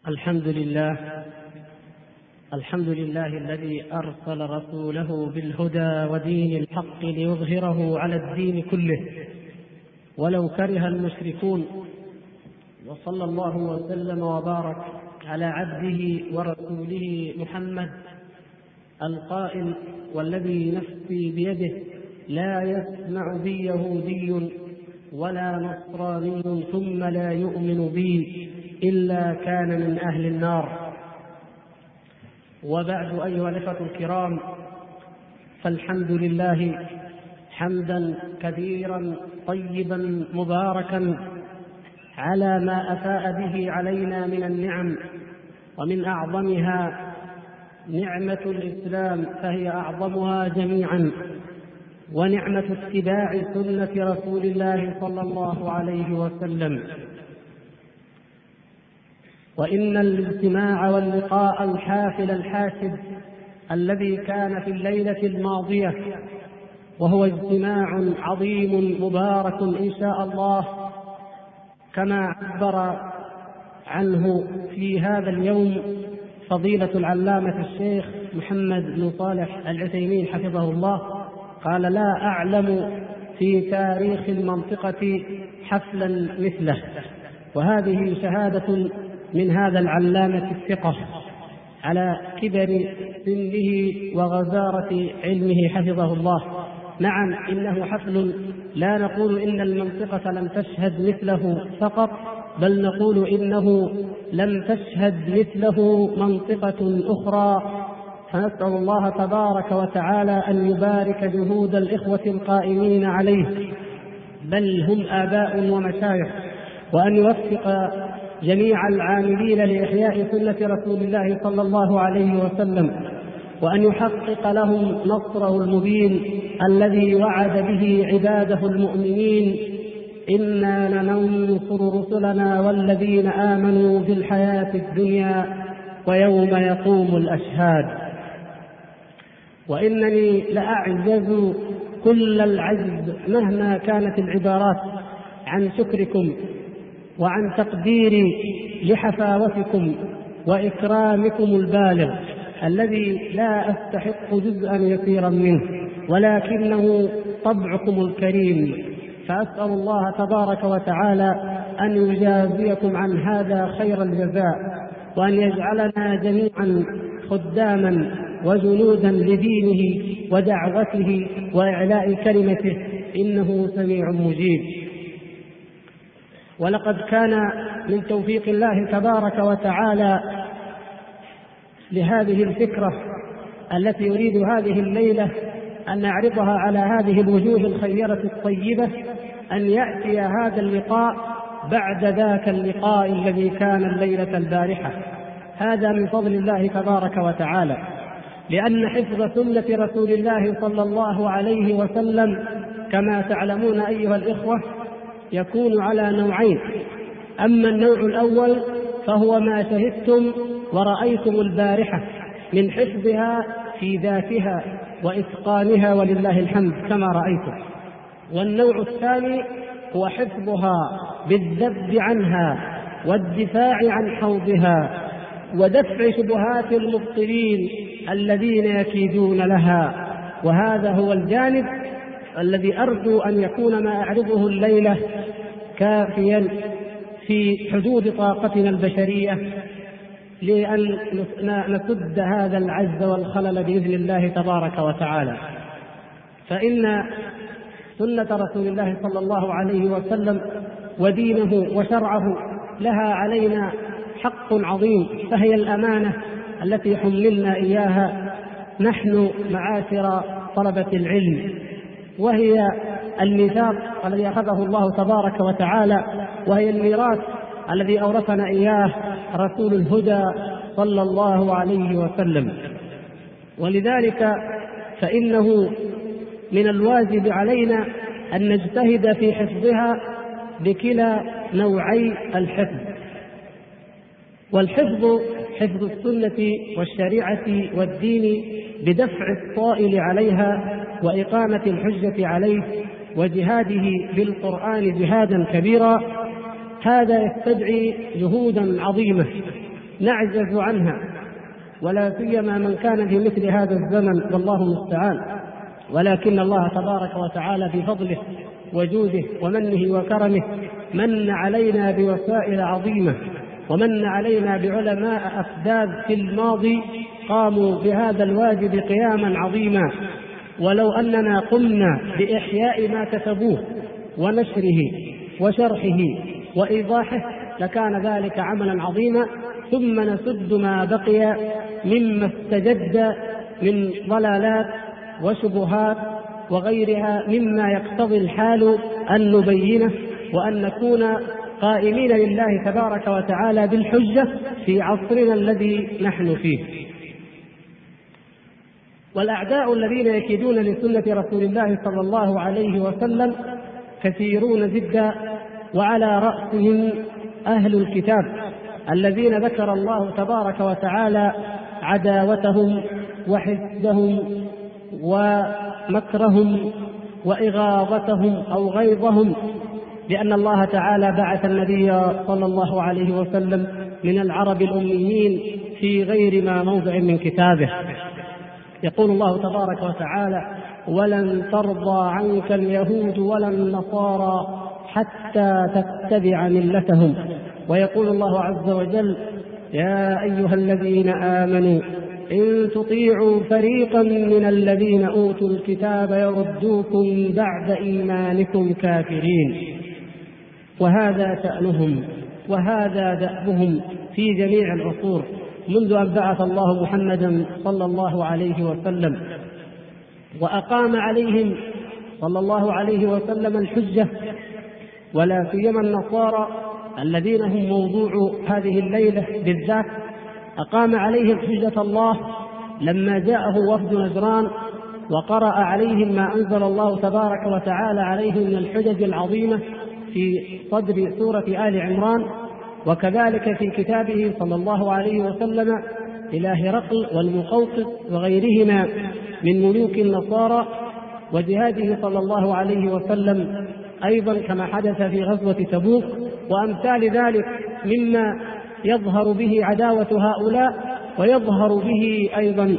الحمد لله الذي أرسل رسوله بالهدى ودين الحق ليظهره على الدين كله ولو كره المشركون. وصلى الله وسلم وبارك على عبده ورسوله محمد القائل: والذي نفسي بيده لا يسمع بي يهودي ولا نصراني ثم لا يؤمن بي إلا كان من أهل النار. وبعد، أيها الإخوة الكرام، فالحمد لله حمدا كثيرا طيبا مباركا على ما أفاء به علينا من النعم، ومن أعظمها نعمة الإسلام فهي أعظمها جميعا، ونعمة اتباع سنة رسول الله صلى الله عليه وسلم. وإن الاجتماع واللقاء الحافل الحاسد الذي كان في الليلة الماضية، وهو اجتماع عظيم مبارك إن شاء الله كما عبر عنه في هذا اليوم فضيلة العلامة الشيخ محمد بن صالح العثيمين حفظه الله، قال: لا أعلم في تاريخ المنطقة حفلا مثله. وهذه شهادة من هذا العلامة الثقة على كبر سنه وغزارة علمه حفظه الله. نعم، إنه حفل لا نقول إن المنطقة لم تشهد مثله فقط، بل نقول إنه لم تشهد مثله منطقة أخرى. فنسأل الله تبارك وتعالى أن يبارك جهود الإخوة القائمين عليه، بل هم آباء ومشايخ، وأن يوفق جميع العاملين لإحياء سنة رسول الله صلى الله عليه وسلم، وأن يحقق لهم نصره المبين الذي وعد به عباده المؤمنين: إنا لننصر رسلنا والذين آمنوا في الحياة الدنيا ويوم يقوم الأشهاد. وإنني لأعجز كل العجز مهما كانت العبارات عن شكركم وعن تقديري لحفاوتكم وإكرامكم البالغ الذي لا أستحق جزءا يسيرا منه، ولكنه طبعكم الكريم. فأسأل الله تبارك وتعالى أن يجازيكم عن هذا خير الجزاء، وأن يجعلنا جميعا خداما وجنودا لدينه ودعوته وإعلاء كلمته، إنه سميع مجيب. ولقد كان من توفيق الله تبارك وتعالى لهذه الفكرة التي يريد هذه الليلة أن نعرضها على هذه الوجوه الخيرة الطيبة، أن يأتي هذا اللقاء بعد ذاك اللقاء الذي كان الليلة البارحة. هذا من فضل الله تبارك وتعالى، لأن حفظ سنة رسول الله صلى الله عليه وسلم كما تعلمون أيها الإخوة يكون على نوعين. أما النوع الأول فهو ما شهدتم ورأيتم البارحة من حفظها في ذاتها وإتقانها ولله الحمد كما رأيتم. والنوع الثاني هو حفظها بالذب عنها والدفاع عن حوضها ودفع شبهات المبطلين الذين يكيدون لها. وهذا هو الجانب الذي أرجو أن يكون ما أعرضه الليلة كافيا في حدود طاقتنا البشرية لأن نسد هذا العجز والخلل بإذن الله تبارك وتعالى. فإن سنة رسول الله صلى الله عليه وسلم ودينه وشرعه لها علينا حق عظيم، فهي الأمانة التي حملنا إياها نحن معاشر طلبة العلم، وهي الميثاق الذي أخذه الله تبارك وتعالى، وهي الميراث الذي أورثنا إياه رسول الهدى صلى الله عليه وسلم. ولذلك فإنه من الواجب علينا أن نجتهد في حفظها بكلا نوعي الحفظ. والحفظ حفظ السنة والشريعة والدين بدفع الطائل عليها وإقامة الحجة عليه وجهاده بالقرآن جهادا كبيرا. هذا يستدعي جهودا عظيمة نعجز عنها، ولا سيما من كان في مثل هذا الزمن، والله المستعان. ولكن الله تبارك وتعالى بفضله وجوده ومنه وكرمه من علينا بوسائل عظيمة، ومن علينا بعلماء أفذاذ في الماضي قاموا بهذا الواجب قياما عظيما. ولو أننا قمنا بإحياء ما كتبوه ونشره وشرحه وإيضاحه لكان ذلك عملا عظيما، ثم نسد ما بقي مما استجد من ضلالات وشبهات وغيرها مما يقتضي الحال أن نبينه، وأن نكون قائمين لله تبارك وتعالى بالحجة في عصرنا الذي نحن فيه. والأعداء الذين يكيدون لسنة رسول الله صلى الله عليه وسلم كثيرون جدا، وعلى رأسهم أهل الكتاب الذين ذكر الله تبارك وتعالى عداوتهم وحسدهم ومكرهم وإغاظتهم أو غيظهم، لأن الله تعالى بعث النبي صلى الله عليه وسلم من العرب الأميين في غير ما موضع من كتابه. يقول الله تبارك وتعالى: ولن ترضى عنك اليهود ولا النصارى حتى تتبع ملتهم. ويقول الله عز وجل: يا أيها الذين آمنوا إن تطيعوا فريقا من الذين أوتوا الكتاب يردوكم بعد إيمانكم كافرين. وهذا شأنهم وهذا دأبهم في جميع العصور منذ أن بعث الله محمدا صلى الله عليه وسلم، وأقام عليهم صلى الله عليه وسلم الحجة، ولا سيما النصارى الذين هم موضوع هذه الليلة بالذات. أقام عليهم حجة الله لما جاءه وفد نجران وقرأ عليهم ما أنزل الله تبارك وتعالى عليهم من الحجج العظيمة في صدر سورة آل عمران، وكذلك في كتابه صلى الله عليه وسلم إلى هرقل والمقوقس وغيرهما من ملوك النصارى، وجهاده صلى الله عليه وسلم أيضا كما حدث في غزوة تبوك وأمثال ذلك مما يظهر به عداوة هؤلاء. ويظهر به أيضا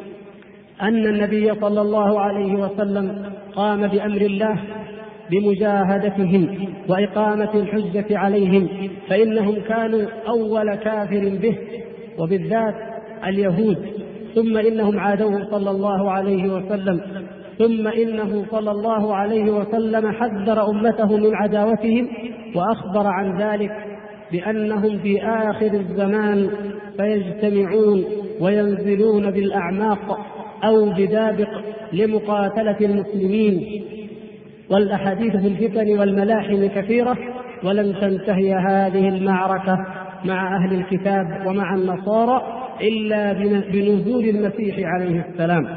أن النبي صلى الله عليه وسلم قام بأمر الله بمجاهدتهم وإقامة الحجة عليهم، فإنهم كانوا أول كافر به، وبالذات اليهود، ثم إنهم عادوه صلى الله عليه وسلم، ثم إنه صلى الله عليه وسلم حذر أمته من عداوتهم وأخبر عن ذلك بأنهم في آخر الزمان فيجتمعون وينزلون بالأعماق أو بدابق لمقاتلة المسلمين. والأحاديث في الفتن والملاحم كثيرة، ولن تنتهي هذه المعركة مع أهل الكتاب ومع النصارى إلا بنزول المسيح عليه السلام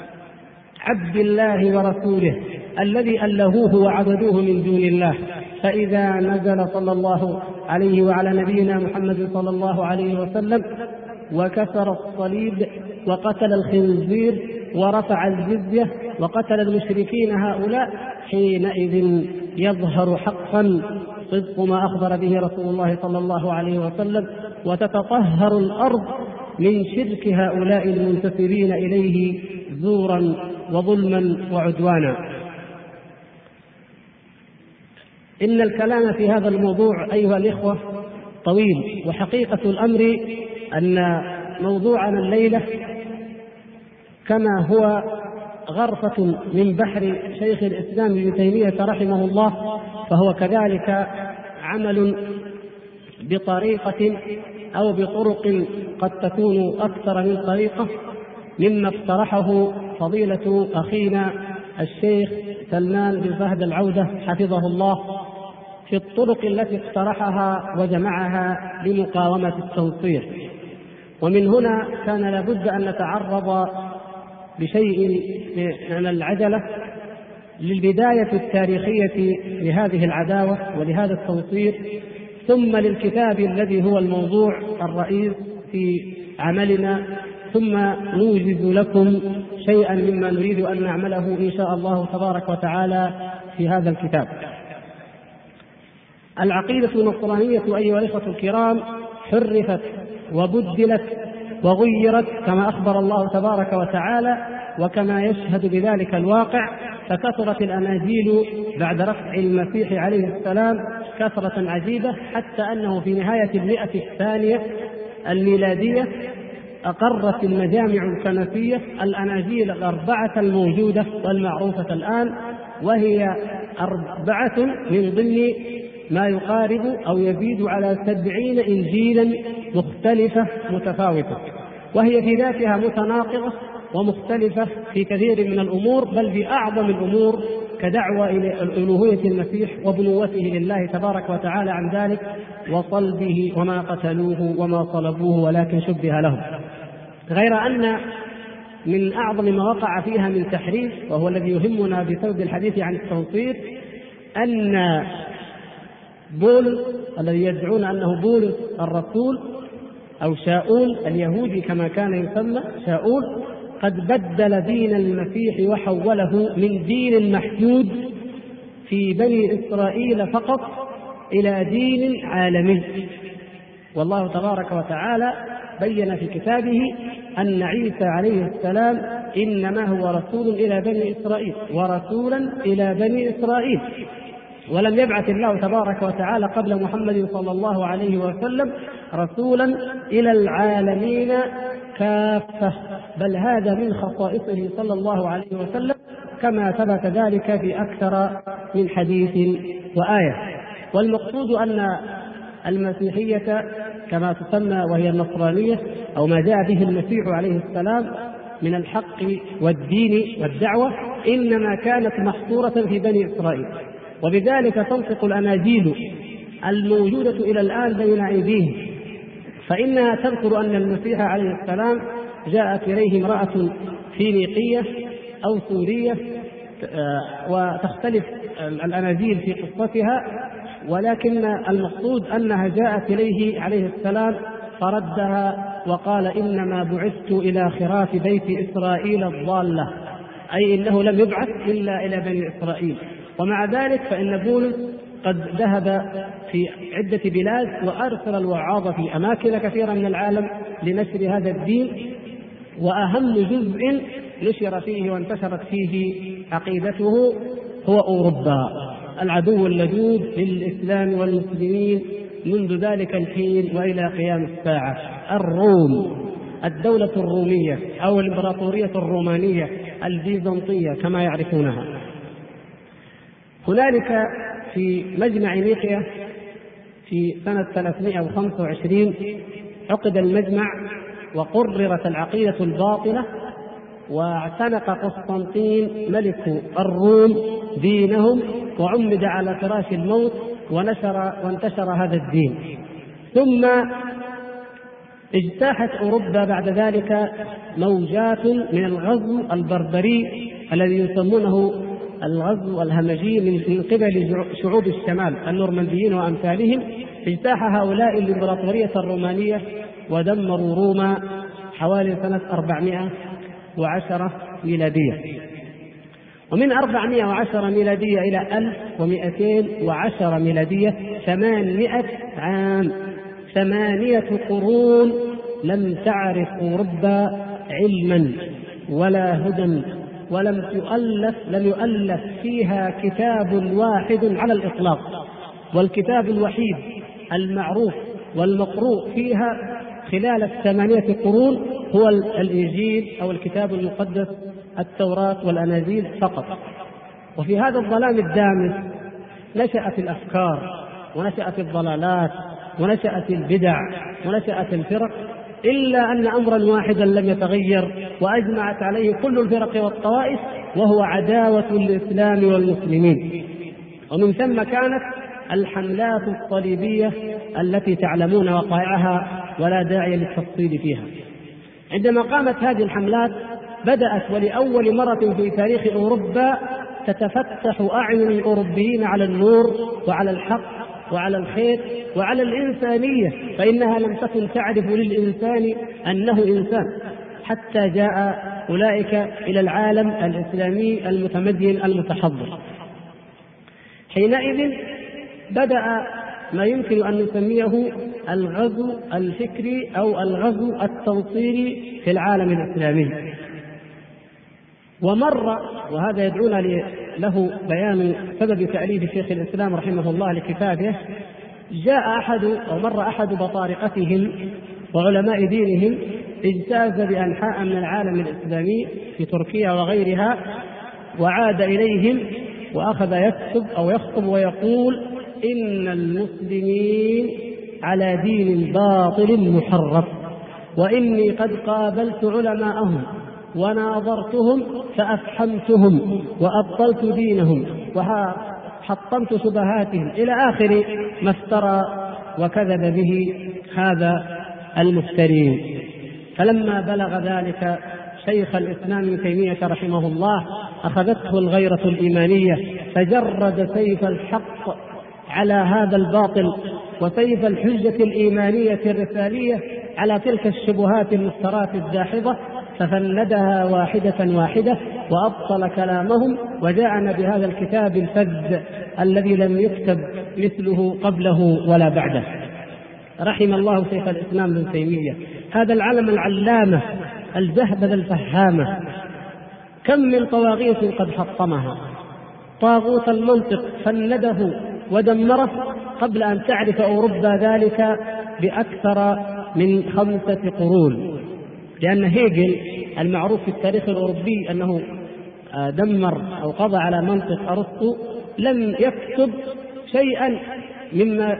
عبد الله ورسوله الذي ألهوه وعبدوه من دون الله. فإذا نزل صلى الله عليه وعلى نبينا محمد صلى الله عليه وسلم وكسر الصليب وقتل الخنزير ورفع الجزية وقتل المشركين هؤلاء، حينئذ يظهر حقا صدق ما أخبر به رسول الله صلى الله عليه وسلم، وتتطهر الأرض من شرك هؤلاء المنتسبين إليه زورا وظلما وعدوانا. إن الكلام في هذا الموضوع أيها الإخوة طويل، وحقيقة الأمر أن موضوعنا الليلة كما هو غرفة من بحر شيخ الإسلام ابن تيمية رحمه الله، فهو كذلك عمل بطريقة أو بطرق قد تكون أكثر من طريقة مما اقترحه فضيلة أخينا الشيخ سلمان بن فهد العودة حفظه الله في الطرق التي اقترحها وجمعها لمقاومة التنصير. ومن هنا كان لابد أن نتعرض بشيء من العجلة للبداية التاريخية لهذه العداوة ولهذا التنصير، ثم للكتاب الذي هو الموضوع الرئيس في عملنا، ثم نوجز لكم شيئا مما نريد أن نعمله إن شاء الله تبارك وتعالى في هذا الكتاب. العقيدة النصرانية أيها الإخوة الكرام حرفت وبدلت وغيرت كما أخبر الله تبارك وتعالى وكما يشهد بذلك الواقع، فكثرت الأناجيل بعد رفع المسيح عليه السلام كثرة عجيبة، حتى أنه في نهاية 100 الثانية الميلادية أقرت المجامع الكنسية الأناجيل ال4 الموجودة والمعروفة الآن، وهي 4 من ضمن ما يقارب أو يزيد على 70 إنجيلا مختلفة متفاوتة، وهي في ذاتها متناقضة ومختلفة في كثير من الأمور، بل في أعظم الأمور كدعوة إلى ألوهية المسيح وبنوته لله تبارك وتعالى عن ذلك وصلبه وما قتلوه وما صلبوه ولكن شبه لهم. غير أن من أعظم ما وقع فيها من تحريف، وهو الذي يهمنا بسبب الحديث عن التنصير، أن بولس الذي يدعون أنه بولس الرسول أو شاؤول اليهودي كما كان يسمى شاؤول، قد بدل دين المسيح وحوله من دين محدود في بني إسرائيل فقط إلى دين عالمي. والله تبارك وتعالى بين في كتابه أن عيسى عليه السلام إنما هو رسول إلى بني إسرائيل ورسولا إلى بني إسرائيل، ولم يبعث الله تبارك وتعالى قبل محمد صلى الله عليه وسلم رسولا إلى العالمين كافة، بل هذا من خصائصه صلى الله عليه وسلم كما ثبت ذلك في أكثر من حديث وآية. والمقصود أن المسيحية كما تسمى وهي النصرانية أو ما جاء به المسيح عليه السلام من الحق والدين والدعوة إنما كانت محصورة في بني إسرائيل، وبذلك تنطق الأناجيل الموجودة إلى الآن بين أيديهم، فإنها تذكر أن المسيح عليه السلام جاءت إليه امرأة فينيقية أو سورية، وتختلف الأناجيل في قصتها، ولكن المقصود أنها جاءت إليه عليه السلام فردها وقال إنما بعثت إلى خراف بيت إسرائيل الضالة، أي إنه لم يبعث إلا إلى بني إسرائيل. ومع ذلك فإن بولس قد ذهب في عدة بلاد وأرسل الوعاظ في أماكن كثيرة من العالم لنشر هذا الدين، وأهم جزء نشر فيه وانتشرت فيه عقيدته هو أوروبا، العدو اللدود للإسلام والمسلمين منذ ذلك الحين وإلى قيام الساعة. الروم، الدولة الرومية أو الإمبراطورية الرومانية البيزنطية كما يعرفونها. هنالك في مجمع نيقيا في سنة 325 عقد المجمع وقررت العقيدة الباطلة، واعتنق قسطنطين ملك الروم دينهم وعمد على فراش الموت وانتشر هذا الدين. ثم اجتاحت أوروبا بعد ذلك موجات من الغزو البربري الذي يسمونه الغزو الهمجي من قبل شعوب الشمال النورمانديين وأمثالهم. اجتاح هؤلاء الإمبراطورية الرومانية ودمروا روما حوالي سنة 410 ميلادية. ومن 410 ميلادية إلى 1210 ميلادية 800 عام، 8 قرون لم تعرف أوروبا علما ولا هدى، ولم يؤلف فيها كتاب واحد على الإطلاق، والكتاب الوحيد المعروف والمقروء فيها خلال 8 قرون هو الإنجيل أو الكتاب المقدس، التوراة والأناجيل فقط. وفي هذا الظلام الدامس نشأت الأفكار ونشأت الضلالات ونشأت البدع ونشأت الفرق، إلا أن أمرا واحدا لم يتغير وأجمعت عليه كل الفرق والطوائف، وهو عداوة الإسلام والمسلمين. ومن ثم كانت الحملات الصليبية التي تعلمون وقائعها ولا داعي للتفصيل فيها. عندما قامت هذه الحملات بدأت ولأول مرة في تاريخ أوروبا تتفتح أعين الأوروبيين على النور وعلى الحق وعلى الخير وعلى الإنسانية، فإنها لم تكن تعرف للإنسان أنه إنسان حتى جاء أولئك إلى العالم الإسلامي المتمدن المتحضر. حينئذ بدأ ما يمكن أن نسميه الغزو الفكري أو الغزو التنصيري في العالم الإسلامي. ومر، وهذا يدعونا له بيان سبب تأليف شيخ الإسلام رحمه الله لكتابه، مر أحد بطارقتهم وعلماء دينهم اجتاز بأنحاء من العالم الإسلامي في تركيا وغيرها، وعاد إليهم وأخذ يكتب أو يخطب ويقول إن المسلمين على دين باطل محرف، وإني قد قابلت علماءهم وناظرتهم فأفحمتهم وأبطلت دينهم وحطمت شبهاتهم، إلى آخر ما افترى وكذب به هذا المفترين. فلما بلغ ذلك شيخ الإسلام ابن تيمية رحمه الله أخذته الغيرة الإيمانية، فجرد سيف الحق على هذا الباطل وسيف الحجة الإيمانية الرسالية على تلك الشبهات المفترات الداحضة، ففندها واحدة واحدة وأبطل كلامهم، وجاءنا بهذا الكتاب الفذ الذي لم يكتب مثله قبله ولا بعده. رحم الله شيخ الإسلام ابن تيمية، هذا العلم العلامة الجهبذ الفهامة، كم من طواغيت قد حطمها. طاغوت المنطق فنده ودمره قبل أن تعرف أوروبا ذلك بأكثر من 5 قرون، لأن هيجل المعروف في التاريخ الأوروبي أنه دمر أو قضى على منطق أرسطو، لم يكتب شيئا مما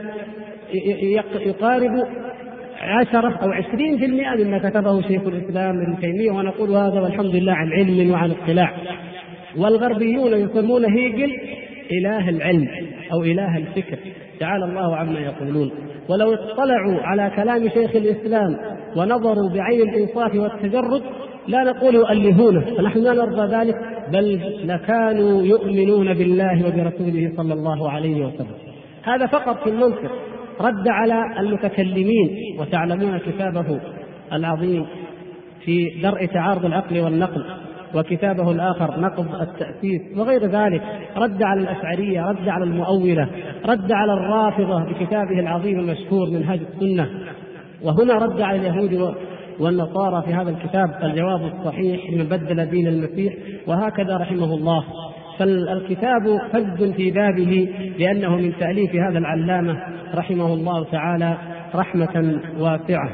يقارب 10 أو 20% مما كتبه شيخ الإسلام ابن تيمية، ونقول هذا والحمد لله عن علم وعن اطلاع. والغربيون يسمون هيجل إله العلم أو إله الفكر، تعالى الله عما يقولون. ولو اطلعوا على كلام شيخ الإسلام ونظروا بعين الإنصاف والتجرد لا نقول يؤلهونه، فنحن لا نرضى ذلك، بل لكانوا يؤمنون بالله وبرسوله صلى الله عليه وسلم. هذا فقط في المنطق، رد على المتكلمين، وتعلمون كتابه العظيم في درء تعارض العقل والنقل، وكتابه الآخر نقض التأسيس وغير ذلك، رد على الأشعرية، رد على المؤولة، رد على الرافضة بكتابه العظيم المشهور منهاج السنة، وهنا رد على اليهود والنصارى في هذا الكتاب الجواب الصحيح لمن بدل دين المسيح، وهكذا رحمه الله. فالكتاب فج في بابه لأنه من تأليف هذا العلامة رحمه الله تعالى رحمة واسعة.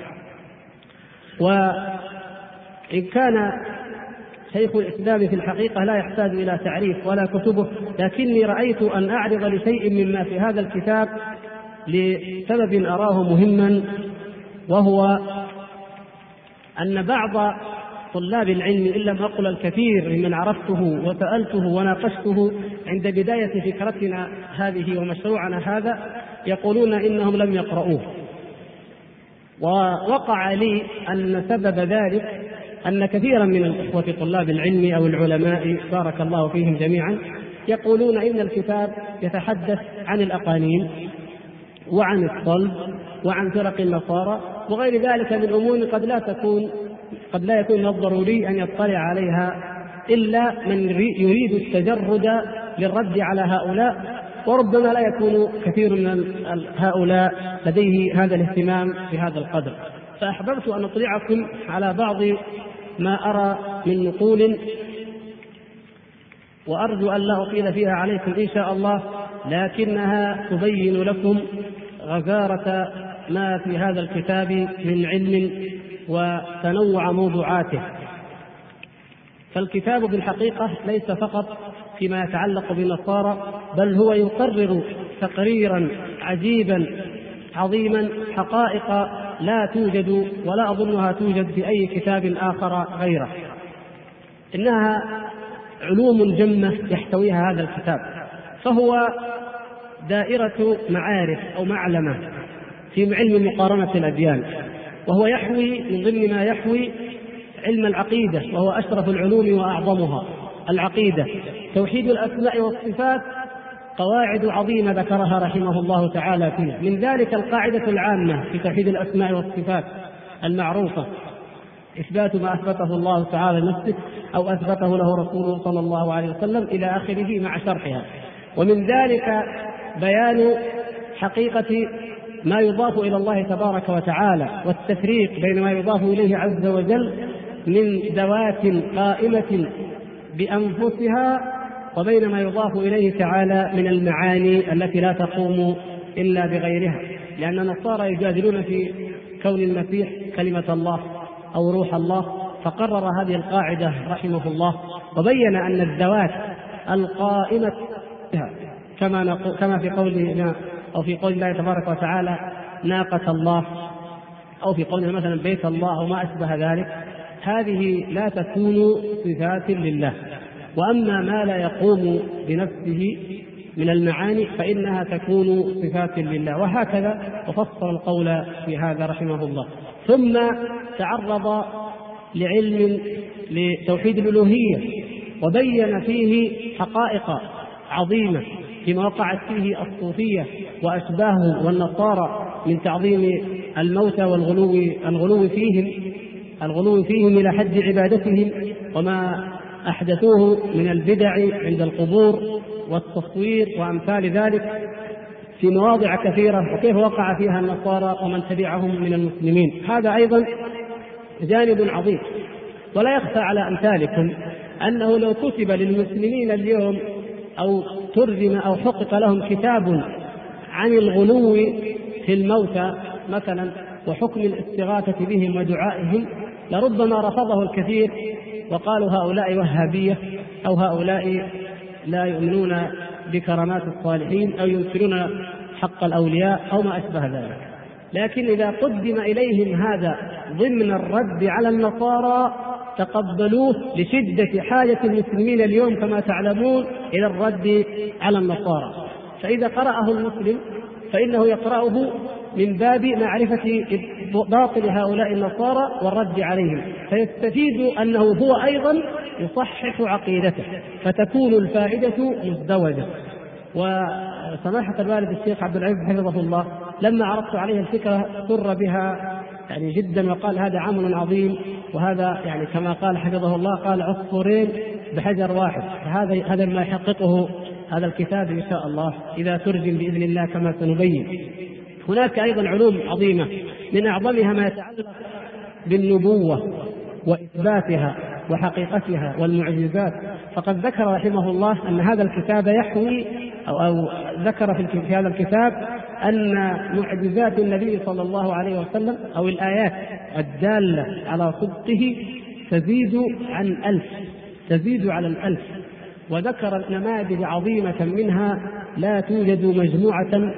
وإن كان شيخ الإسلام في الحقيقة لا يحتاج إلى تعريف ولا كتبه، لكني رأيت أن أعرض لشيء مما في هذا الكتاب لسبب أراه مهما، وهو أن بعض طلاب العلم إن لم أقل الكثير ممن عرفته وسألته وناقشته عند بداية فكرتنا هذه ومشروعنا هذا يقولون إنهم لم يقرؤوه. ووقع لي أن سبب ذلك أن كثيرا من الإخوة طلاب العلم أو العلماء بارك الله فيهم جميعا يقولون إن الكتاب يتحدث عن الأقانيم وعن الصلب وعن فرق النصارى وغير ذلك من أمور قد لا يكون من الضروري أن يطلع عليها إلا من يريد التجرد للرد على هؤلاء، وربما لا يكون كثير من هؤلاء لديه هذا الاهتمام في هذا القدر. فأحببت أن أطلعكم على بعض ما أرى من نقول، وأرجو أن لا أطيل فيها عليكم إن شاء الله، لكنها تبين لكم غزارة ما في هذا الكتاب من علم وتنوع موضوعاته. فالكتاب بالحقيقة ليس فقط فيما يتعلق بالنصارى، بل هو يقرر تقريرا عجيبا عظيما حقائق لا توجد ولا أظنها توجد في أي كتاب آخر غيره. إنها علوم جمة يحتويها هذا الكتاب، فهو دائرة معارف أو معلمة في علم مقارنة الأديان، وهو يحوي من ضمن ما يحوي علم العقيدة، وهو أشرف العلوم وأعظمها العقيدة، توحيد الأسماء والصفات، قواعد عظيمة ذكرها رحمه الله تعالى فيه. من ذلك القاعدة العامة في توحيد الأسماء والصفات المعروفة، إثبات ما أثبته الله تعالى لنفسه أو أثبته له رسوله صلى الله عليه وسلم إلى آخره مع شرحها. ومن ذلك بيان حقيقة ما يضاف إلى الله تبارك وتعالى والتفريق بين ما يضاف إليه عز وجل من ذوات قائمة بأنفسها وبين ما يضاف إليه تعالى من المعاني التي لا تقوم إلا بغيرها. لأن النصارى يجادلون في كون المسيح كلمة الله أو روح الله، فقرر هذه القاعدة رحمه الله وبين أن الذوات القائمة بها كما في قولنا أو في قول الله تبارك وتعالى ناقة الله، أو في قولنا مثلا بيت الله أو ما أشبه ذلك، هذه لا تكون صفات لله. وأما ما لا يقوم بنفسه من المعاني فإنها تكون صفات لله. وهكذا وفصل القول في هذا رحمه الله. ثم تعرض لعلم لتوحيد الألوهية وبين فيه حقائق عظيمة فيما وقعت فيه الصوفية وأشباههم والنصارى من تعظيم الموتى والغلو فيهم إلى حد عبادتهم، وما أحدثوه من البدع عند القبور والتصوير وأمثال ذلك في مواضع كثيرة، وكيف وقع فيها النصارى ومن تبعهم من المسلمين. هذا أيضا جانب عظيم. ولا يخفى على أمثالكم أنه لو كتب للمسلمين اليوم أو ترجم أو حقق لهم كتاب عن الغلو في الموتى مثلا وحكم الاستغاثة بهم ودعائهم لربما رفضه الكثير وقالوا هؤلاء وهابية أو هؤلاء لا يؤمنون بكرامات الصالحين أو ينكرون حق الأولياء أو ما أشبه ذلك. لكن إذا قدم إليهم هذا ضمن الرد على النصارى تقبلوه لشدة حاجة المسلمين اليوم كما تعلمون إلى الرد على النصارى. فإذا قرأه المسلم فإنه يقرأه من باب معرفة باطل هؤلاء النصارى والرد عليهم، فيستفيد أنه هو أيضا يصحح عقيدته، فتكون الفائدة مزدوجة. وسماحة الوالد الشيخ عبد العزيز حفظه الله لما عرضت عليه الفكرة سر بها يعني جدا، وقال هذا عمل عظيم، وهذا يعني كما قال حفظه الله قال عصفورين بحجر واحد. هذا ما يحققه هذا الكتاب إن شاء الله إذا ترجم بإذن الله كما سنبين. هناك أيضا علوم عظيمة من أعظمها ما يتعلق بالنبوة وإثباتها وحقيقتها والمعجزات. فقد ذكر رحمه الله أن هذا الكتاب يحوي أو ذكر في هذا الكتاب أن معجزات النبي صلى الله عليه وسلم أو الآيات الدالة على صدقه تزيد على 1000، وذكر نماذج عظيمة منها لا توجد مجموعة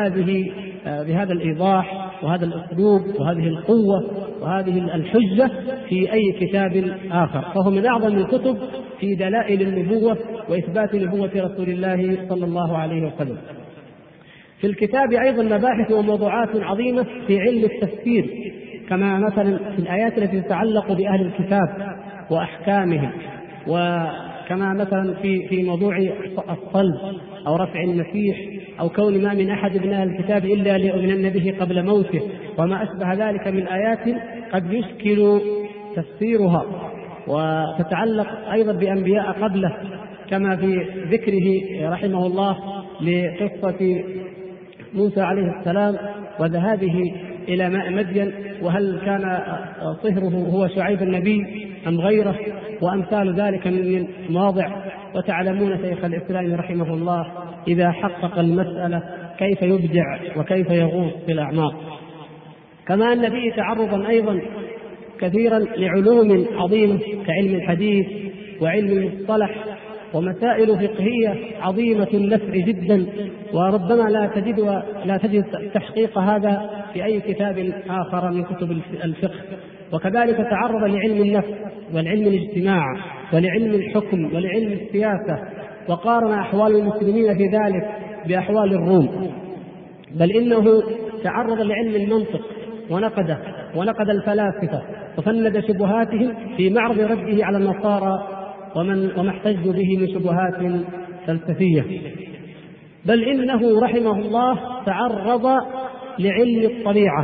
بهذا الإيضاح وهذا الأسلوب وهذه القوة وهذه الحجة في أي كتاب آخر، فهو من أعظم الكتب في دلائل النبوة وإثبات نبوة رسول الله صلى الله عليه وسلم. في الكتاب أيضا مباحث وموضوعات عظيمة في علم التفسير، كما مثلا في الآيات التي تتعلق بأهل الكتاب وأحكامهم، وكما مثلا في موضوع الصلب أو رفع المسيح أو كون ما من أحد من أهل الكتاب إلا ليؤمنن به قبل موته وما أشبه ذلك من آيات قد يشكل تفسيرها، وتتعلق أيضا بأنبياء قبله كما في ذكره رحمه الله لقصة موسى عليه السلام وذهابه إلى ماء مدين، وهل كان صهره هو شعيب النبي أم غيره، وأمثال ذلك من مواضع. وتعلمون شيخ الإسلام رحمه الله إذا حقق المسألة كيف يبدع وكيف يغوص في الأعماق. كما أن فيه تعرضا أيضا كثيرا لعلوم عظيمة كعلم الحديث وعلم المصطلح ومسائل فقهية عظيمة النفع جدا، وربما لا تجد تحقيق هذا في أي كتاب آخر من كتب الفقه. وكذلك تعرض لعلم النفس والعلم الاجتماع ولعلم الحكم ولعلم السياسة، وقارن أحوال المسلمين في ذلك بأحوال الروم. بل إنه تعرض لعلم المنطق ونقد الفلاسفة وفند شبهاتهم في معرض رده على النصارى وما احتجوا به من شبهات فلسفية. بل إنه رحمه الله تعرض لعلم الطبيعة،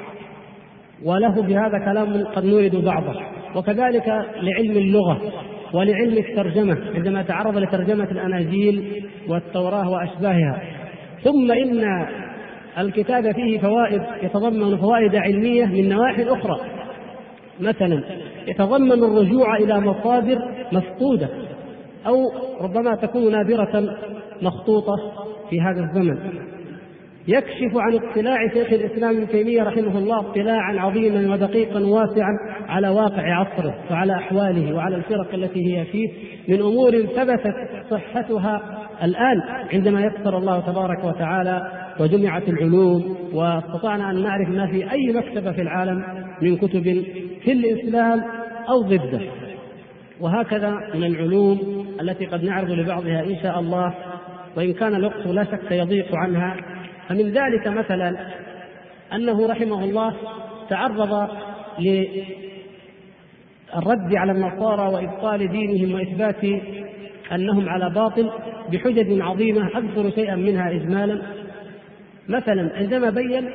وله بهذا كلام قد نورد بعضه، وكذلك لعلم اللغة ولعلم الترجمة عندما تعرض لترجمة الأناجيل والتوراة وأشباهها. ثم إن الكتاب فيه فوائد، يتضمن فوائد علمية من نواحي أخرى، مثلا يتضمن الرجوع إلى مصادر مفقودة أو ربما تكون نادرة مخطوطة في هذا الزمن. يكشف عن اطلاع شيخ الإسلام ابن تيمية رحمه الله اطلاعا عظيما ودقيقا واسعا على واقع عصره وعلى أحواله وعلى الفرق التي هي فيه من أمور ثبتت صحتها الآن عندما يسر الله تبارك وتعالى وجمعت العلوم واستطعنا أن نعرف ما في أي مكتبة في العالم من كتب في الإسلام أو ضده. وهكذا من العلوم التي قد نعرض لبعضها إن شاء الله، وإن كان الوقت لا شك يضيق عنها. فمن ذلك مثلا أنه رحمه الله تعرض للرد على النصارى وإبطال دينهم وإثبات أنهم على باطل بحجج عظيمة، أذكر شيئا منها إجمالا. مثلا عندما بين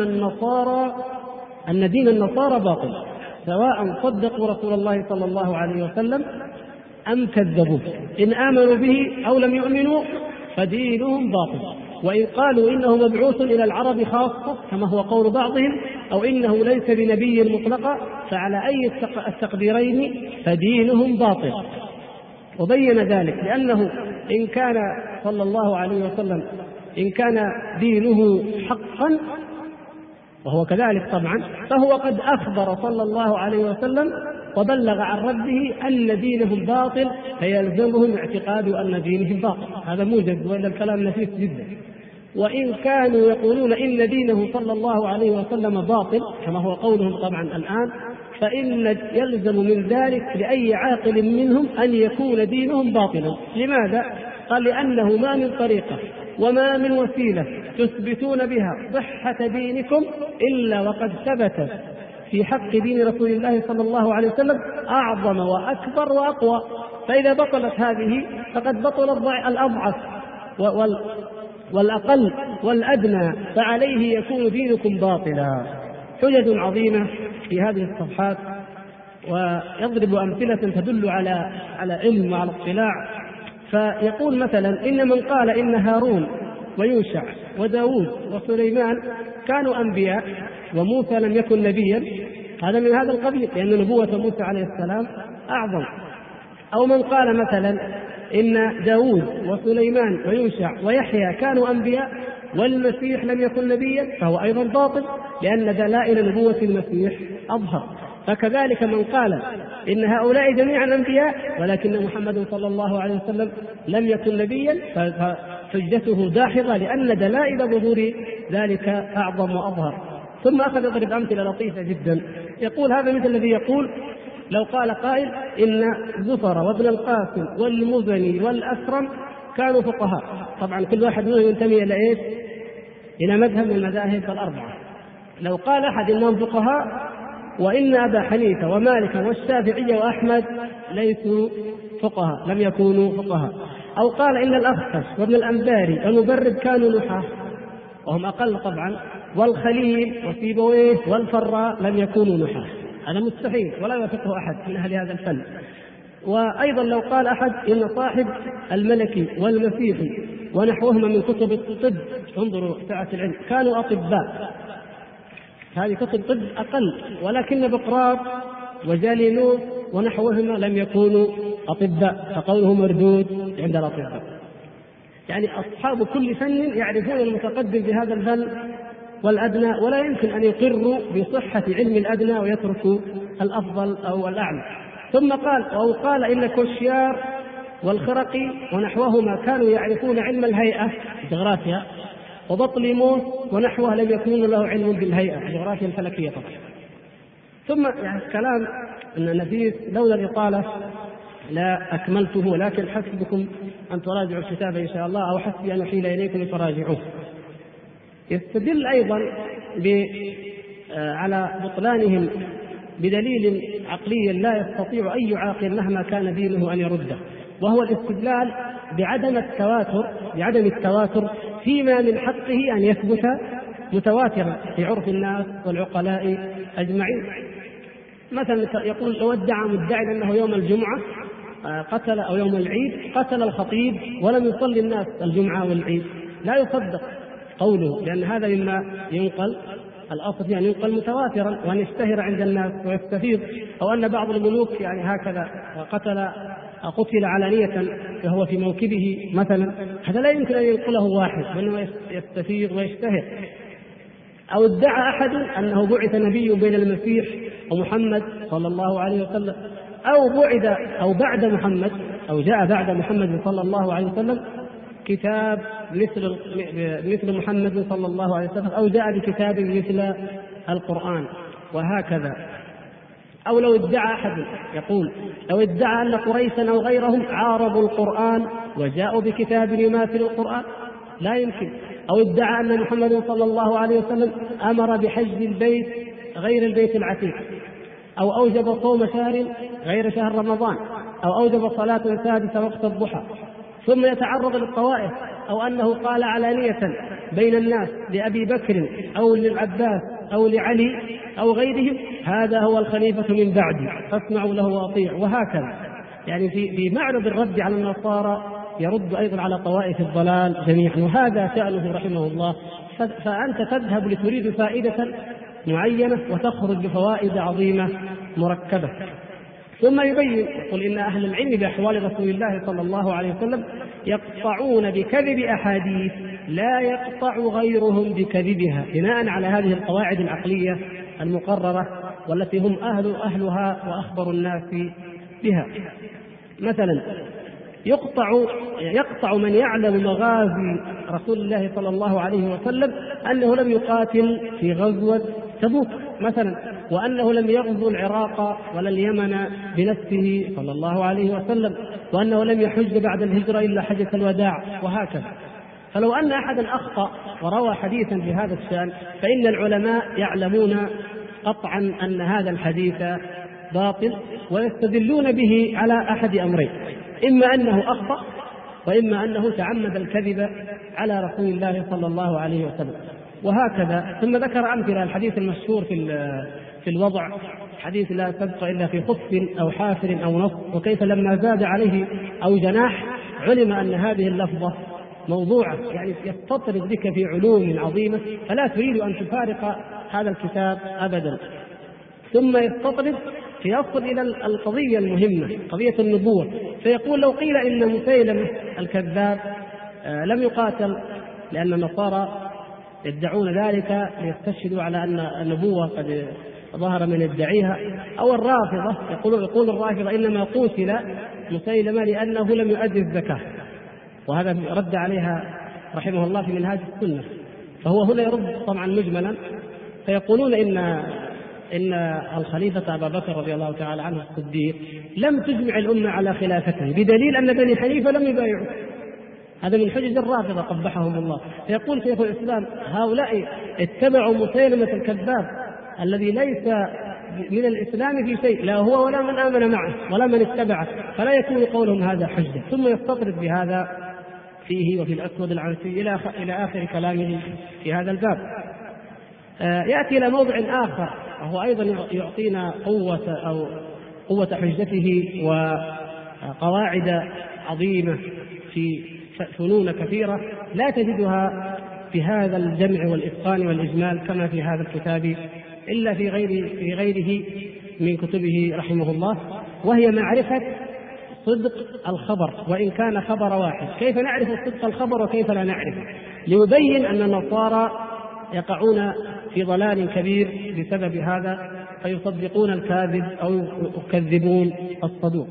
أن دين النصارى باطل، سواء صدقوا رسول الله صلى الله عليه وسلم أم كذبوه، إن آمنوا به أو لم يؤمنوا فدينهم باطل، وإن قالوا إنه مبعوث إلى العرب خاصة كما هو قول بعضهم، أو إنه ليس بنبي مطلقا، فعلى أي التقديرين فدينهم باطل. وبين ذلك لأنه إن كان صلى الله عليه وسلم إن كان دينه حقا وهو كذلك طبعا، فهو قد أخبر صلى الله عليه وسلم وبلغ عن ربه أن دينهم باطل، فيلزمهم اعتقاد أن دينهم باطل. هذا موجز، وإلا الكلام نفيس جدا. وإن كانوا يقولون إن دينه صلى الله عليه وسلم باطل كما هو قولهم طبعا الآن، فإن يلزم من ذلك لأي عاقل منهم أن يكون دينهم باطلا. لماذا؟ قال لأنه ما من طريقة وما من وسيلة تثبتون بها صحة دينكم إلا وقد ثبت في حق دين رسول الله صلى الله عليه وسلم أعظم وأكبر وأقوى. فإذا بطلت هذه فقد بطل الأضعف والأقل والأدنى، فعليه يكون دينكم باطلا. حجج عظيمة في هذه الصفحات، ويضرب أمثلة تدل على علم وعلى اطلاع. فيقول مثلا إن من قال إن هارون ويوشع وداود وسليمان كانوا أنبياء وموسى لم يكن نبيا، هذا من هذا القبيل، لأن نبوة موسى عليه السلام أعظم. أو من قال مثلا إن داود وسليمان ويوشع ويحيى كانوا أنبياء والمسيح لم يكن نبيا، فهو أيضا باطل، لأن دلائل نبوة المسيح أظهر. فكذلك من قال إن هؤلاء جميعا أنبياء ولكن محمد صلى الله عليه وسلم لم يكن نبيا، فحجته داحضة، لأن دلائل ظهور ذلك أعظم وأظهر. ثم أخذ يضرب أمثلة لطيفة جدا. يقول هذا مثل الذي يقول لو قال قائل إن زفر وابن القاسم والمزني والأسرم كانوا فقهاء. طبعا كل واحد منهم ينتمي إلى إيش؟ إلى مذهب من المذاهب الأربعة. لو قال أحد إنهم فقهاء وإن أبا حنيفة ومالكا والشافعية وأحمد ليسوا فقهاء، لم يكونوا فقهاء. أو قال إن الأخفش وابن الأنباري والمبرد كانوا نحاة وهم أقل طبعا، والخليل وسيبويه والفراء لم يكونوا نحاة، هذا مستحيل ولا يوافقه أحد من أهل هذا الفن. وأيضا لو قال أحد إن صاحب الملكي والمسيحي ونحوهما من كتب الطب، انظروا سعة العلم، كانوا أطباء، هذه كتب طب أقل، ولكن بقراط وجالينوس ونحوهما لم يكونوا أطباء، فقوله مردود عند الأطباء. يعني أصحاب كل فن يعرفون المتقدم بهذا الفن والأدنى، ولا يمكن أن يقروا بصحة علم الأدنى ويتركوا الأفضل أو الأعلى. ثم قال إن كوشيار والخرقي ونحوهما كانوا يعرفون علم الهيئة جغرافيا، وبطليموس ونحوه لم يكن له علم بالهيئة جغرافيا الفلكية طبعا. ثم يعني كلام نفيس لولا الإطالة لا أكملته، ولكن حسبكم أن تراجعوا الكتاب إن شاء الله، أو حسبي أن أحيل إليكم فراجعوه. يستدل أيضا على بطلانهم بدليل عقلي لا يستطيع أي عاقل مهما كان دينه أن يرده، وهو الاستدلال بعدم التواتر فيما من حقه أن يثبت متواترا في عرف الناس والعقلاء أجمعين. مثلا يقول لو ادعى مدعي أنه يوم الجمعة قتل، أو يوم العيد قتل الخطيب ولم يصلي الناس الجمعة والعيد، لا يصدق، قوله، لأن هذا مما ينقل، الأصل فيه أن ينقل متواترا وأن يشتهر عند الناس ويستفيض، أو أن بعض الملوك يعني هكذا قتل علانية وهو في موكبه مثلا، هذا لا يمكن أن ينقله واحد، وإنما يستفيض ويشتهر. أو ادعى أحد أنه بعث نبي بين المسيح ومحمد صلى الله عليه وسلم، أو بعد محمد، أو جاء بعد محمد صلى الله عليه وسلم كتاب مثل محمد صلى الله عليه وسلم، أو جاء بكتاب مثل القرآن، وهكذا. أو لو ادعى أحد، يقول لو ادعى أن قريشا أو غيرهم عارضوا القرآن وجاءوا بكتاب يماثل القرآن، لا يمكن. أو ادعى أن محمد صلى الله عليه وسلم أمر بحج البيت غير البيت العتيق، أو أوجب صوم شهر غير شهر رمضان، أو أوجب صلاة السادسة وقت الضحى، ثم يتعرض للطوائف، أو أنه قال علانية بين الناس لأبي بكر أو للعباس أو لعلي أو غيرهم هذا هو الخليفة من بعدي فاسمعوا له وأطيعوا، وهكذا. يعني في معرض الرد على النصارى يرد أيضا على طوائف الضلال جميعا، وهذا شأنه رحمه الله. فأنت تذهب لتريد فائدة معينة وتخرج بفوائد عظيمة مركبة. ثم يبين، يقول إن أهل العلم بأحوال رسول الله صلى الله عليه وسلم يقطعون بكذب أحاديث لا يقطع غيرهم بكذبها، بناء على هذه القواعد العقلية المقررة والتي هم أهلها وأخبر الناس بها. مثلا يقطع من يعلم مغازي رسول الله صلى الله عليه وسلم أنه لم يقاتل في غزوة تبوك مثلا، وأنه لم يغزو العراق ولا اليمن بنفسه صلى الله عليه وسلم، وأنه لم يحج بعد الهجرة إلا حجة الوداع، وهكذا. فلو أن أحدا أخطأ وروى حديثا بهذا الشأن فإن العلماء يعلمون قطعا أن هذا الحديث باطل، ويستدلون به على أحد أمرين: إما أنه أخطأ، وإما أنه تعمد الكذب على رسول الله صلى الله عليه وسلم، وهكذا. ثم ذكر أمثلة الحديث المشهور في الوضع، حديث لا تبق إلا في خف أو حافر أو نص، وكيف لما زاد عليه أو جناح علم أن هذه اللفظة موضوعة، يعني يستطرد بك في علوم عظيمة فلا تريد أن تفارق هذا الكتاب أبدا. ثم يستطرد فيصل إلى القضية المهمة، قضية النبوة، فيقول لو قيل إن مسيلمة الكذاب لم يقاتل لأن النصارى يدعون ذلك ليستشهدوا على أن النبوة قد ظهر من يدعيها، أو الرافضة يقول الرافضة إنما قتل مسيلمة لأنه لم يؤدي الزكاة، وهذا رد عليها رحمه الله في منهاج السنة. فهو هنا يرد طبعا مجملا، فيقولون إن الخليفة أبا بكر رضي الله تعالى عنه الصديق لم تجمع الأمة على خلافته، بدليل أن بني حنيفة لم يبايعوا. هذا من حجج الرافضة قبحهم الله. فيقول شيخ الإسلام هؤلاء اتبعوا مسيلمة الكذاب الذي ليس من الإسلام في شيء، لا هو ولا من آمن معه ولا من اتبعه، فلا يكون قولهم هذا حجة. ثم يستطرد بهذا فيه وفي الأسود العنسي إلى آخر كلامه في هذا الباب. يأتي إلى موضع آخر وهو أيضا يعطينا قوة حجته وقواعد عظيمة في فنون كثيرة لا تجدها في هذا الجمع والإتقان والإجمال كما في هذا الكتاب إلا في غيره من كتبه رحمه الله، وهي معرفة صدق الخبر وإن كان خبر واحد. كيف نعرف صدق الخبر وكيف لا نعرف؟ ليبين أن النصارى يقعون في ضلال كبير بسبب هذا، فيصدقون الكاذب أو يكذبون الصدوق.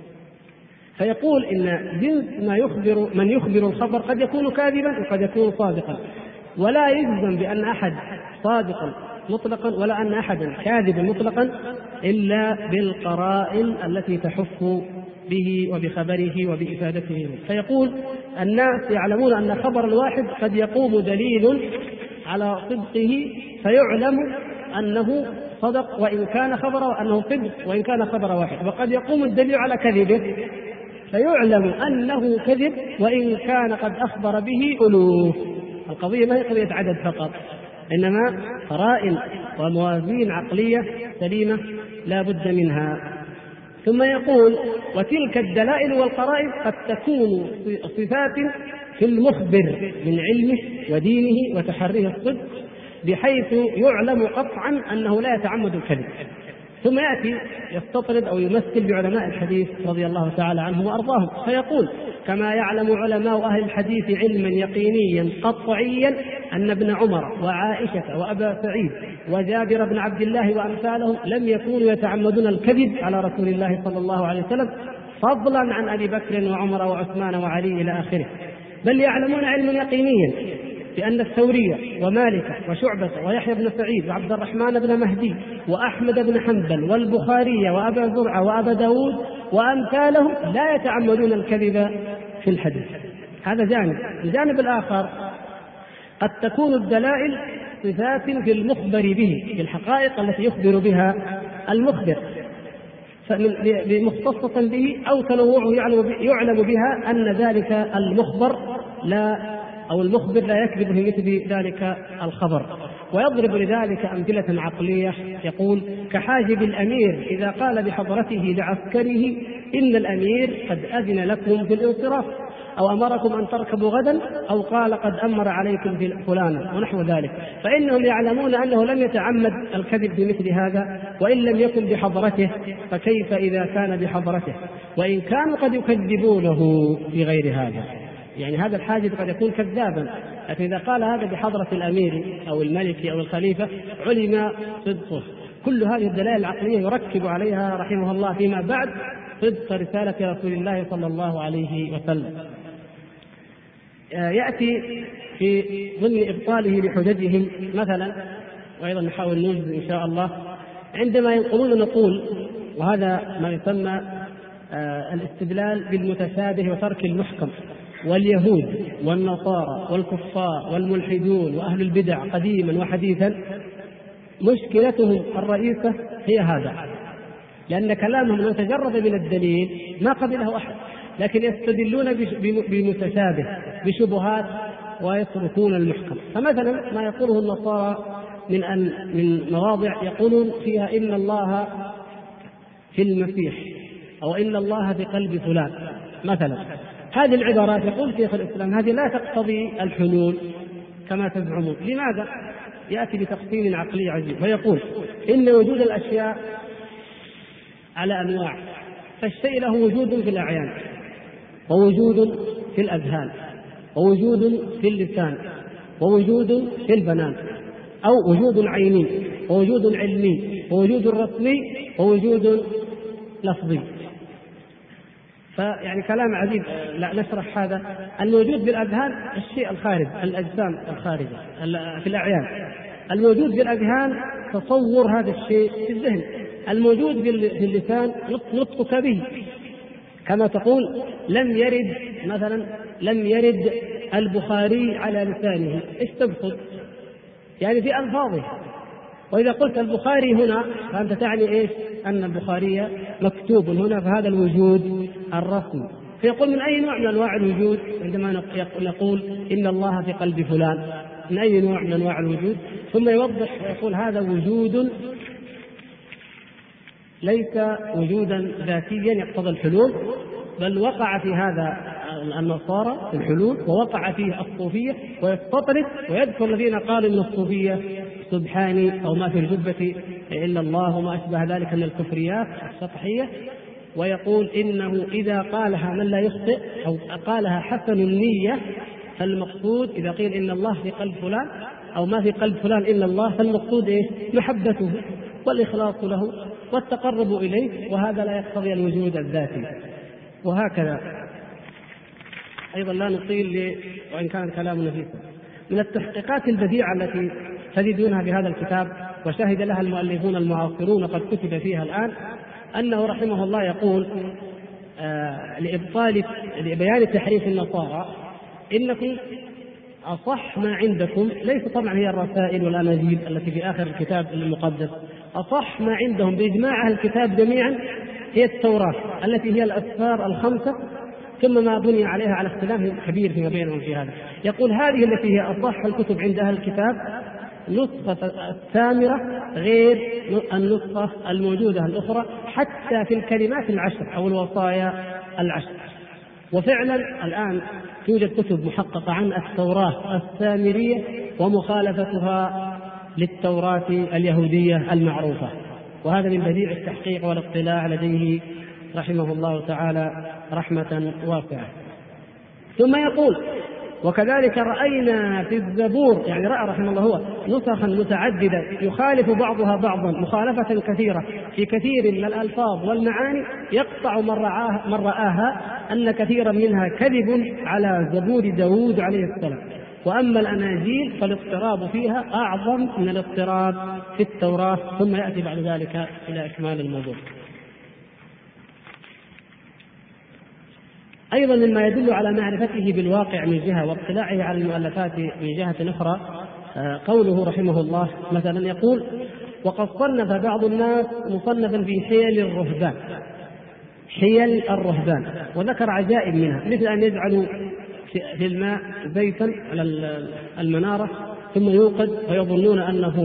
فيقول إن جنس من يخبر الخبر قد يكون كاذبا وقد يكون صادقا، ولا يجزم بأن أحد صادق مطلقا ولا أن أحدا كاذبا مطلقا إلا بالقرائن التي تحف به وبخبره وبإفادته. فيقول الناس يعلمون أن خبر الواحد قد يقوم دليل على صدقه فيعلم أنه صدق وإن كان خبر، أنه صدق وإن كان خبر واحد، وقد يقوم الدليل على كذبه فيعلم أنه كذب وإن كان قد أخبر به ألوف. القضية ما هي قضية عدد فقط، إنما قرائن وموازين عقلية سليمة لا بد منها. ثم يقول وتلك الدلائل والقرائن قد تكون صفات في المخبر من علمه ودينه وتحريه الصدق، بحيث يعلم قطعا أنه لا يتعمد الكذب. ثم يأتي يستطرد أو يمثل بعلماء الحديث رضي الله تعالى عنهم وأرضاهم، فيقول: كما يعلم علماء أهل الحديث علما يقينيا قطعيا أن ابن عمر وعائشة وأبا سعيد وجابر بن عبد الله وأمثالهم لم يكونوا يتعمدون الكذب على رسول الله صلى الله عليه وسلم، فضلا عن أبي بكر وعمر وعثمان وعلي إلى آخره، بل يعلمون علما يقينيا بأن الثوري ومالك وشعبة ويحيى بن سعيد وعبد الرحمن بن مهدي وأحمد بن حنبل والبخاري وأبا زرعة وأبا داود وأمثالهم لا يتعمدون الكذب في الحديث. هذا جانب. الجانب الآخر: قد تكون الدلائل صفات في المخبر به، في الحقائق التي يخبر بها المخبر مختصة به أو تنوعه يعلم بها أن ذلك المخبر المخبر لا يكذب في مثل ذلك الخبر. ويضرب لذلك أمثلة عقلية، يقول: كحاجب الأمير إذا قال بحضرته لعسكره إن الأمير قد أذن لكم في الانصراف، أو أمركم أن تركبوا غدا، أو قال قد أمر عليكم فلانا ونحو ذلك، فإنهم يعلمون أنه لم يتعمد الكذب بمثل هذا، وإن لم يكن بحضرته فكيف إذا كان بحضرته، وإن كانوا قد يكذبونه في غير هذا. يعني هذا الحاجب قد يكون كذابا، لكن إذا قال هذا بحضرة الأمير أو الملك أو الخليفة علم صدقه. كل هذه الدلائل العقلية يركب عليها رحمه الله فيما بعد صدق رسالة رسول الله صلى الله عليه وسلم. يأتي في ضمن إبطاله لحججهم مثلا، وأيضا نحاول نوجد إن شاء الله، عندما ينقلون نقول، وهذا ما يسمى الاستدلال بالمتشابه وترك المحكم، واليهود والنصارى والكفار والملحدون وأهل البدع قديما وحديثا مشكلتهم الرئيسة هي هذا، لأن كلامهم لو تجرد من الدليل ما قبله أحد، لكن يستدلون بمتشابه بشبهات ويتركون المحكم. فمثلا ما يقوله النصارى من مواضع يقولون فيها إن الله في المسيح، أو إن الله في قلب فلان مثلا. هذه العبارات يقول شيخ الإسلام هذه لا تقتضي الحلول كما تزعمون. لماذا؟ يأتي بتقسيم عقلي عجيب ويقول إن وجود الأشياء على أنواع، فالشيء له وجود في الأعيان، ووجود في الأذهان، ووجود في اللسان، ووجود في البنان، أو وجود عيني، ووجود علمي، ووجود رسمي، ووجود لفظي. فيعني كلام عجيب، لا نشرح هذا. الموجود بالأذهان الشيء الخارج، الأجسام الخارجة في الأعيان. الموجود بالأذهان تصور هذا الشيء في الذهن. الموجود في اللسان نطقك به، كما تقول لم يرد البخاري على لسانه. ايش تقصد؟ يعني في ألفاظه. وإذا قلت البخاري هنا فأنت تعني إيش؟ أن البخاري مكتوب هنا، فهذا الوجود الرسمي. فيقول من أي نوع من أنواع الوجود عندما نقول إن الله في قلب فلان؟ من أي نوع من أنواع الوجود؟ ثم يوضح ويقول هذا وجود ليس وجودا ذاتيا يقتضي الحلول، بل وقع في هذا النصارى في الحلول، ووقع فيه الصوفية، ويستطرد ويذكر الذين قالوا إن الصوفية سبحاني أو ما في الجبة إلا الله وما أشبه ذلك من الكفريات السطحية، ويقول إنه إذا قالها من لا يخطئ أو قالها حسن النية، فالمقصود إذا قيل إن الله في قلب فلان أو ما في قلب فلان إلا الله، فالمقصود إيه؟ محبته والإخلاص له والتقرب إليه، وهذا لا يقتضي الوجود الذاتي. وهكذا أيضا لا نطيل وإن كان الكلام نفيسا. من التحقيقات البديعة التي تجدونها بهذا الكتاب وشهد لها المؤلفون المعاصرون قد كتب فيها الآن، أنه رحمه الله يقول لبيان تحريف النصارى إنكم أصح ما عندكم، ليس طبعا هي الرسائل والأناجيل التي في آخر الكتاب المقدس، أصح ما عندهم بإجماع الكتاب جميعا هي التوراة التي هي الأسفار الخمسة، ثم ما بني عليها على اختلاف كبير فيما بينهم في هذا. يقول هذه التي هي أصح الكتب عند أهل الكتاب نسخة الثامرة غير النسخة الموجودة الأخرى، حتى في الكلمات العشر أو الوصايا العشر. وفعلا الآن توجد كتب محققة عن التوراة السامرية ومخالفتها للتوراة اليهودية المعروفة، وهذا من بديع التحقيق والاطلاع لديه رحمه الله تعالى رحمة واسعة. ثم يقول: وكذلك رأينا في الزبور، يعني رأى رحمه الله هو نسخا متعددة يخالف بعضها بعضا مخالفة كثيرة في كثير من الألفاظ والمعاني، يقطع من رآها أن كثيرا منها كذب على زبور داود عليه السلام. وأما الأناجيل فالاضطراب فيها أعظم من الاضطراب في التوراة. ثم يأتي بعد ذلك إلى إكمال الموضوع. أيضا مما يدل على معرفته بالواقع من جهة واطلاعه على المؤلفات من جهة أخرى قوله رحمه الله مثلا يقول: وقد صنف بعض الناس مصنفا في حيل الرهبان، حيل الرهبان، وذكر عجائب منها، مثل أن يجعلوا في الماء زيتا على المنارة ثم يوقد ويظنون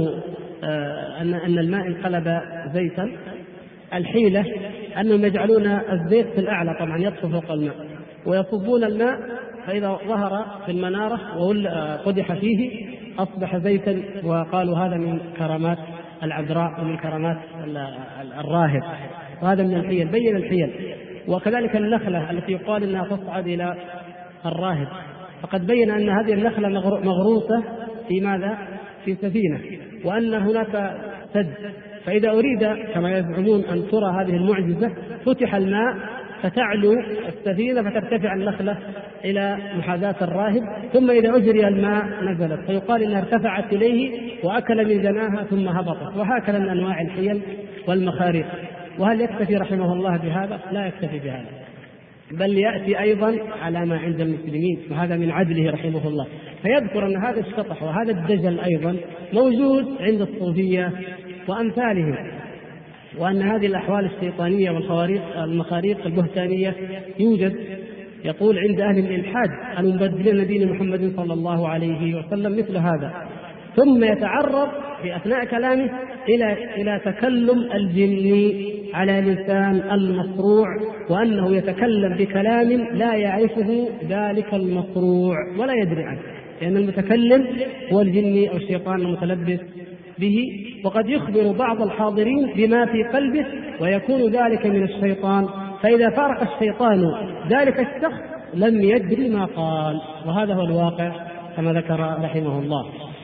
أن الماء انقلب زيتا. الحيلة أنهم يجعلون الزيت في الأعلى طبعا يطفو فوق الماء، ويصبون الماء فإذا ظهر في المنارة وقدح فيه أصبح زيتا، وقالوا هذا من كرامات العذراء ومن كرامات الراهب، وهذا من الحيل. بين الحيل. وكذلك النخلة التي يقال أنها تصعد إلى الراهب، فقد بين أن هذه النخلة مغروسة في ماذا؟ في سفينة، وأن هناك سد، فإذا أريد كما يزعمون أن ترى هذه المعجزة فتح الماء فتعلو السفينة فترتفع النخلة إلى محاذاة الراهب، ثم إذا أجري الماء نزلت، فيقال إنها ارتفعت إليه وأكل من جناها ثم هبطت. وهكذا من أنواع الحيل والمخاريق. وهل يكتفي رحمه الله بهذا؟ لا يكتفي بهذا، بل يأتي أيضا على ما عند المسلمين، وهذا من عدله رحمه الله، فيذكر أن هذا الشطح وهذا الدجل أيضا موجود عند الصوفية وأمثالهم، وأن هذه الأحوال الشيطانية والمخاريق البهتانية يوجد، يقول عند أهل الإلحاد المبدلين دين محمد صلى الله عليه وسلم مثل هذا. ثم يتعرض في أثناء كلامه إلى تكلم الجن على لسان المصروع، وأنه يتكلم بكلام لا يعرفه ذلك المصروع ولا يدري عنه، لأن المتكلم هو الجن أو الشيطان المتلبس به، وقد يخبر بعض الحاضرين بما في قلبه ويكون ذلك من الشيطان، فإذا فارق الشيطان ذلك الشخص لم يدري ما قال. وهذا هو الواقع كما ذكر رحمه الله.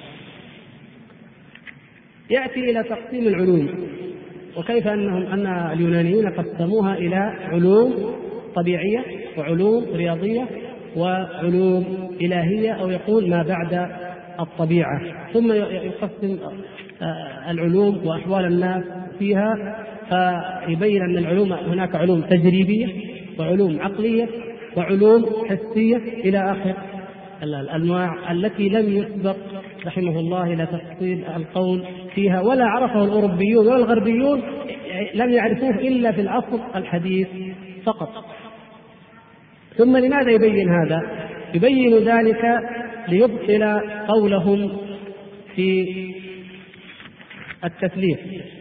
يأتي إلى تقسيم العلوم، وكيف أن اليونانيين قسموها إلى علوم طبيعية وعلوم رياضية وعلوم إلهية، أو يقول ما بعد الطبيعة. ثم يقسم العلوم وأحوال الناس فيها، فيبين أن العلوم هناك علوم تجريبية وعلوم عقلية وعلوم حسية إلى آخر الأنواع التي لم يسبق رحمه الله إلى تفصيل القول فيها، ولا عرفه الأوروبيون والغربيون، لم يعرفوه إلا في العصر الحديث فقط. ثم لماذا يبين هذا؟ يبين ذلك ليبطل قولهم في التثليث.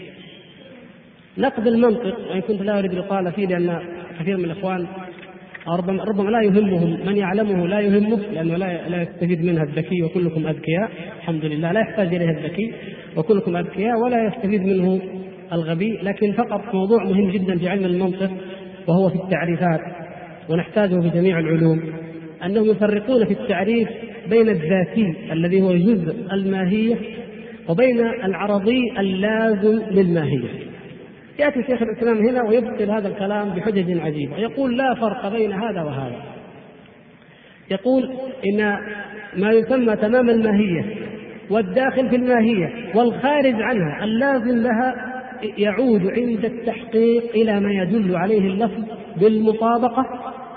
نقد المنطق، وإن كنت لا أريد الإطالة فيه لأن كثير من الإخوان ربما لا يهمهم، من يعلمه لا يهمه، لأنه لا يستفيد منها الذكي، وكلكم أذكياء الحمد لله، لا يحتاج إليها الذكي وكلكم أذكياء، ولا يستفيد منه الغبي. لكن فقط موضوع مهم جدا في علم المنطق وهو في التعريفات، ونحتاجه في جميع العلوم، أنهم يفرقون في التعريف بين الذاتي الذي هو جزء الماهية وبين العرضي اللازم للماهية. يأتي شيخ الإسلام هنا ويبطل هذا الكلام بحجج عجيبة، يقول لا فرق بين هذا وهذا. يقول إن ما يسمى تمام الماهية والداخل في الماهية والخارج عنها اللازم لها يعود عند التحقيق إلى ما يدل عليه اللفظ بالمطابقة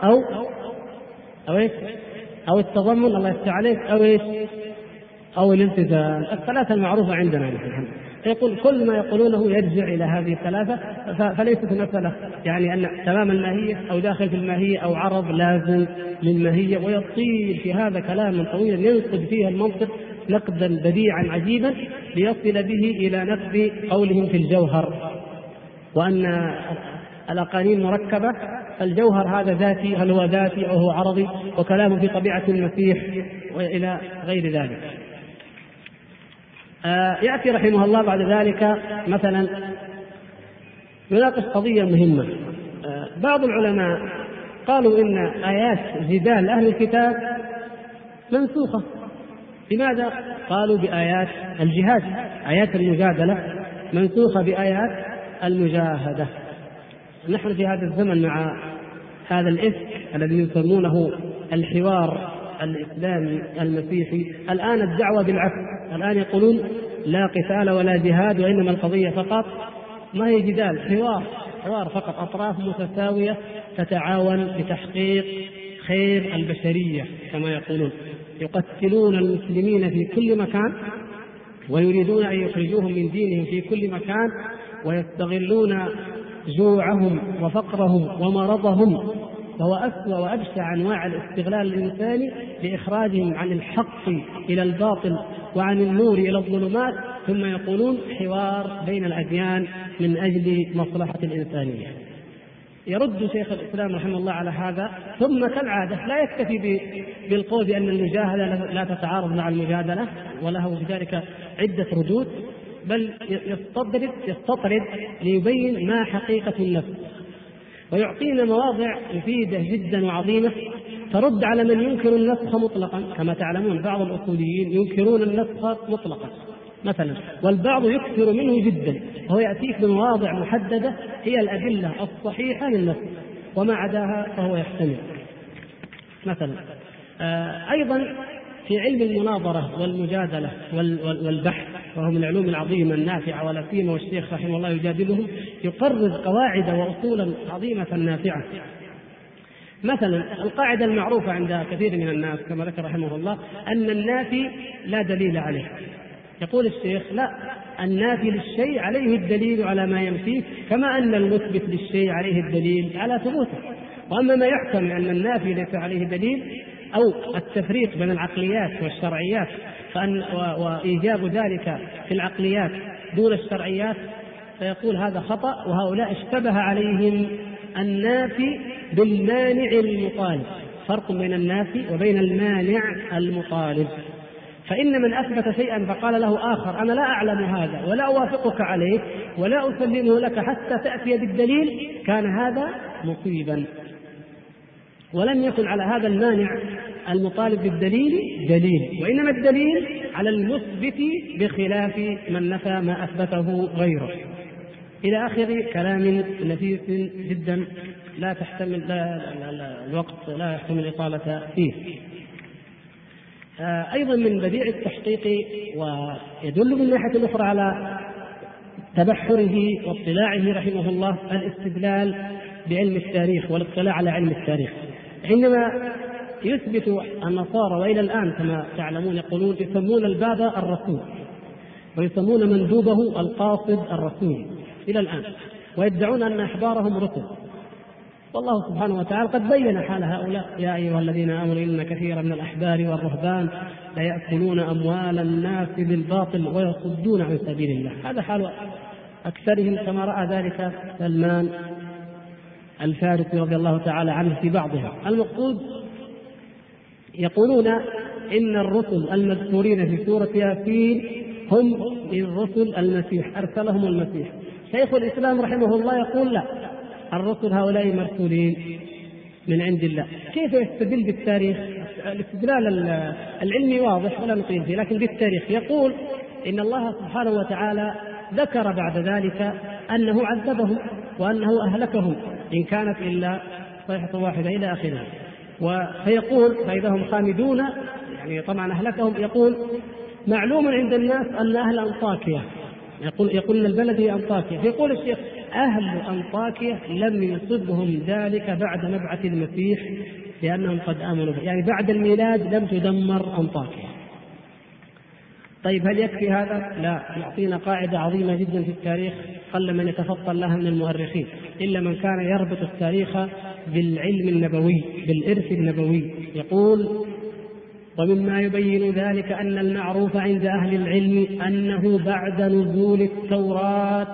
أو التضمن، الله يفتح عليك، أو الالتزام، الثلاثة المعروفة عندنا نحن. يقول كل ما يقولونه يرجع إلى هذه الثلاثة، فليست مسألة يعني أن تمام الماهية أو داخل في الماهية أو عرض لازم للماهية، ويطيل في هذا كلاما طويلا ينقد فيه المنطق نقدا بديعا عجيبا ليصل به إلى نقد قولهم في الجوهر، وأن الأقانيم مركبة الجوهر هذا ذاتي، هل هو ذاتي أو هو عرضي، وكلامه في طبيعة المسيح وإلى غير ذلك. يأتي رحمه الله بعد ذلك مثلا يناقش قضية مهمة. بعض العلماء قالوا إن آيات جدال أهل الكتاب منسوخة. لماذا؟ قالوا بآيات الجهاد، آيات المجادلة منسوخة بآيات المجاهدة. نحن في هذا الزمن مع هذا الإفك الذي يسمونه الحوار الإسلامي المسيحي، الآن الدعوة بالعفو، الآن يقولون لا قتال ولا جهاد، وإنما القضية فقط ما هي جدال، حوار فقط، أطراف متساوية تتعاون لتحقيق خير البشرية كما يقولون. يقتلون المسلمين في كل مكان ويريدون أن يخرجوهم من دينهم في كل مكان، ويستغلون جوعهم وفقرهم ومرضهم، وهو أسوأ وأبشع أنواع الاستغلال الإنساني لإخراجهم عن الحق إلى الباطل وعن النور إلى الظلمات، ثم يقولون حوار بين الأديان من أجل مصلحة الإنسانية. يرد شيخ الإسلام رحمه الله على هذا، ثم كالعادة لا يكتفي بالقول بأن المجاهدة لا تتعارض مع المجادلة وله بذلك عدة ردود، بل يستطرد ليبين ما حقيقة النفس، ويعطينا مواضع مفيدة جدا وعظيمة ترد على من ينكر النسخ مطلقا. كما تعلمون بعض الأصوليين ينكرون النسخ مطلقا مثلا، والبعض يكثر منه جدا، وهو يأتيك بمواضع محددة هي الأدلة الصحيحة للنسخ، وما عداها فهو يحتمل. مثلا أيضا في علم المناظرة والمجادلة والبحث، وهو من العلوم العظيمة النافعة، ولا سيما والشيخ رحمه الله يجادلهم، يقرر قواعد وأصولا عظيمة نافعة. مثلا القاعدة المعروفة عند كثير من الناس كما ذكر رحمه الله أن النافي لا دليل عليه. يقول الشيخ لا، النافي للشيء عليه الدليل على ما ينفيه، كما أن المثبت للشيء عليه الدليل على ثبوته. وأما ما يحكم أن النافي ليس عليه دليل أو التفريق بين العقليات والشرعيات وإيجاب ذلك في العقليات دون الشرعيات، فيقول هذا خطأ، وهؤلاء اشتبه عليهم النافي بالمانع المطالب. فرق بين النافي وبين المانع المطالب. فإن من أثبت شيئا فقال له آخر أنا لا أعلم هذا ولا أوافقك عليه ولا أسلمه لك حتى تأتي بالدليل، كان هذا مصيبا، ولم يكن على هذا المانع المطالب بالدليل دليل، وإنما الدليل على المثبت بخلاف من نفى ما أثبته غيره، إلى آخر كلام نفيس جدا لا تحتمل الوقت لا يحتمل إطالة فيه. أيضا من بديع التحقيق ويدل من ناحية أخرى على تبحره واطلاعه رحمه الله الاستدلال بعلم التاريخ والاطلاع على علم التاريخ. عندما يثبت النصارى وإلى الآن كما تعلمون يقولون يسمون الباب الرسول ويسمون مندوبه القاصد الرسول إلى الآن، ويدعون أن أحبارهم رسل. والله سبحانه وتعالى قد بين حال هؤلاء: يا أيها الذين آمنوا إن كثيرا من الأحبار والرهبان ليأكلون أموال الناس بالباطل ويصدون عن سبيل الله. هذا حال أكثرهم كما رأى ذلك سلمان الفارسي رضي الله تعالى عنه في بعضها. المقصود يقولون إن الرسل المذكورين في سورة ياسين هم من رسل المسيح، أرسلهم المسيح. شيخ الإسلام رحمه الله يقول لا، الرسل هؤلاء مرسولين من عند الله. كيف يستدل بالتاريخ؟ الاستدلال العلمي واضح ولا نقيم فيه، لكن بالتاريخ يقول إن الله سبحانه وتعالى ذكر بعد ذلك أنه عذبهم وأنه أهلكهم إن كانت إلا صيحة واحدة إلى آخره. فيقول فإذا هم خامدون، يعني طبعا أهلكهم. يقول معلوم عند الناس أن أهل أنطاكية، يقول البلد هي أنطاكية، فيقول الشيخ أهل أنطاكية لم يصبهم ذلك بعد مبعث المسيح لأنهم قد آمنوا به، يعني بعد الميلاد لم تدمر أنطاكية. طيب هل يكفي هذا؟ لا، يعطينا قاعدة عظيمة جدا في التاريخ قل من يتفضل لها من المؤرخين إلا من كان يربط التاريخ بالعلم النبوي بالإرث النبوي. يقول ومما يبين ذلك أن المعروف عند أهل العلم أنه بعد نزول التوراة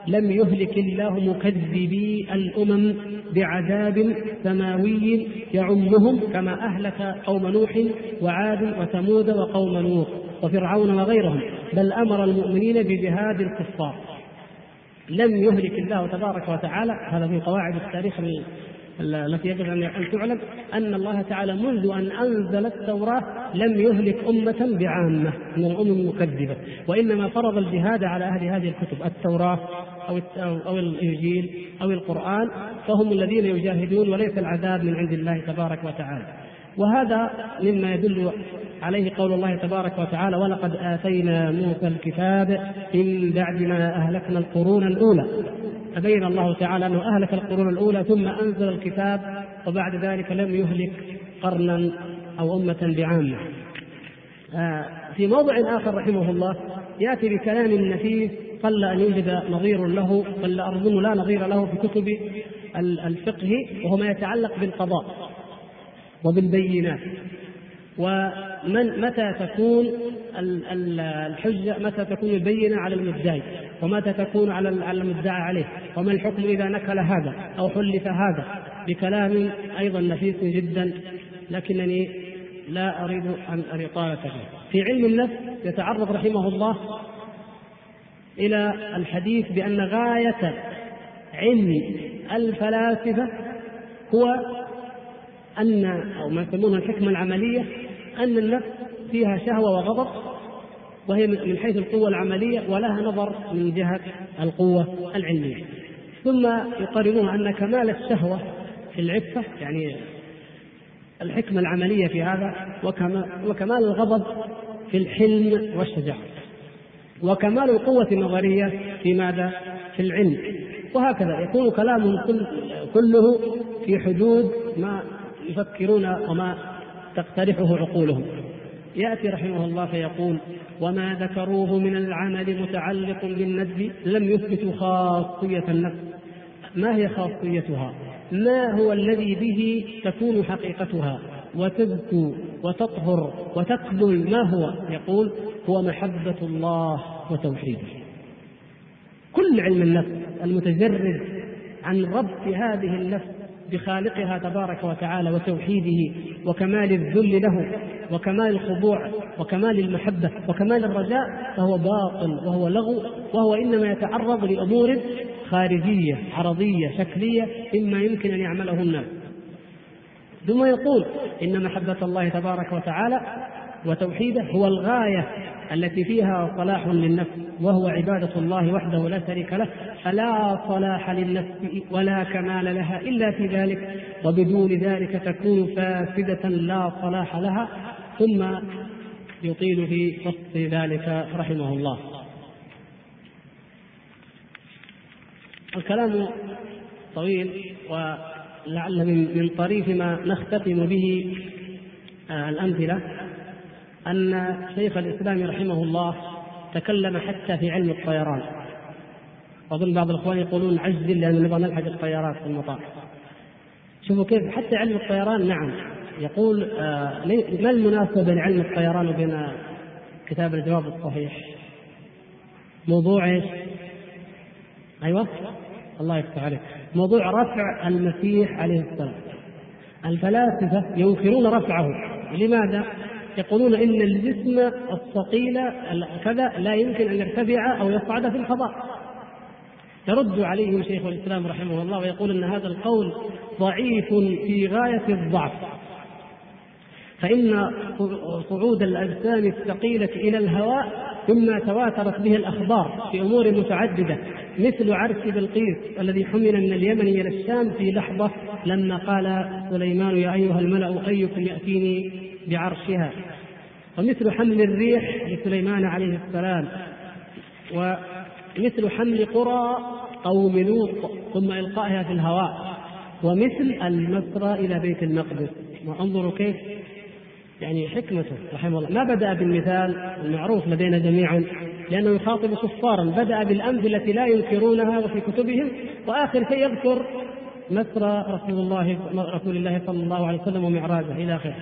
لم يهلك الله مكذبي الأمم بعذاب سماوي يعمهم كما أهلك قوم نوح وعاد وثمود وقوم لوط وفرعون وغيرهم، بل أمر المؤمنين بجهاد الكفار. لم يهلك الله تبارك وتعالى، هذا من قواعد التاريخ التي يجب أن تعلم، أن الله تعالى منذ أن أنزل التوراة لم يهلك أمة بعامة من الأمم المكذبة، وإنما فرض الجهاد على أهل هذه الكتب، التوراة أو الإنجيل أو القرآن، فهم الذين يجاهدون وليس العذاب من عند الله تبارك وتعالى. وهذا مما يدل عليه قول الله تبارك وتعالى: ولقد آتينا موسى الكتاب من بعد ما أهلكنا القرون الأولى. فبين الله تعالى أنه أهلك القرون الأولى ثم أنزل الكتاب، وبعد ذلك لم يهلك قرنا أو أمة بعامة. في موضع آخر رحمه الله يأتي بكلام نفيس قل أن يوجد نظير له، بل أظن لا نظير له في كتب الفقه، وهو ما يتعلق بالقضاء وبالبينات، ومتى تكون الحجة، متى تكون البينة على المدعي، ومتى تكون على المدعى عليه، وما الحكم إذا نكل هذا أو حلف هذا، بكلام أيضا نفيس جدا، لكنني لا أريد أن أطالة فيه. في علم النفس يتعرض رحمه الله إلى الحديث بأن غاية علم الفلاسفة هو أن، أو ما يسمونه الحكمة العملية، أن النفس فيها شهوة وغضب، وهي من حيث القوة العملية، ولها نظر من جهة القوة العلمية. ثم يقارنون أن كمال الشهوة في العفة، يعني الحكمة العملية في هذا، وكمال الغضب في الحلم والشجاعة، وكمال القوة النظرية في ماذا؟ في العلم. وهكذا يكون كلامهم كله في حدود ما يفكرون وما تقترحه عقولهم. يأتي رحمه الله فيقول: وما ذكروه من العمل متعلق بالندب لم يثبتوا خاصية النفس. ما هي خاصيتها؟ ما هو الذي به تكون حقيقتها وتزكو وتطهر وتقبل؟ ما هو؟ يقول: هو محبة الله وتوحيده. كل علم النفس المتجرد عن ربط هذه النفس بخالقها تبارك وتعالى وتوحيده وكمال الذل له وكمال الخضوع وكمال المحبة وكمال الرجاء فهو باطل وهو لغو، وهو إنما يتعرض لأمور خارجية عرضية شكلية إما يمكن أن يعمله الناس. ثم يقول: إن محبة الله تبارك وتعالى وتوحيده هو الغاية التي فيها صلاح للنفس، وهو عبادة الله وحده لا شريك له، فلا صلاح للنفس ولا كمال لها إلا في ذلك، وبدون ذلك تكون فاسدة لا صلاح لها. ثم يطيل في وصف ذلك رحمه الله. الكلام طويل، ولعل من طريف ما نختتم به الأمثلة أن شيخ الإسلام رحمه الله تكلم حتى في علم الطيران. أظن بعض الإخوان يقولون عجل لأن نبغى نلحق الطيارات في المطار. شوفوا كيف حتى علم الطيران. نعم، يقول ما المناسبة بين علم الطيران وبين كتاب الجواب الصحيح؟ موضوع ايش؟ أيوة الله يفتح عليك، موضوع رفع المسيح عليه السلام. الفلاسفة ينكرون رفعه. لماذا؟ يقولون إن الجسم الثقيل كذا لا يمكن أن يرتفع أو يصعد في الفضاء. يرد عليهم شيخ الإسلام رحمه الله ويقول إن هذا القول ضعيف في غاية الضعف، فإن صعود الأجسام الثقيلة إلى الهواء مما تواترت به الأخبار في أمور متعددة، مثل عرش بلقيس الذي حمل من اليمن إلى الشام في لحظة لما قال سليمان: يا أيها الملأ أيكم يأتيني بعرشها، ومثل حمل الريح لسليمان عليه السلام، ومثل حمل قرى قوم لوط ثم إلقائها في الهواء، ومثل المسرى إلى بيت المقدس. وانظروا كيف يعني حكمته رحمه الله، ما بدأ بالمثال المعروف لدينا جميعا لأنه يخاطب كفارا، بدأ بالأمثلة التي لا ينكرونها وفي كتبهم، وآخر شيء يذكر مسرى رسول الله صلى الله عليه وسلم ومعراجه إلى آخره.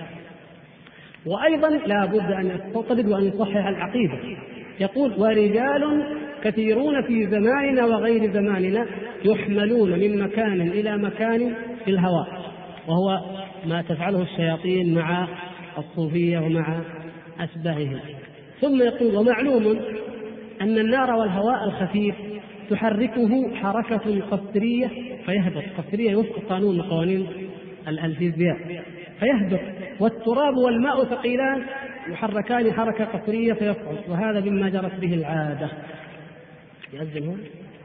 وأيضا لا بد أن يستطرد وأن يصحح العقيدة. يقول: ورجال كثيرون في زماننا وغير زماننا يحملون من مكان إلى مكان في الهواء، وهو ما تفعله الشياطين مع الصوفية ومع أشباههم. ثم يقول: ومعلوم أن النار والهواء الخفيف تحركه حركة قصرية فيهبط، قصرية وفق قانون من قوانين الفيزياء فيهبط، والتراب والماء ثقيلان يحركان حركة قصرية فيصعد، وهذا مما جرت به العادة. يأذن هون؟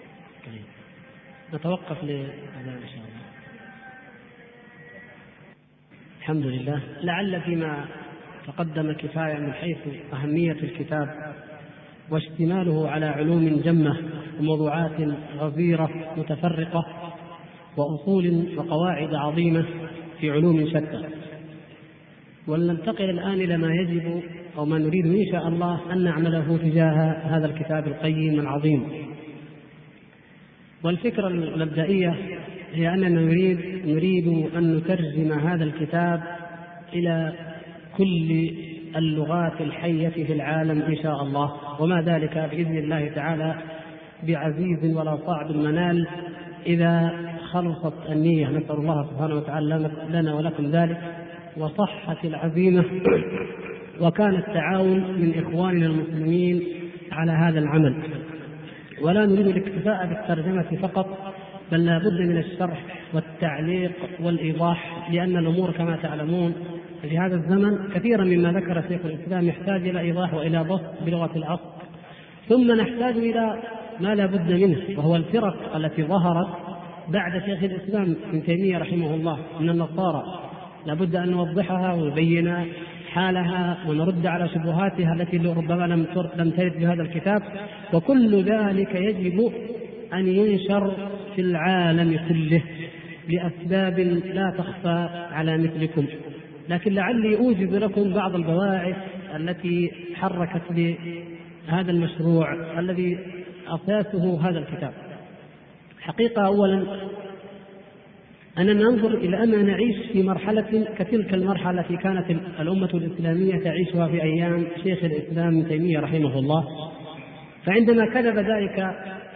نتوقف لأذان إن شاء الله. الحمد لله. لعل فيما تقدم كفاية من حيث أهمية الكتاب واشتماله على علوم جمة وموضوعات غزيرة متفرقة وأصول وقواعد عظيمة في علوم شتى. ولننتقل الآن إلى ما يجب أو ما نريد إن شاء الله أن نعمله تجاه هذا الكتاب القيم العظيم. والفكرة المبدئية هي أننا نريد أن نترجم هذا الكتاب إلى كل اللغات الحية في العالم إن شاء الله، وما ذلك بإذن الله تعالى بعزيز ولا صعب المنال إذا خلصت النية. نسأل الله سبحانه وتعالى لنا ولكم ذلك، وصحت العزيمة وكان التعاون من إخواننا المسلمين على هذا العمل. ولا نريد الاكتفاء بالترجمة فقط، بل لا بد من الشرح والتعليق والإيضاح، لأن الأمور كما تعلمون في هذا الزمن كثيرا مما ذكر شيخ الإسلام يحتاج إلى إيضاح وإلى بسط بلغة العصر. ثم نحتاج إلى ما لا بد منه، وهو الفرق التي ظهرت بعد شيخ الإسلام ابن تيمية رحمه الله من النصارى، لا بد أن نوضحها ونبين حالها ونرد على شبهاتها التي ربما لم ترد بهذا الكتاب. وكل ذلك يجب أن ينشر في العالم كله لأسباب لا تخفى على مثلكم، لكن لعلي أوجد لكم بعض البواعث التي حركت بهذا المشروع الذي أساسه هذا الكتاب. حقيقة أولا أننا ننظر إلى أننا نعيش في مرحلة كتلك المرحلة التي كانت الأمة الإسلامية تعيشها في أيام شيخ الإسلام ابن تيمية رحمه الله. فعندما كذب ذلك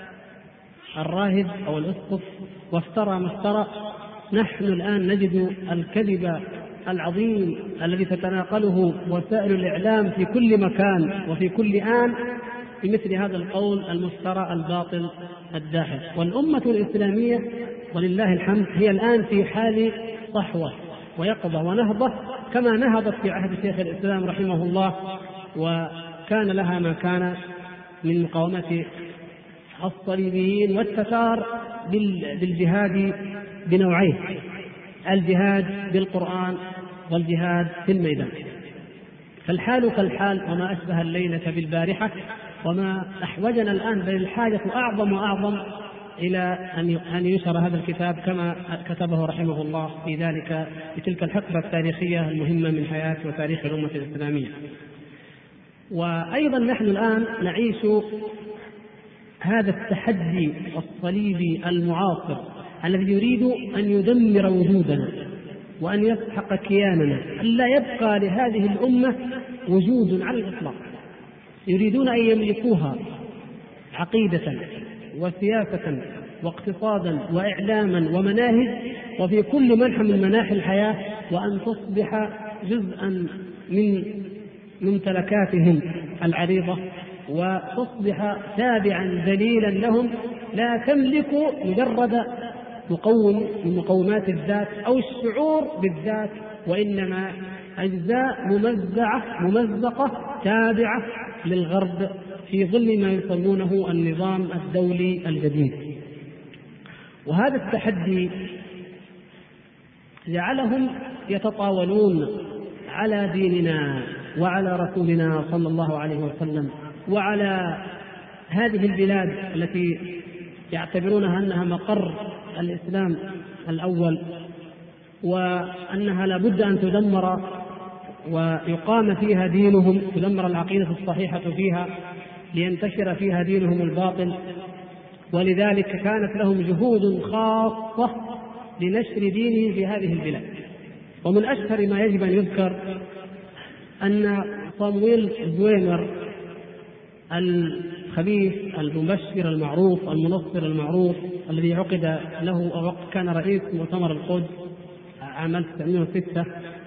الراهب أو الأسقف وافترى ما افترى، نحن الآن نجد الكذب العظيم الذي تتناقله وسائل الإعلام في كل مكان وفي كل آن بمثل هذا القول المفترى الباطل الداحض. والأمة الإسلامية ولله الحمد هي الآن في حال صحوة ويقظة ونهضة، كما نهضت في عهد شيخ الإسلام رحمه الله، وكان لها ما كان من مقاومة الصليبيين والتتار بالجهاد بنوعين: الجهاد بالقرآن والجهاد في الميدان. فالحال كالحال، وما أشبه الليلة بالبارحة، وما أحوجنا الآن بل الحاجة أعظم وأعظم إلى أن ينشر هذا الكتاب كما كتبه رحمه الله في ذلك في تلك الحقبة التاريخية المهمة من حياة وتاريخ الأمة الإسلامية. وأيضا نحن الآن نعيش هذا التحدي الصليبي المعاصر الذي يريد أن يدمر وجودنا وأن يسحق كياننا، ألا يبقى لهذه الأمة وجود على الإطلاق. يريدون أن يملكوها عقيدة وسياسة واقتصادا وإعلاما ومناهج وفي كل منحى من مناحي الحياة، وأن تصبح جزءا من ممتلكاتهم العريضة، وتصبح تابعا ذليلا لهم، لا تملك مجرد مقوم من مقومات الذات أو الشعور بالذات، وإنما أجزاء ممزقة تابعة للغرب في ظل ما يسمونه النظام الدولي الجديد. وهذا التحدي جعلهم يتطاولون على ديننا وعلى رسولنا صلى الله عليه وسلم وعلى هذه البلاد التي يعتبرونها أنها مقر الإسلام الأول، وأنها لا بد أن تدمر ويقام فيها دينهم، تدمر العقيدة الصحيحة فيها لينتشر فيها دينهم الباطل. ولذلك كانت لهم جهود خاصة لنشر دينهم في هذه البلاد. ومن أشهر ما يجب أن يذكر أن صامويل زويمر الخليفة الخبيث المبشر المعروف المنصر المعروف الذي عقد له أو كان رئيس مؤتمر القدس عام 1906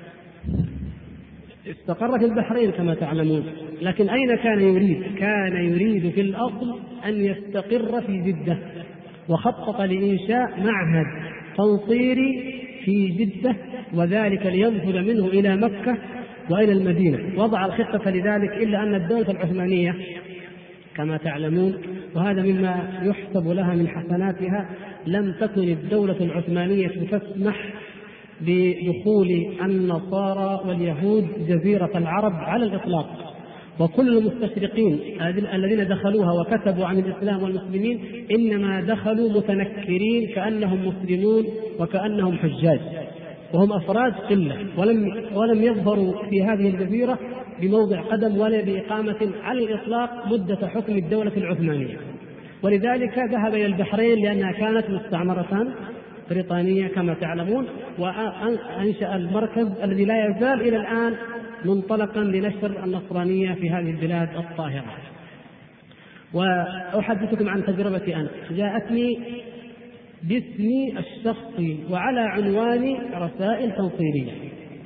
استقر في البحرين كما تعلمون. لكن أين كان يريد؟ كان يريد في الأصل أن يستقر في جدة، وخطط لإنشاء معهد تنصيري في جدة، وذلك لينفذ منه إلى مكة وإلى المدينة. وضع الخطة لذلك، إلا أن الدولة العثمانية كما تعلمون، وهذا مما يحسب لها من حسناتها، لم تكن الدولة العثمانية تسمح بدخول النصارى واليهود جزيرة العرب على الإطلاق. وكل المستشرقين الذين دخلوها وكتبوا عن الإسلام والمسلمين إنما دخلوا متنكرين كأنهم مسلمون وكأنهم حجاج، وهم أفراد قلة، ولم يظهروا في هذه الجزيرة بموضع قدم ولا بإقامة على الإطلاق مدة حكم الدولة العثمانية. ولذلك ذهب إلى البحرين لأنها كانت مستعمرة بريطانية كما تعلمون، وأنشأ المركز الذي لا يزال إلى الآن منطلقا لنشر النصرانية في هذه البلاد الطاهرة. وأحدثكم عن تجربتي أنا، جاءتني باسمي الشخصي وعلى عنوان رسائل تنصيرية،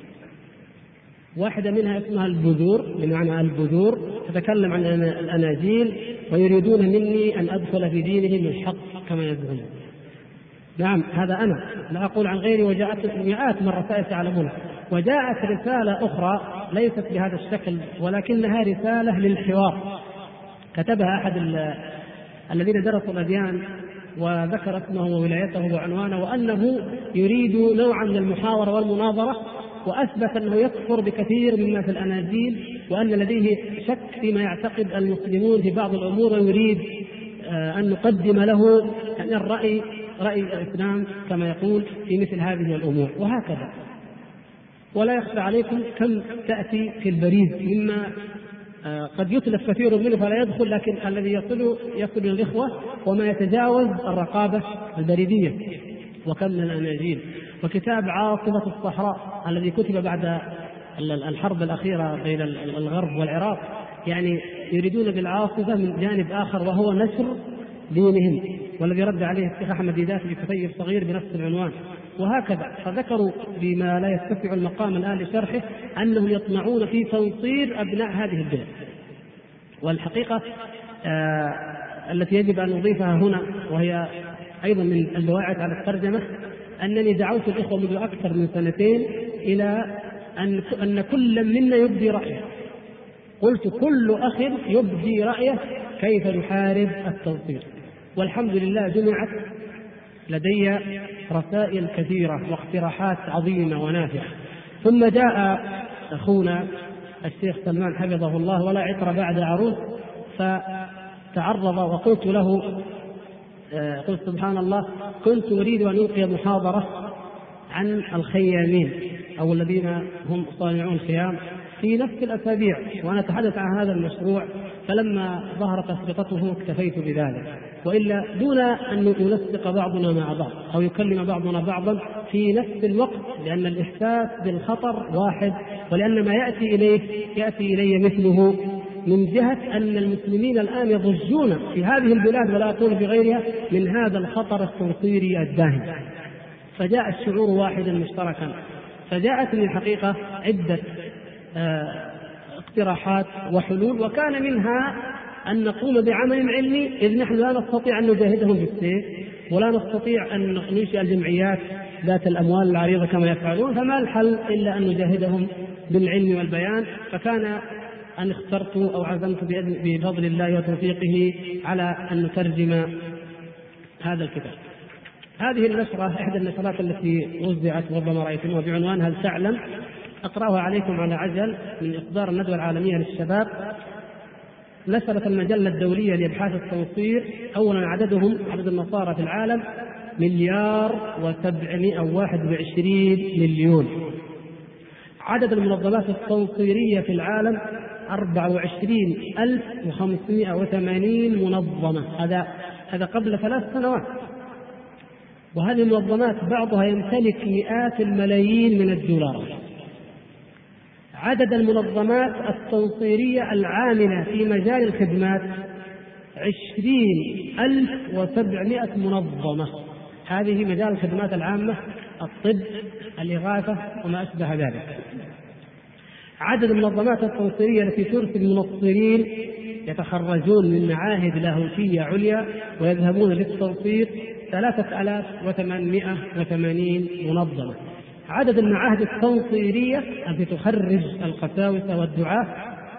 واحدة منها اسمها البذور، بمعنى البذور، تتكلم عن الأناجيل ويريدون مني أن أدخل في دينهم الحق كما يزعمون. نعم هذا أنا، لا أقول عن غيري، وجاءت مئات من الرسائل تعلمونها. وجاءت رسالة أخرى ليست بهذا الشكل ولكنها رسالة للحوار، كتبها أحد الذين درسوا الأديان وذكر اسمه وولايته وعنوانه، وأنه يريد نوعا من المحاورة والمناظرة، وأثبت أنه يكفر بكثير مما في الأناجيل، وأن لديه شك فيما يعتقد المسلمون في بعض الأمور، ويريد أن نقدم له رأي الإسلام كما يقول في مثل هذه الأمور، وهكذا. ولا يخفى عليكم كم تأتي في البريد مما قد يتلف كثير منه فلا يدخل، لكن الذي يصل للإخوة وما يتجاوز الرقابة البريدية. وكم من الأناجيل. وكتاب عاصمة الصحراء الذي كتب بعد الحرب الأخيرة بين الغرب والعراق، يعني يريدون بالعاصفة من جانب آخر وهو نشر دينهم، والذي رد عليه الشيخ أحمد ديدات بكتيب صغير بنفس العنوان. وهكذا فذكروا بما لا يستطيع المقام الآن لشرحه أنهم يطمعون في تنصير أبناء هذه البلاد. والحقيقة التي يجب أن نضيفها هنا، وهي أيضا من البواعث على الترجمة، أنني دعوت الإخوة منذ أكثر من 2 سنين إلى أن كل منا يبدي رأيه. قلت كل أخ يبدي رأيه كيف نحارب التنصير. والحمد لله جمعت لدي رسائل كثيرة واقتراحات عظيمة ونافعة. ثم جاء أخونا الشيخ سلمان حفظه الله، ولا عطر بعد عروس، فتعرض وقلت له، قلت سبحان الله، كنت أريد أن ألقي محاضرة عن الخيامين أو الذين هم صانعون الخيام في نفس الأسابيع، وأنا أتحدث عن هذا المشروع، فلما ظهرت أسبقته اكتفيت بذلك، وإلا دون أن نلصق بعضنا مع بعض أو يكلم بعضنا بعضا في نفس الوقت، لأن الإحساس بالخطر واحد، ولأن ما يأتي إلي مثله من جهة أن المسلمين الآن يضجون في هذه البلاد ولا أقول بغيرها من هذا الخطر التنصيري الداهم. فجاء الشعور واحدا مشتركا، فجاءت من الحقيقة عدة اقتراحات وحلول، وكان منها أن نقوم بعمل علمي، إذ نحن لا نستطيع أن نجاهدهم بالسيف، ولا نستطيع أن ننشئ الجمعيات ذات الأموال العريضة كما يفعلون، فما الحل إلا أن نجاهدهم بالعلم والبيان. فكان أن اخترت أو عزمت بفضل الله وتوفيقه على أن نترجم هذا الكتاب. هذه النشرة إحدى النشرات التي وزعت ربما رأيتموها بعنوان هل تعلم، أقرأها عليكم على عجل من إصدار الندوة العالمية للشباب. نشرت المجلة الدولية لأبحاث التنصير، أولا عدد النصارى في العالم 1,721,000,000. عدد المنظمات التنصيرية في العالم 24,580 منظمة. هذا قبل 3 سنوات. وهذه المنظمات بعضها يمتلك مئات الملايين من الدولارات. عدد المنظمات التنصيرية العاملة في مجال الخدمات 20,700 منظمة. هذه مجال الخدمات العامة، الطب، الإغاثة وما أشبه ذلك. عدد المنظمات التنصيرية التي ترسل منصرين يتخرجون من معاهد لاهوتية عليا ويذهبون للتنصير 3,880 منظمة. عدد المعاهد التنصيرية التي تخرج القساوسة والدعاة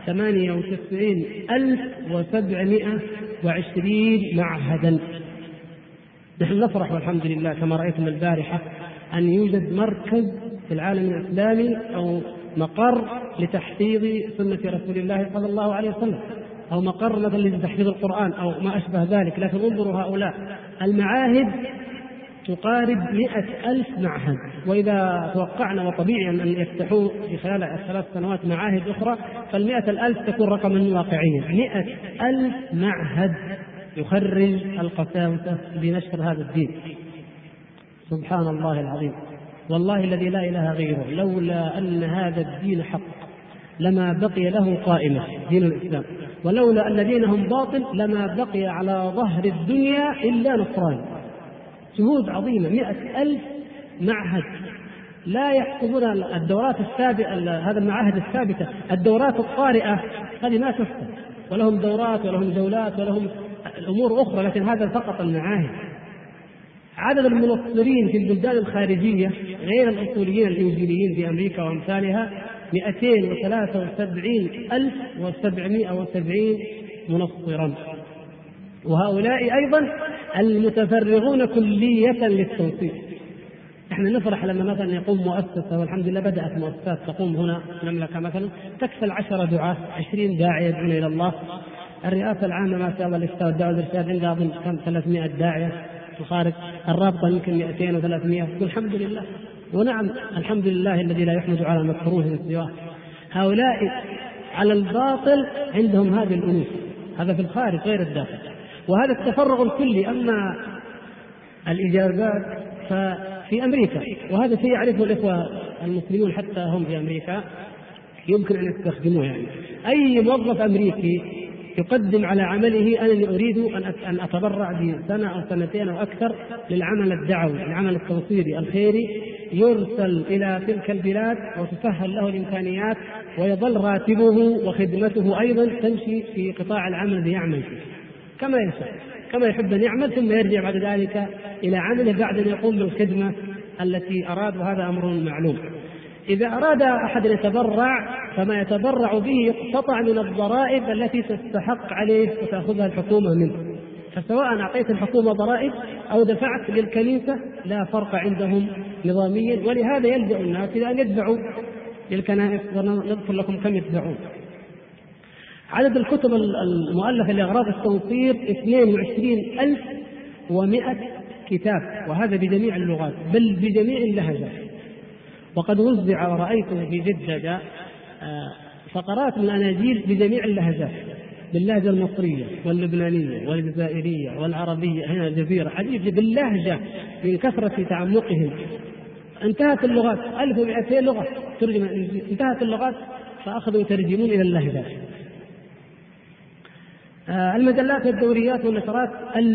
98,720 معهدا. نحن نفرح والحمد لله كما رأيتم البارحة أن يوجد مركز في العالم الإسلامي أو مقر لتحفيظ سنة رسول الله صلى الله عليه وسلم، أو مقر مثلا لتحفيظ القرآن أو ما أشبه ذلك. لكن انظروا هؤلاء المعاهد تقارب 100,000 معهد، وإذا توقعنا وطبيعي أن يفتحوا في خلال الثلاث سنوات معاهد أخرى فال100,000 تكون رقما واقعيا. 100,000 معهد يخرج القساوسة بنشر هذا الدين. سبحان الله العظيم، والله الذي لا إله غيره، لولا أن هذا الدين حق لما بقي له قائمة دين الإسلام، ولولا أن دينهم باطل لما بقي على ظهر الدنيا إلا نصران. جهود عظيمة، 100,000 معهد لا يحسبون الدورات السابقة، هذا المعاهد الثابتة، الدورات الطارئة هذه ما تحسب، ولهم دورات ولهم جولات ولهم الأمور أخرى، لكن هذا فقط المعاهد. عدد المنصرين في البلدان الخارجية غير الأصوليين الإنجيليين في أمريكا وأمثالها 273,770 منصرا، وهؤلاء أيضا المتفرغون كلية للتنصير. احنا نفرح لما مثلا يقوم مؤسسة، والحمد لله بدأت مؤسسات تقوم هنا في المملكة مثلا تكفل 10 دعاة 20 داعية يدعون إلى الله. الرئاسة العامة ما شاء الله الإفتاء والدعوة والإرشاد عندها أظن 300 داعية في الخارج، الرابطة يمكن 200 و300، والحمد لله. ونعم الحمد لله الذي لا يحمد على مكروه من سواه. هؤلاء على الباطل عندهم هذه الأنوثة، هذا في الخارج غير الداخل. وهذا التفرغ الكلي. أما الإجازات ففي أمريكا، وهذا شيء يعرفه الإخوة المسلمون حتى هم في أمريكا يمكن أن يستخدموه. يعني أي موظف أمريكي يقدم على عمله أنني أريد أن أتبرع بسنة أو سنتين أو أكثر للعمل الدعوي، العمل التنصيري الخيري، يرسل إلى تلك البلاد وتسهل له الإمكانيات، ويظل راتبه وخدمته أيضا تمشي في قطاع العمل الذي يعمل فيه كما يشاء، كما يحب أن يعمل، ثم يرجع بعد ذلك إلى عمله بعد أن يقوم بالخدمة التي أراد، وهذا أمر معلوم. إذا أراد أحد أن يتبرع فما يتبرع به يقتطع من الضرائب التي تستحق عليه وتأخذها الحكومة منه، فسواء أعطيت الحكومة ضرائب أو دفعت للكنيسة لا فرق عندهم نظاميا. ولهذا يلجأ الناس إلى أن يدفعوا للكنائس، ونذكر لكم كم يدفعون. عدد الكتب المؤلفة لأغراض التنصير 22,100 كتاب، وهذا بجميع اللغات بل بجميع اللهجات. وقد وزع ورأيته في جدة فقرات من الأناجيل بجميع اللهجات، باللهجة المصرية واللبنانية والجزائرية والعربية، هنا الجزيرة عجيب باللهجة من كثرة تعمقهم. انتهت اللغات 1200 لغة ترجم، انتهت اللغات فأخذوا يترجمون إلى اللهجات. المجلات والدوريات والنشرات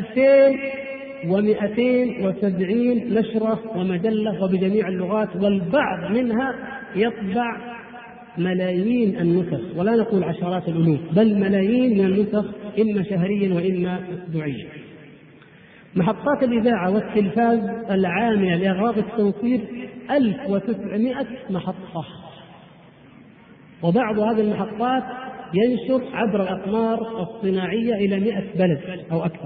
2270 نشرة ومجلة وبجميع اللغات، والبعض منها يطبع ملايين النسخ، ولا نقول عشرات الألوف بل ملايين من النسخ، إما شهريا وإما أسبوعيا. محطات الإذاعة والتلفاز العاملة لأغراض التنصير 1900 محطة، وبعض هذه المحطات ينشر عبر الأقمار الصناعية إلى 100 بلد أو أكثر.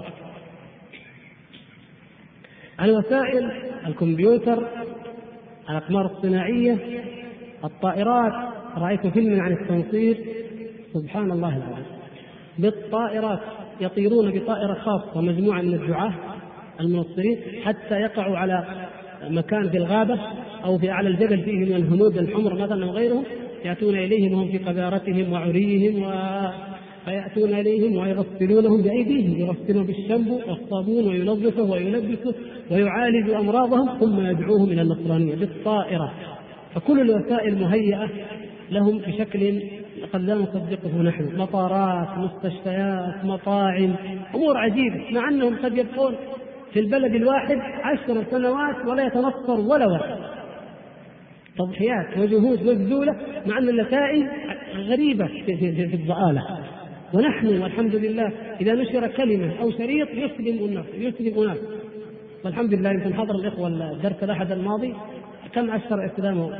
الوسائل، الكمبيوتر، الأقمار الصناعية، الطائرات. رأيت فيلما عن التنصير سبحان الله العظيم، بالطائرات يطيرون بطائرة خاصة مجموعة من الدعاة المنصرين حتى يقعوا على مكان في الغابة أو في أعلى الجبل فيه من الهنود الحمر مثلا وغيرهم، يأتون إليهم وهم في قذارتهم وعريهم فيأتون إليهم ويغسلونهم بأيديهم، يغسلون بالشامبو والصابون وينظفه ويلبسه ويعالج أمراضهم، ثم يدعوهم إلى النصرانية بالطائرة. فكل الوسائل مهيئة لهم بشكل وقد لا نصدقه نحن، مطارات، مستشفيات، مطاعم، أمور عجيبة، مع أنهم قد يبقون في البلد الواحد 10 سنوات ولا يتنصر ولا واحد. تضحيات وجهود مبذولة مع أن النتائج غريبة في الضآلة. ونحن والحمد لله إذا نشر كلمة أو شريط يسلم أناس. والحمد لله يمكن حضر الإخوة الدرس الأحد الماضي كم أشهر إسلامه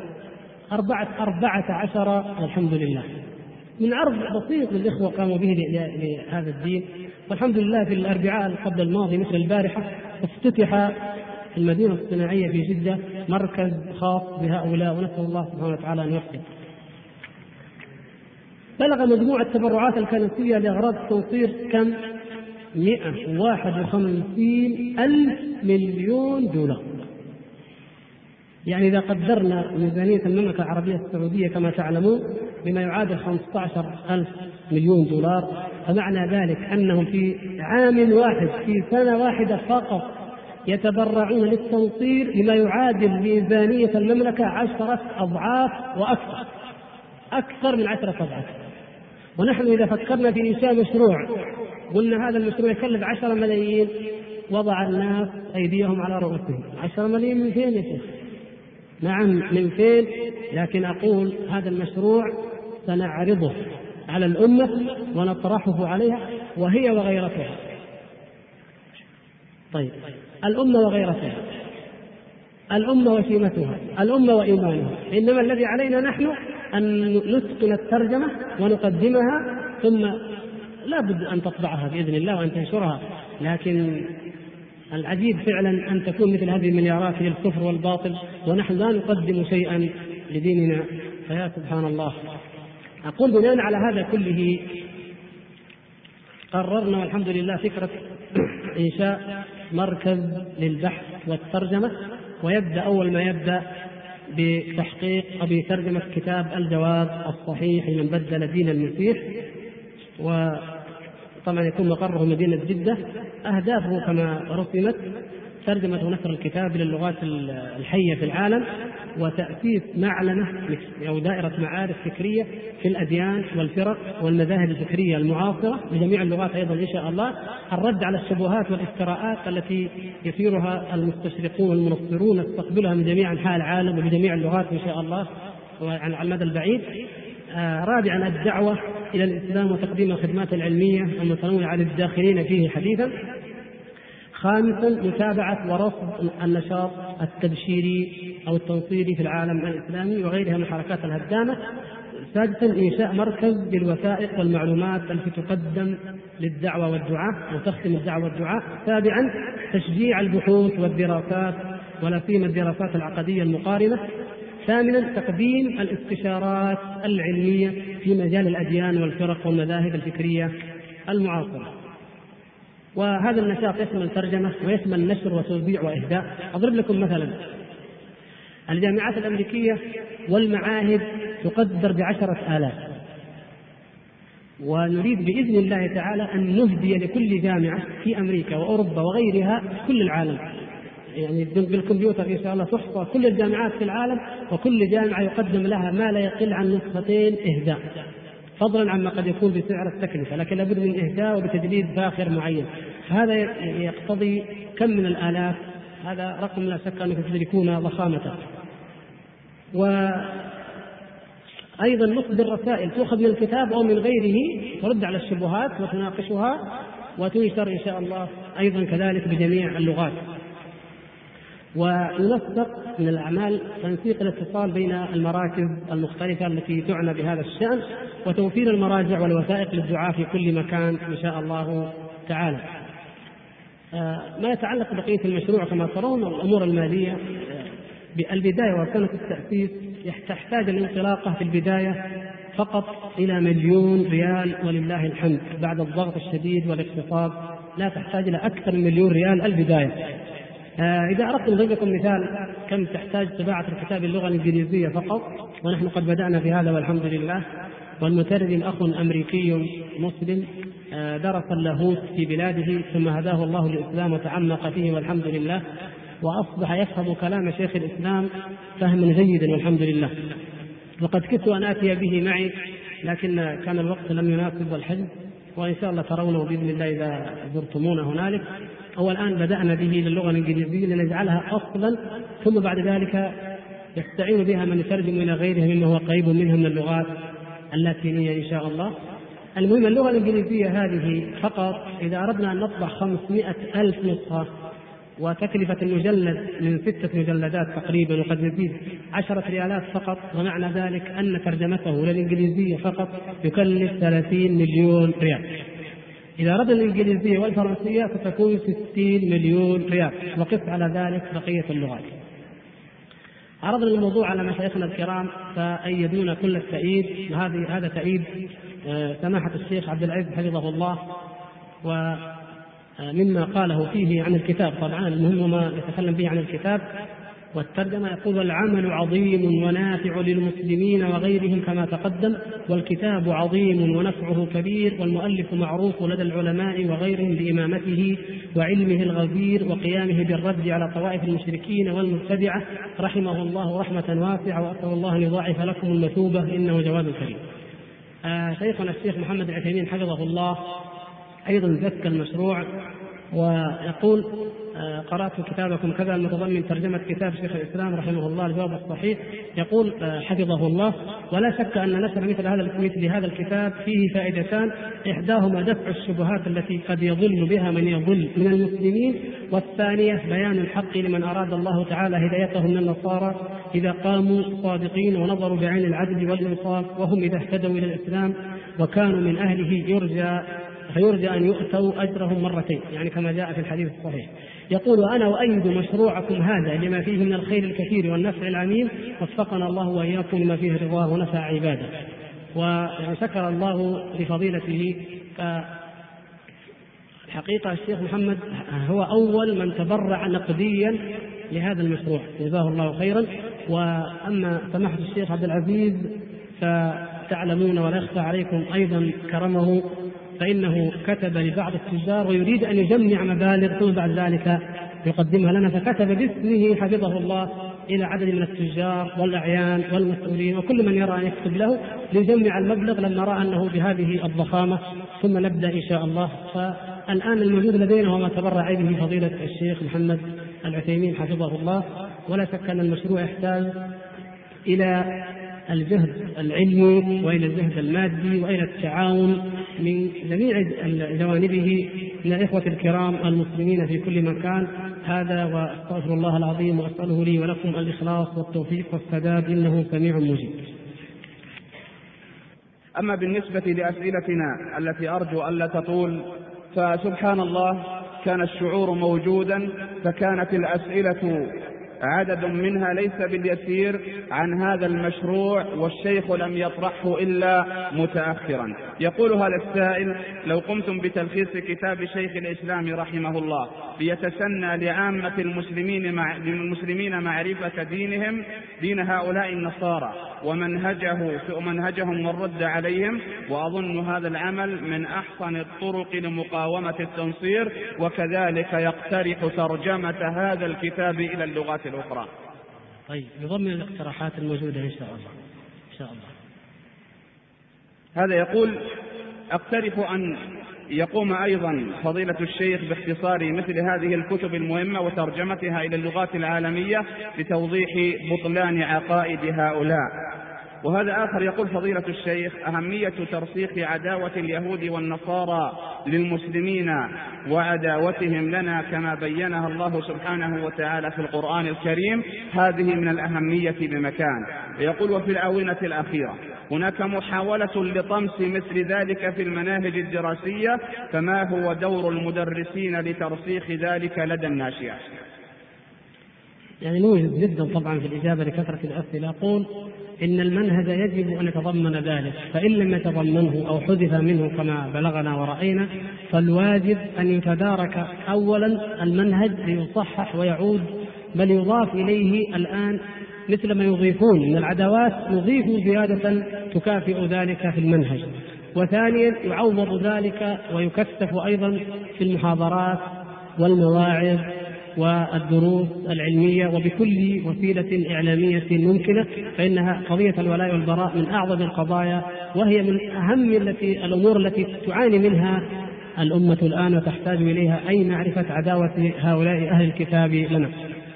14 والحمد لله، من عرض بسيط للإخوة قاموا به لهذا الدين. والحمد لله في الأربعاء قبل الماضي مثل البارحة افتتح في المدينة الصناعية في جدة مركز خاص بهؤلاء، ونسأل الله سبحانه وتعالى أن يوفق. بلغ مجموع التبرعات الكنسية لأغراض التنصير كم؟ 151,000 مليون دولار. يعني إذا قدرنا ميزانية المملكة العربية السعودية كما تعلمون بما يعادل 15,000 مليون دولار، فمعنى ذلك أنهم في عام واحد في سنة واحدة فقط يتبرعون للتنصير بما يعادل ميزانية المملكة 10 أضعاف وأكثر، أكثر من 10 أضعاف. ونحن إذا فكرنا في إنشاء مشروع قلنا هذا المشروع يكلف 10 ملايين، وضع الناس أيديهم على رؤوسهم. 10 ملايين من فين يا شيخ؟ نعم من فين؟ لكن أقول هذا المشروع سنعرضه على الأمة ونطرحه عليها وهي وغيرتها. طيب الأمة وغيرتها، الأمة وشيمتها، الأمة وإيمانها، إنما الذي علينا نحن أن نتقن الترجمة ونقدمها، ثم لا بد أن تطبعها بإذن الله وأن تنشرها. لكن العجيب فعلا أن تكون مثل هذه المليارات هي الكفر والباطل ونحن لا نقدم شيئا لديننا، فيا سبحان الله. أقول بناء على هذا كله قررنا والحمد لله فكرة إنشاء مركز للبحث والترجمة، ويبدأ أول ما يبدأ بتحقيق أو بترجمة كتاب الجواب الصحيح لمن بدل دين المسيح، وطبعا يكون مقره مدينة جدة. أهدافه كما رسمت ترجمة ونشر الكتاب للغات الحية في العالم، وتأسيس معلمة أو دائرة معارف فكرية في الأديان والفرق والمذاهب الفكرية المعاصرة بجميع اللغات أيضا إن شاء الله، الرد على الشبهات والافتراءات التي يثيرها المستشرقون والمنصرون نستقبلها من جميع أنحاء العالم وبجميع اللغات إن شاء الله على المدى البعيد. رابعا الدعوة إلى الإسلام وتقديم الخدمات العلمية المتنوعة للداخلين فيه حديثا. خامسا متابعة ورصد النشاط التبشيري أو التنصيري في العالم الإسلامي وغيرها من الحركات الهدامة. سادسا إنشاء مركز للوثائق والمعلومات التي تقدم للدعوة والدعاء وتخدم الدعوة والدعاء. سابعا تشجيع البحوث والدراسات ولا سيما الدراسات العقدية المقارنة. ثامنا تقديم الاستشارات العلمية في مجال الأديان والفرق والمذاهب الفكرية المعاصرة. وهذا النشاط يشمل ترجمة ويشمل نشر وتوزيع وإهداء. أضرب لكم مثلا الجامعات الأمريكية والمعاهد تقدر ب10,000، ونريد بإذن الله تعالى أن نهدي لكل جامعة في أمريكا وأوروبا وغيرها كل العالم، يعني بالكمبيوتر إن شاء الله تحصى كل الجامعات في العالم، وكل جامعة يقدم لها ما لا يقل عن نسختين إهداء، فضلا عما قد يكون بسعر التكلفة، لكن لابد من إهداء وبتجديد فاخر معين. هذا يقتضي كم من الآلاف، هذا رقم لا شك أنكم تدركون ضخامته. وأيضا نصدر رسائل تؤخذ من الكتاب أو من غيره ترد على الشبهات وتناقشها وتنشر إن شاء الله أيضا كذلك بجميع اللغات. وننسق من الأعمال تنسيق الاتصال بين المراكز المختلفة التي تعنى بهذا الشأن، وتوفير المراجع والوثائق للدعاء في كل مكان إن شاء الله تعالى. ما يتعلق بقية المشروع كما ترون الأمور المالية بالبداية وسنة التأسيس تحتاج الانطلاقة في البداية فقط إلى 1,000,000 ريال ولله الحمد، بعد الضغط الشديد والاقتصاد لا تحتاج إلى أكثر من 1,000,000 ريال البداية. إذا أردت أضرب لكم مثال كم تحتاج طباعة الكتاب اللغة الإنجليزية فقط، ونحن قد بدأنا في هذا والحمد لله. والمترجم أخ أمريكي مسلم درس اللاهوت في بلاده ثم هداه الله للإسلام وتعمق فيه والحمد لله، وأصبح يفهم كلام شيخ الإسلام فهما جيدا والحمد لله. وقد كدت أن آتي به معي لكن كان الوقت لم يناسب الحجز، وإن شاء الله ترونه بإذن الله إذا زرتمونا هنالك. هو الآن بدأنا به للغة الإنجليزية لنجعلها أصلا، ثم بعد ذلك يستعين بها من يترجم إلى غيره مما هو قريب منها من اللغات اللاتينية إن شاء الله. المهم اللغة الإنجليزية هذه فقط إذا أردنا أن نطبع 500,000 نسخة، وتكلفة المجلد من 6 مجلدات تقريبا وقد يزيد 10 ريالات فقط، ومعنى ذلك أن ترجمته للإنجليزية فقط يكلف 30 مليون ريال. إذا أردنا الإنجليزية والفرنسية ستكون 60 مليون ريال، وقف على ذلك بقية اللغات. عرضنا الموضوع على مشايخنا الكرام فأيدونا كل التأييد، هذا تأييد سماحة الشيخ عبد العزيز حفظه الله، ومما قاله فيه عن الكتاب. طبعا المهم ما يتكلم به عن الكتاب والترجمة. يقول: العمل عظيم ونافع للمسلمين وغيرهم كما تقدم، والكتاب عظيم ونفعه كبير، والمؤلف معروف لدى العلماء وغيرهم بإمامته وعلمه الغزير وقيامه بالرد على طوائف المشركين والمبتدعة، رحمه الله رحمة واسعة، وأسأل الله أن يضاعف لكم المثوبة إنه جواد كريم. شيخنا الشيخ محمد العثيمين حفظه الله أيضا زكى المشروع ويقول: قرأت كتابكم كذا المتضمن ترجمة كتاب شيخ الإسلام رحمه الله الجواب الصحيح. يقول حفظه الله: ولا شك أن نشر مثل هذا الكتاب فيه فائدتان، إحداهما دفع الشبهات التي قد يضل بها من يضل من المسلمين، والثانية بيان الحق لمن أراد الله تعالى هدايته من النصارى إذا قاموا صادقين ونظروا بعين العدل والإنصاف، وهم إذا اهتدوا إلى الإسلام وكانوا من أهله فيرجى أن يؤتوا أجرهم مرتين، يعني كما جاء في الحديث الصحيح. يقول: أنا أؤيد مشروعكم هذا لما فيه من الخير الكثير والنفع العميم، وفقنا الله وإياكم لما فيه رضاه ونفع عباده. وشكر الله لفضيلته. الحقيقة الشيخ محمد هو أول من تبرع نقديا لهذا المشروع، جزاه الله خيرا. وأما سماحة الشيخ عبد العزيز فتعلمون ولا يخفى عليكم أيضا كرمه، فإنه كتب لبعض التجار ويريد أن يجمع مبالغ ثم بعد ذلك يقدمها لنا، فكتب باسمه حفظه الله إلى عدد من التجار والأعيان والمسؤولين وكل من يرى أن يكتب له ليجمع المبلغ لما رأى أنه بهذه الضخامة، ثم نبدأ إن شاء الله. فالآن الموجود لدينا هو ما تبرع به فضيلة الشيخ محمد العثيمين حفظه الله. ولا شك أن المشروع يحتاج إلى الجهد العلمي وإلى الجهد المادي وإلى التعاون من جميع جوانبه من الإخوة الكرام المسلمين في كل مكان. هذا وأستغفر الله العظيم وأسأله لي ولكم الإخلاص والتوفيق والسداد إنه سميع مجيب. أما بالنسبة لأسئلتنا التي أرجو ألا تطول، فسبحان الله كان الشعور موجودا، فكانت الأسئلة عدد منها ليس باليسير عن هذا المشروع، والشيخ لم يطرحه إلا متأخرا. يقول هذا السائل: لو قمتم بتلخيص كتاب شيخ الإسلام رحمه الله ليتسنى لعامة المسلمين معرفة دينهم دين هؤلاء النصارى ومنهجهم والرد عليهم، وأظن هذا العمل من أحسن الطرق لمقاومة التنصير، وكذلك يقترح ترجمة هذا الكتاب إلى اللغات الأخرى. طيب، يضمن الاقتراحات الموجودة إن شاء الله. إن شاء الله. هذا يقول: أقترح أن يقوم أيضا فضيلة الشيخ باختصار مثل هذه الكتب المهمة وترجمتها إلى اللغات العالمية لتوضيح بطلان عقائد هؤلاء. وهذا آخر يقول فضيلة الشيخ: أهمية ترسيخ عداوة اليهود والنصارى للمسلمين وعداوتهم لنا كما بينها الله سبحانه وتعالى في القرآن الكريم، هذه من الأهمية بمكان. يقول: وفي الآونة الأخيرة هناك محاولة لطمس مثل ذلك في المناهج الدراسية، فما هو دور المدرسين لترسيخ ذلك لدى الناشئة؟ يعني نوجد جدا طبعا في الإجابة لكثرة الأسئلة. أقول إن المنهج يجب أن يتضمن ذلك، فإن لم يتضمنه أو حذف منه كما بلغنا ورأينا، فالواجب أن يتدارك أولا المنهج ليصحح ويعود، بل يضاف إليه الآن مثل ما يضيفون من العداوات، نضيف زيادة تكافئ ذلك في المنهج. وثانيا يعوض ذلك ويكثف أيضا في المحاضرات والمواعظ والدروس العلمية وبكل وسيلة إعلامية ممكنة، فإنها قضية الولاء والبراء من أعظم القضايا، وهي من أهم الأمور التي تعاني منها الأمة الآن وتحتاج إليها، أي معرفة عداوة هؤلاء أهل الكتاب لنا.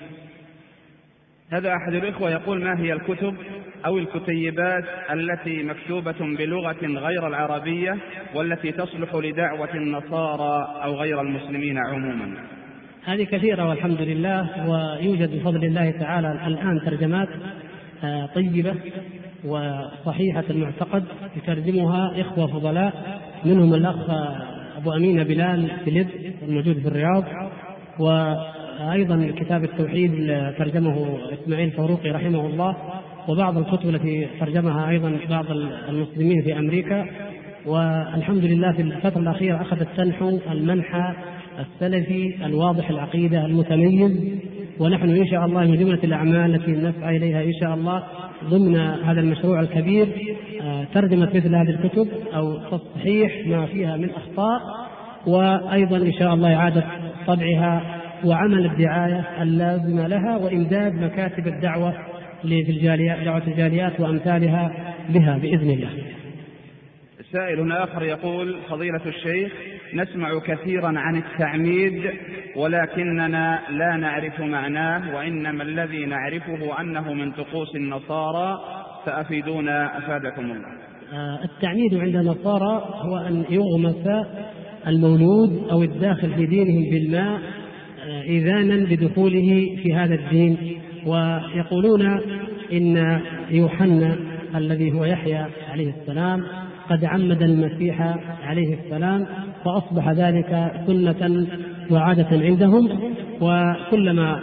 هذا أحد الإخوة يقول: ما هي الكتب أو الكتيبات التي مكتوبة بلغة غير العربية والتي تصلح لدعوة النصارى أو غير المسلمين عموما؟ هذه كثيرة والحمد لله، ويوجد بفضل الله تعالى الآن ترجمات طيبة وصحيحة المعتقد يترجمها إخوة فضلاء، منهم الأخ أبو أمين بلال فيليب الموجود في الرياض، وأيضا كتاب التوحيد ترجمه إسماعيل فاروقي رحمه الله، وبعض الكتب التي ترجمها أيضا بعض المسلمين في أمريكا. والحمد لله في الفترة الأخيرة أخذت تنحو المنحى السلفي الواضح العقيدة المتميز، ونحن إن شاء الله من جملة الأعمال التي نسعى إليها إن شاء الله ضمن هذا المشروع الكبير ترجمة مثل هذه الكتب أو تصحيح ما فيها من أخطاء، وأيضا إن شاء الله إعادة طبعها وعمل الدعاية اللازمة لها، وإمداد مكاتب الدعوة دعوة الجاليات وأمثالها بها بإذن الله. سائل آخر يقول: فضيلة الشيخ، نسمع كثيرا عن التعميد ولكننا لا نعرف معناه، وإنما الذي نعرفه أنه من طقوس النصارى، فأفيدونا أفادكم الله. التعميد عند النصارى هو أن يغمس المولود أو الداخل في دينهم بالماء إذانا بدخوله في هذا الدين، ويقولون إن يوحنا الذي هو يحيى عليه السلام قد عمد المسيح عليه السلام، فأصبح ذلك سنة وعادة عندهم، وكلما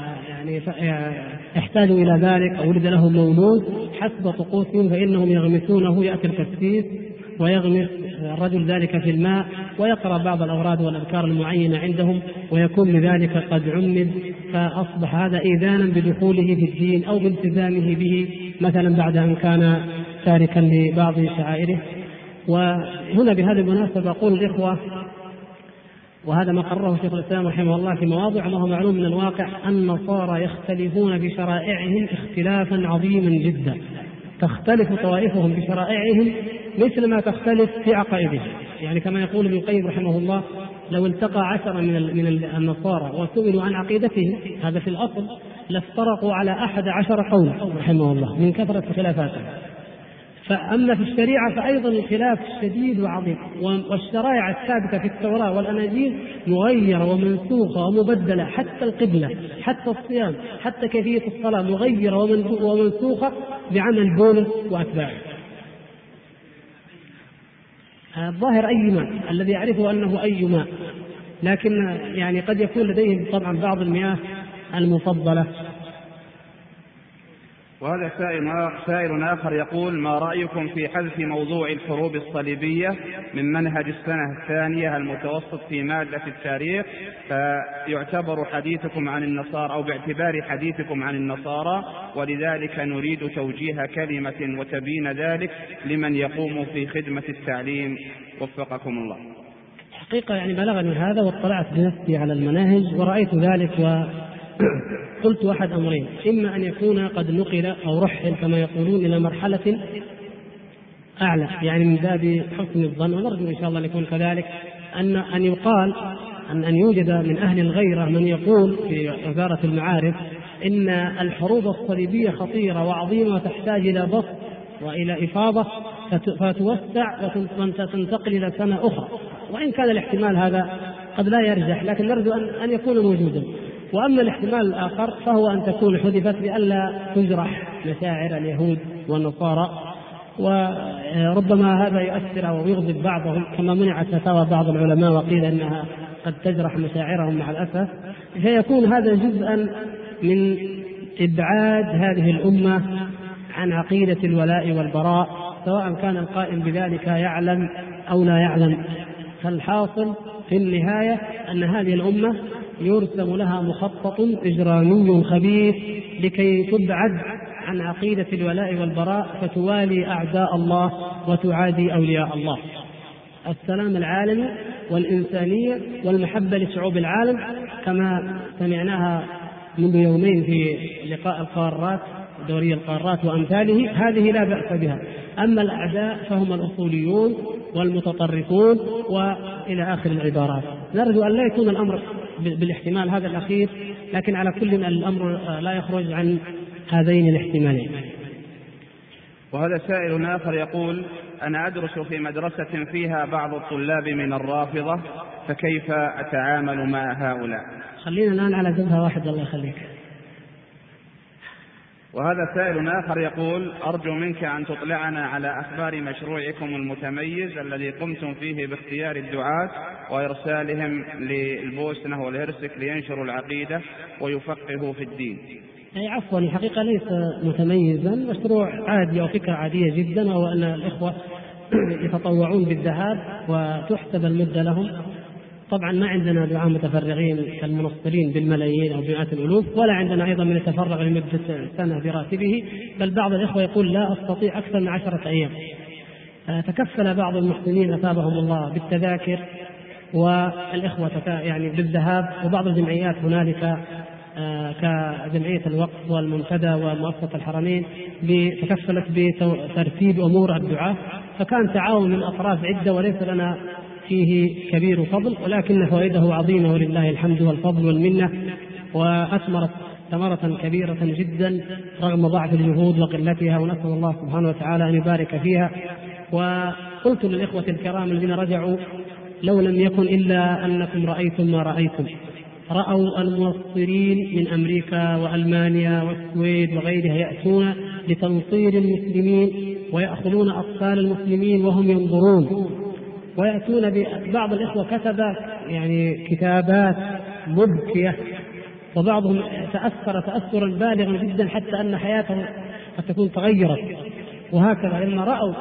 احتاجوا إلى ذلك أو ولد له مولود حسب طقوسهم فإنهم يغمسونه، يأتي القسيس ويغمس الرجل ذلك في الماء ويقرأ بعض الأوراد والأذكار المعينة عندهم، ويكون لذلك قد عمد، فأصبح هذا إذانا بدخوله في الدين أو بالتزامه به مثلا بعد أن كان تاركا لبعض شعائره. وهنا بهذه المناسبة أقول الإخوة، وهذا ما قرره شيخ الإسلام رحمه الله في مواضع، وهو معلوم من الواقع أن النصارى يختلفون بشرائعهم اختلافا عظيما جدا، تختلف طوائفهم بشرائعهم مثل ما تختلف في عقائدهم. يعني كما يقول ابن القيم رحمه الله: لو التقى 10 من النصارى وسئلوا عن عقيدتهم، هذا في الأصل، لافترقوا على 11 قولا رحمه الله من كثرة خلافاتهم. فأما في الشريعة فأيضا الخلاف شديد وعظيم، والشرائع الثابتة في التوراة والأناجيل مغيرة ومنسوخة ومبدلة، حتى القبلة، حتى الصيام، حتى كيفية الصلاة مغيرة ومنسوخة بعمل بولس وأتباعه. الظاهر أي ماء الذي يعرفه أنه أي ماء، لكن يعني قد يكون لديهم طبعا بعض المياه المفضلة. وهذا سائل آخر يقول: ما رأيكم في حذف موضوع الحروب الصليبية من منهج السنة الثانية المتوسط في مادة التاريخ، فيعتبر حديثكم عن النصارى أو باعتبار حديثكم عن النصارى، ولذلك نريد توجيه كلمة وتبين ذلك لمن يقوم في خدمة التعليم، وفقكم الله. حقيقة يعني بلغني هذا واطلعت بنفسي على المناهج ورأيت ذلك، قلت أحد أمرين: إما أن يكون قد نقل أو رحل كما يقولون إلى مرحلة أعلى، يعني من باب حسن الظن، ونرجو إن شاء الله أن يكون كذلك، أن يقال أن يوجد من أهل الغيرة من يقول في وزارة المعارف إن الحروب الصليبية خطيرة وعظيمة وتحتاج إلى بسط وإلى إفاضة فتوسع وتنتقل إلى سنة أخرى، وإن كان الاحتمال هذا قد لا يرجح، لكن نرجو أن يكون موجودا. وأما الاحتمال الآخر فهو أن تكون حذفت لئلا تجرح مشاعر اليهود والنصارى، وربما هذا يؤثر أو يغضب بعضهم، كما منعت فتاوى بعض العلماء وقيل أنها قد تجرح مشاعرهم مع الأسف، فيكون هذا جزءا من إبعاد هذه الأمة عن عقيدة الولاء والبراء، سواء كان القائم بذلك يعلم أو لا يعلم. فالحاصل في النهاية أن هذه الأمة يرسم لها مخطط إجرامي خبيث لكي تبعد عن عقيدة الولاء والبراء، فتوالي أعداء الله وتعادي أولياء الله. السلام العالمي والإنسانية والمحبة لشعوب العالم كما سمعناها منذ يومين في لقاء القارات، دوري القارات وأمثاله، هذه لا بأس بها. أما الأعداء فهم الأصوليون والمتطرفون وإلى آخر العبارات. نرجو أن لا يكون الأمر بالاحتمال هذا الأخير، لكن على كل الأمر لا يخرج عن هذين الاحتمالين. وهذا سائل آخر يقول: أنا أدرس في مدرسة فيها بعض الطلاب من الرافضة، فكيف أتعامل مع هؤلاء؟ خلينا الآن على جبهة واحدة الله يخليك. وهذا سائل آخر يقول: أرجو منك أن تطلعنا على أخبار مشروعكم المتميز الذي قمتم فيه باختيار الدعاة وإرسالهم للبوسنة والهرسك لينشروا العقيدة ويفقهوا في الدين. أي عفوا، الحقيقة ليس متميزا، مشروع عادي وفكرة عادية جدا، وهو أن الإخوة يتطوعون بالذهاب وتحسب المدة لهم. طبعا ما عندنا دعاة متفرغين كالمنصرين بالملايين أو بمئات الألوف، ولا عندنا أيضا من يتفرغ لمدة سنة براتبه، بل بعض الإخوة يقول لا أستطيع أكثر من 10 أيام. تكفل بعض المحسنين أثابهم الله بالتذاكر، والإخوة يعني بالذهاب، وبعض الجمعيات هنالك كجمعية الوقف والمنتدى ومؤسسة الحرمين تكفلت بترتيب أمور الدعاة، فكان تعاون من أطراف عدة وليس لنا فيه كبير فضل، ولكن فوائده عظيمة ولله الحمد والفضل والمنة، وأثمرت ثمرة كبيرة جدا رغم ضعف الجهود وقلتها، ونسأل الله سبحانه وتعالى أن يبارك فيها. وقلت للإخوة الكرام الذين رجعوا: لو لم يكن إلا أنكم رأيتم ما رأيتم، رأوا المنصرين من أمريكا وألمانيا والسويد وغيرها يأتون لتنصير المسلمين ويأخذون أطفال المسلمين وهم ينظرون، ويأتون بعض الإخوة كتب يعني كتابات مبكية، وبعضهم تأثر تأثرا بالغا جدا حتى أن حياته قد تكون تغيرت. وهكذا لما رأوا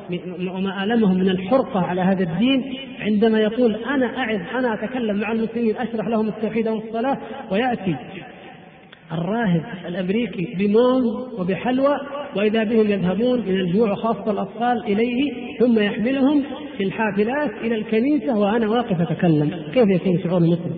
وما ألمهم من الحرقة على هذا الدين، عندما يقول أنا أتكلم مع المسلمين أشرح لهم التوحيد والصلاة، ويأتي الراهب الأمريكي بموز وبحلوى، وإذا بهم يذهبون من الجوع خاصة الأطفال إليه، ثم يحملهم في الحافلات إلى الكنيسة وأنا واقف أتكلم. كيف يكون شعور المسلم؟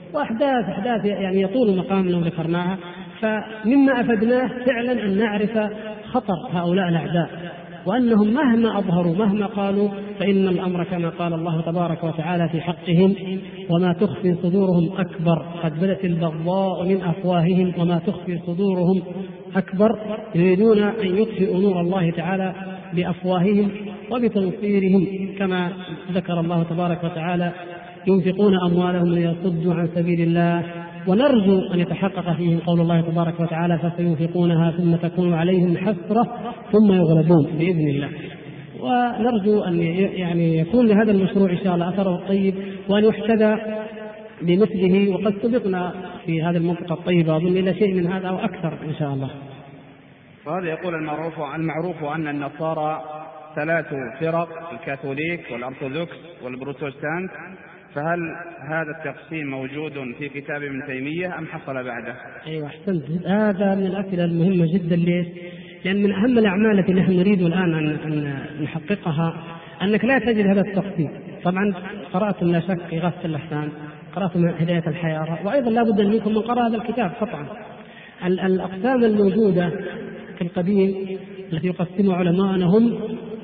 وأحداث يعني يطول مقام لو ذكرناها. فمما أفدناه فعلا أن نعرف خطر هؤلاء الأعداء، وأنهم مهما أظهروا مهما قالوا فإن الأمر كما قال الله تبارك وتعالى في حقهم: وما تخفي صدورهم أكبر. قد بدت البغضاء من أفواههم وما تخفي صدورهم أكبر. يريدون أن يطفئوا نور الله تعالى بأفواههم وبتنصيرهم، كما ذكر الله تبارك وتعالى: ينفقون أموالهم ليصدوا عن سبيل الله، ونرجو أن يتحقق فيهم قول الله تبارك وتعالى: فسينفقونها ثم تكون عليهم حسرة ثم يغلبون بإذن الله. ونرجو أن يعني يكون لهذا المشروع إن شاء الله أثره الطيب، وأن يحتذى بمثله. وقد سبقنا في هذه المنطقة الطيبة أظن إلى شيء من هذا أو أكثر إن شاء الله. وهذا يقول: المعروف أن النصارى 3 فرق: الكاثوليك والأرثوذكس والبروتستانت، فهل هذا التقسيم موجود في كتاب ابن تيمية أم حصل بعده؟ أيوة أحسنت، هذا من الأسئلة المهمة جدا. ليش؟ لأن من أهم الأعمال التي نحن نريد الآن أن نحققها أنك لا تجد هذا التقسيم. طبعا قرأتم لا شك إغاثة اللحسان، قرأتم هداية الحيارى، وأيضا لا بد منكم من قراءة هذا الكتاب قطعا. الأقسام الموجودة في القديم التي يقسمها علماءنا هم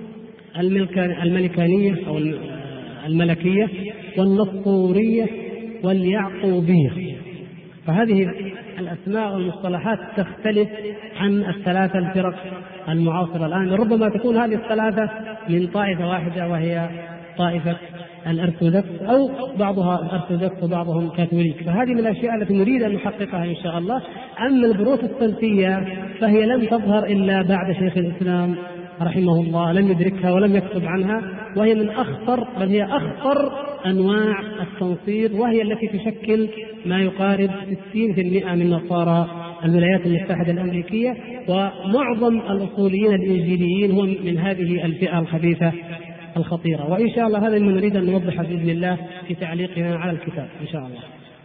الملكانية أو الملكية والنصورية واليعقوبية. فهذه الأسماء والمصطلحات تختلف عن ال3 الفرق المعاصرة الآن. ربما تكون هذه ال3 من طائفة واحدة وهي طائفة الأرثوذكس، أو بعضها الأرثوذكس وبعضهم كاثوليك. فهذه من الأشياء التي نريد أن نحققها إن شاء الله. أما البروتستانتية فهي لم تظهر إلا بعد شيخ الإسلام رحمه الله، لم يدركها ولم يكتب عنها، وهي من أخطر، بل هي أخطر أنواع التنصير، وهي التي تشكل ما يقارب 60% من نصارى الولايات المتحدة الأمريكية. ومعظم الأصوليين الإنجيليين هم من هذه الفئة الخبيثة الخطيرة. وإن شاء الله هذا ما نريد أن نوضح بإذن الله في تعليقنا على الكتاب إن شاء الله.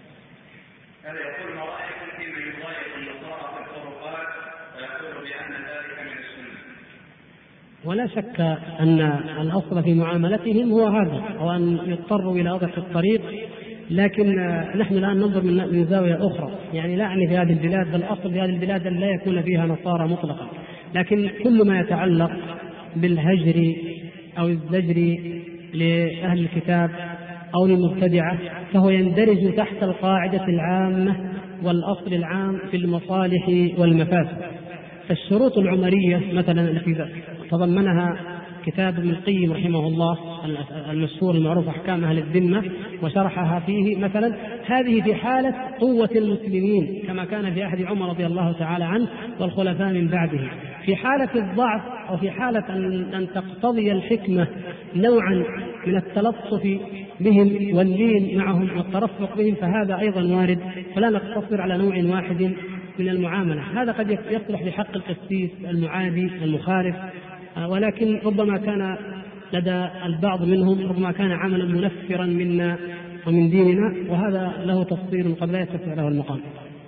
هذا يقول: ما رأيكم فيما يضايق النصارى في الطرقات ويقول بأن ذلك من السنة؟ ولا شك أن الأصل في معاملتهم هو هذا، وأن يضطروا إلى وضع الطريق لكن نحن الآن ننظر من زاوية أخرى، يعني لا أعني في هذه البلاد، بل الأصل في هذه البلاد أن لا يكون فيها نصارى مطلقا، لكن كل ما يتعلق بالهجر أو الزجر لأهل الكتاب أو للمبتدعة فهو يندرج تحت القاعدة العامة والأصل العام في المصالح والمفاسد. فالشروط العمرية مثلا التي تضمنها كتاب ابن القيم رحمه الله المشهور المعروف أحكام أهل الذمة وشرحها فيه مثلا، هذه في حالة قوة المسلمين كما كان في عهد عمر رضي الله تعالى عنه والخلفاء من بعده. في حالة الضعف أو في حالة أن تقتضي الحكمة نوعا من التلطف بهم واللين معهم والترفق بهم فهذا أيضا وارد، فلا نقتصر على نوع واحد من المعاملة. هذا قد يصلح لحق القسيس المعادي المخالف، ولكن ربما كان لدى البعض منهم ربما كان عملا منفرا منا ومن ديننا، وهذا له تفصيل قد لا يتسع له المقام.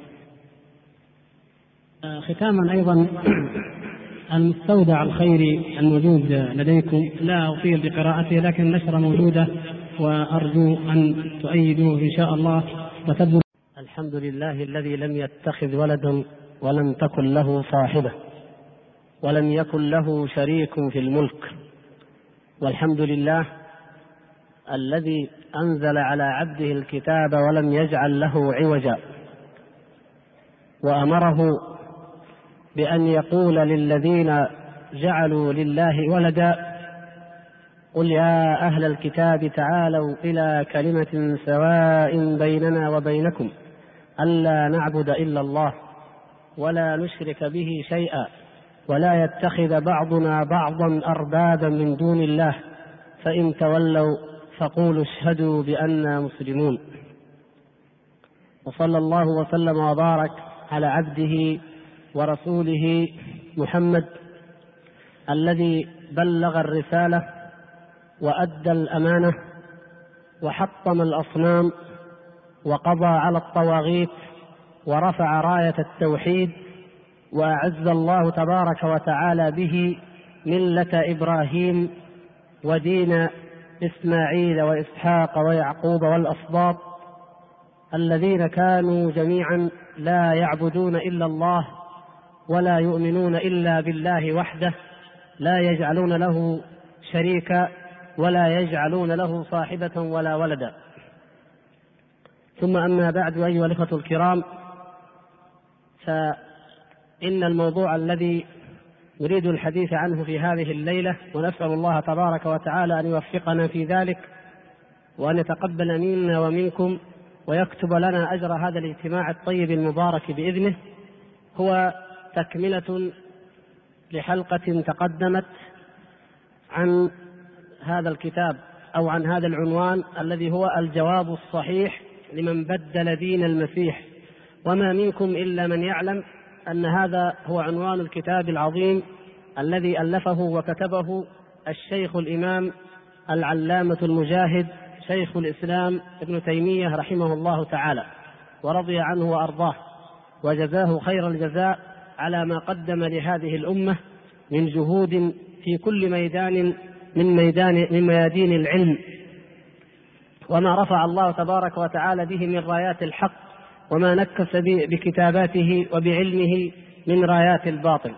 ختاما أيضا المستودع الخيري الموجود لديكم لا أطيل بقراءته، لكن النشرة موجودة وأرجو أن تؤيدوه إن شاء الله وتبذلوا. الحمد لله الذي لم يتخذ ولدا ولم تكن له صاحبة ولم يكن له شريك في الملك، والحمد لله الذي أنزل على عبده الكتاب ولم يجعل له عوجا، وأمره بأن يقول للذين جعلوا لله ولدا قل يا أهل الكتاب تعالوا إلى كلمة سواء بيننا وبينكم ألا نعبد إلا الله ولا نشرك به شيئا ولا يتخذ بعضنا بعضا أربابا من دون الله فإن تولوا فقولوا اشهدوا بأننا مسلمون. وصلى الله وسلم وبارك على عبده ورسوله محمد الذي بلغ الرسالة وأدى الأمانة وحطم الأصنام وقضى على الطواغيت ورفع راية التوحيد، وأعز الله تبارك وتعالى به ملة إبراهيم ودين إسماعيل وإسحاق ويعقوب والأسباط الذين كانوا جميعا لا يعبدون إلا الله ولا يؤمنون إلا بالله وحده، لا يجعلون له شريكا ولا يجعلون له صاحبة ولا ولدا. ثم أما بعد أيها الإخوة الكرام، فإن الموضوع الذي نريد الحديث عنه في هذه الليلة، ونسأل الله تبارك وتعالى أن يوفقنا في ذلك وأن يتقبل منا ومنكم ويكتب لنا أجر هذا الاجتماع الطيب المبارك بإذنه، هو تكملة لحلقة تقدمت عن هذا الكتاب أو عن هذا العنوان الذي هو الجواب الصحيح لمن بدل دين المسيح. وما منكم إلا من يعلم أن هذا هو عنوان الكتاب العظيم الذي ألفه وكتبه الشيخ الإمام العلامة المجاهد شيخ الإسلام ابن تيمية رحمه الله تعالى ورضي عنه وأرضاه، وجزاه خير الجزاء على ما قدم لهذه الأمة من جهود في كل ميدان من ميادين العلم، وما رفع الله تبارك وتعالى به من رايات الحق، وما نكس بكتاباته وبعلمه من رايات الباطل.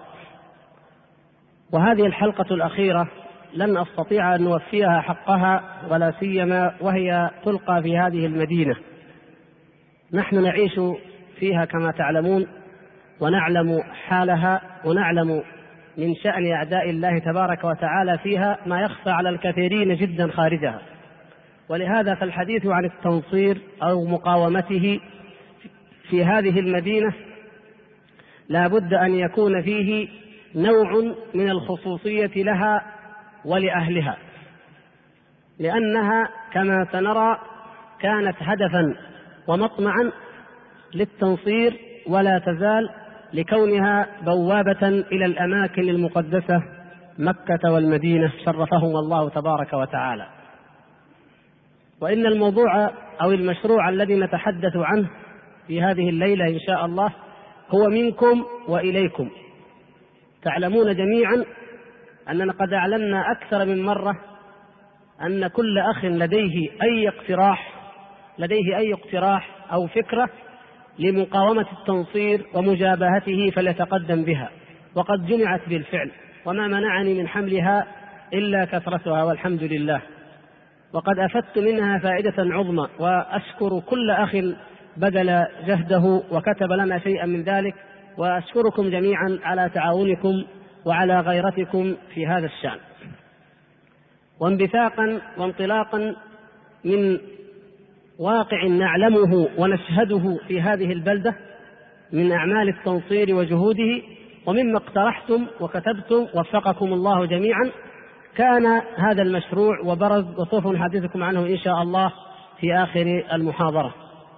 وهذه الحلقة الأخيرة لن أستطيع أن نوفيها حقها، ولا سيما وهي تلقى في هذه المدينة. نحن نعيش فيها كما تعلمون، ونعلم حالها، ونعلم من شأن أعداء الله تبارك وتعالى فيها ما يخفى على الكثيرين جدا خارجها. ولهذا فالحديث عن التنصير أو مقاومته في هذه المدينة لا بد أن يكون فيه نوع من الخصوصية لها ولأهلها، لأنها كما سنرى كانت هدفا ومطمعا للتنصير، ولا تزال لكونها بوابة إلى الأماكن المقدسة مكة والمدينة شرفهم الله تبارك وتعالى. وإن الموضوع أو المشروع الذي نتحدث عنه في هذه الليلة إن شاء الله هو منكم وإليكم. تعلمون جميعا أننا قد أعلنا أكثر من مرة أن كل أخ لديه أي اقتراح لديه أي اقتراح أو فكرة لمقاومة التنصير ومجابهته فليتقدم بها، وقد جمعت بالفعل، وما منعني من حملها إلا كثرتها والحمد لله. وقد أفدت منها فائدة عظمى، وأشكر كل أخ بذل جهده وكتب لنا شيئا من ذلك، وأشكركم جميعا على تعاونكم وعلى غيرتكم في هذا الشأن. وانبثاقا وانطلاقا من واقع نعلمه ونشهده في هذه البلدة من أعمال التنصير وجهوده، ومما اقترحتم وكتبتم وفقكم الله جميعا، كان هذا المشروع وبرز، وسوف نحدثكم عنه إن شاء الله في آخر المحاضرة.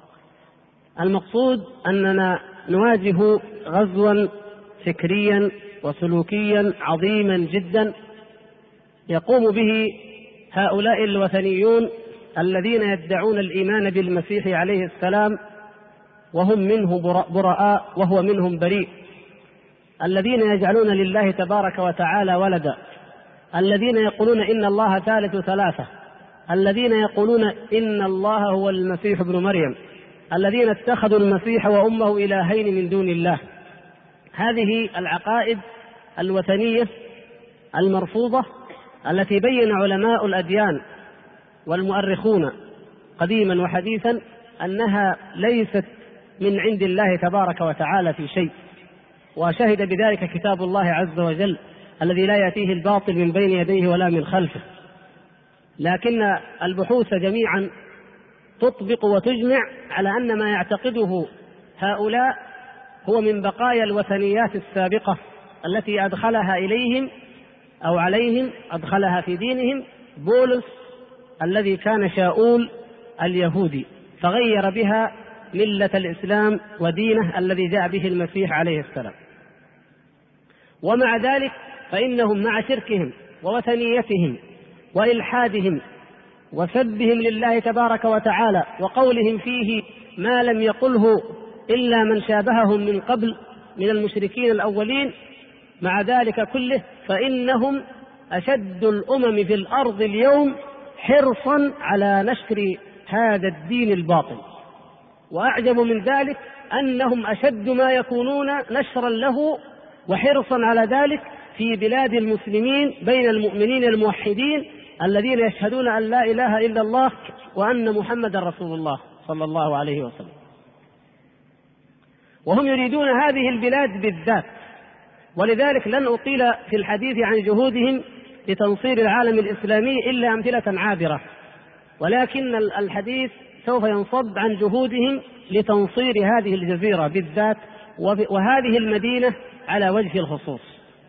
المقصود أننا نواجه غزوا فكريا وسلوكيا عظيما جدا يقوم به هؤلاء الوثنيون الذين يدعون الإيمان بالمسيح عليه السلام وهم منه براء وهو منهم بريء، الذين يجعلون لله تبارك وتعالى ولدا، الذين يقولون إن الله ثالث ثلاثة، الذين يقولون إن الله هو المسيح ابن مريم، الذين اتخذوا المسيح وأمه إلهين من دون الله. هذه العقائد الوثنية المرفوضة التي بين علماء الأديان والمؤرخون قديما وحديثا أنها ليست من عند الله تبارك وتعالى في شيء، وشهد بذلك كتاب الله عز وجل الذي لا يأتيه الباطل من بين يديه ولا من خلفه. لكن البحوث جميعا تطبق وتجمع على أن ما يعتقده هؤلاء هو من بقايا الوثنيات السابقة التي أدخلها إليهم أو عليهم، أدخلها في دينهم بولس الذي كان شاؤول اليهودي، فغير بها ملة الإسلام ودينه الذي جاء به المسيح عليه السلام. ومع ذلك فإنهم مع شركهم ووثنيتهم وإلحادهم وسبهم لله تبارك وتعالى وقولهم فيه ما لم يقله إلا من شابههم من قبل من المشركين الأولين، مع ذلك كله فإنهم أشد الأمم في الأرض اليوم حرصا على نشر هذا الدين الباطل، وأعجب من ذلك أنهم أشد ما يكونون نشرا له وحرصا على ذلك في بلاد المسلمين بين المؤمنين الموحدين الذين يشهدون أن لا إله إلا الله وأن محمد رسول الله صلى الله عليه وسلم. وهم يريدون هذه البلاد بالذات، ولذلك لن أطيل في الحديث عن جهودهم لتنصير العالم الإسلامي إلا أمثلة عابرة، ولكن الحديث سوف ينصب عن جهودهم لتنصير هذه الجزيرة بالذات وهذه المدينة على وجه الخصوص.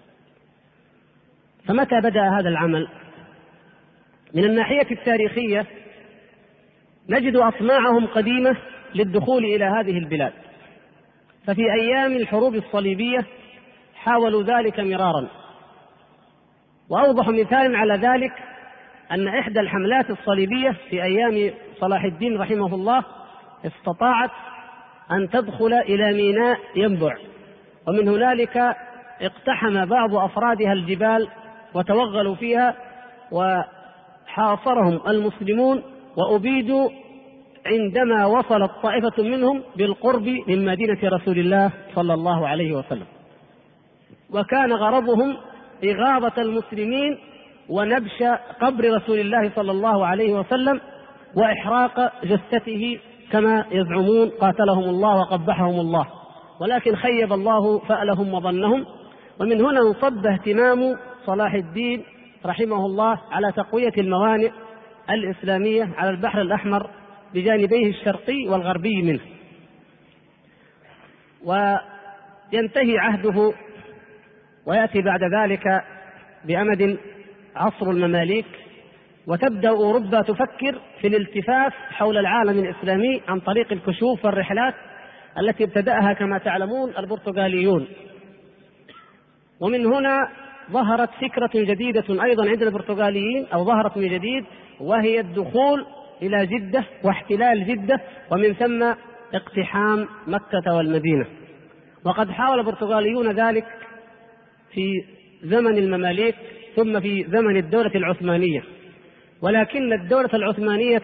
فمتى بدأ هذا العمل؟ من الناحية التاريخية نجد أطماعهم قديمة للدخول إلى هذه البلاد، ففي أيام الحروب الصليبية حاولوا ذلك مرارا، وأوضح مثال على ذلك أن إحدى الحملات الصليبية في أيام صلاح الدين رحمه الله استطاعت أن تدخل إلى ميناء ينبع، ومن هنالك اقتحم بعض أفرادها الجبال وتوغلوا فيها وحاصرهم المسلمون وأبيدوا عندما وصلت طائفة منهم بالقرب من مدينة رسول الله صلى الله عليه وسلم، وكان غرضهم إغاظة المسلمين ونبش قبر رسول الله صلى الله عليه وسلم وإحراق جثته كما يزعمون قاتلهم الله وقبحهم الله، ولكن خيب الله فألهم وظنهم. ومن هنا انصب اهتمام صلاح الدين رحمه الله على تقوية الموانئ الإسلامية على البحر الأحمر بجانبيه الشرقي والغربي منه، وينتهي عهده ويأتي بعد ذلك بأمد عصر المماليك، وتبدأ أوروبا تفكر في الالتفاف حول العالم الإسلامي عن طريق الكشوف والرحلات التي ابتدأها كما تعلمون البرتغاليون. ومن هنا ظهرت فكرة جديدة أيضا عند البرتغاليين، أو ظهرت من جديد، وهي الدخول إلى جدة واحتلال جدة، ومن ثم اقتحام مكة والمدينة. وقد حاول البرتغاليون ذلك في زمن المماليك ثم في زمن الدولة العثمانية، ولكن الدولة العثمانية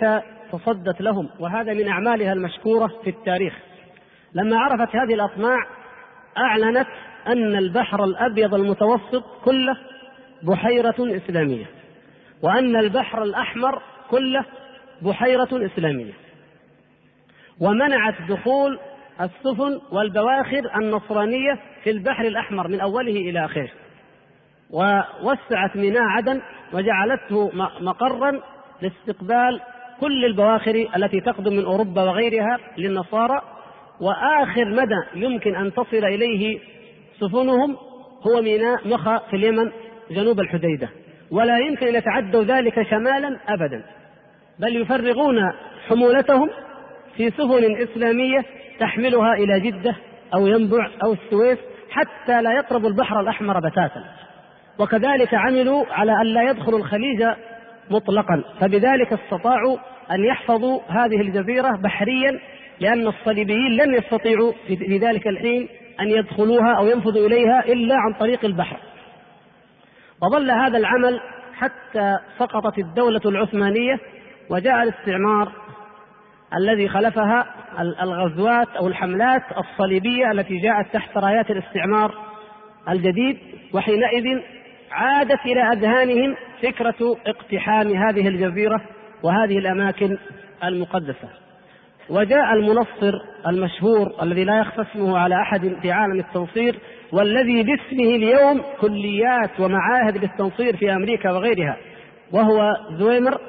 تصدت لهم، وهذا من أعمالها المشكورة في التاريخ. لما عرفت هذه الأطماع أعلنت أن البحر الأبيض المتوسط كله بحيرة إسلامية، وأن البحر الأحمر كله بحيرة إسلامية، ومنعت دخول السفن والبواخر النصرانية في البحر الأحمر من أوله إلى آخره، ووسعت ميناء عدن وجعلته مقرا لاستقبال كل البواخر التي تقدم من أوروبا وغيرها للنصارى. وآخر مدى يمكن أن تصل إليه سفنهم هو ميناء مخا في اليمن جنوب الحديدة، ولا يمكن أن يتعدوا ذلك شمالا أبدا، بل يفرغون حمولتهم في سفن إسلامية تحملها إلى جدة أو ينبع أو السويس حتى لا يقربوا البحر الأحمر بتاتا. وكذلك عملوا على أن لا يدخلوا الخليج مطلقا، فبذلك استطاعوا أن يحفظوا هذه الجزيرة بحريا، لأن الصليبيين لن يستطيعوا في ذلك الحين أن يدخلوها أو ينفذوا إليها إلا عن طريق البحر. وظل هذا العمل حتى سقطت الدولة العثمانية وجاء الاستعمار الذي خلفها الغزوات أو الحملات الصليبية التي جاءت تحت رايات الاستعمار الجديد، وحينئذ عادت إلى أذهانهم فكرة اقتحام هذه الجزيرة وهذه الأماكن المقدسة. وجاء المنصر المشهور الذي لا يخفى اسمه على أحد في عالم التنصير، والذي باسمه اليوم كليات ومعاهد للتنصير في أمريكا وغيرها، وهو زويمر،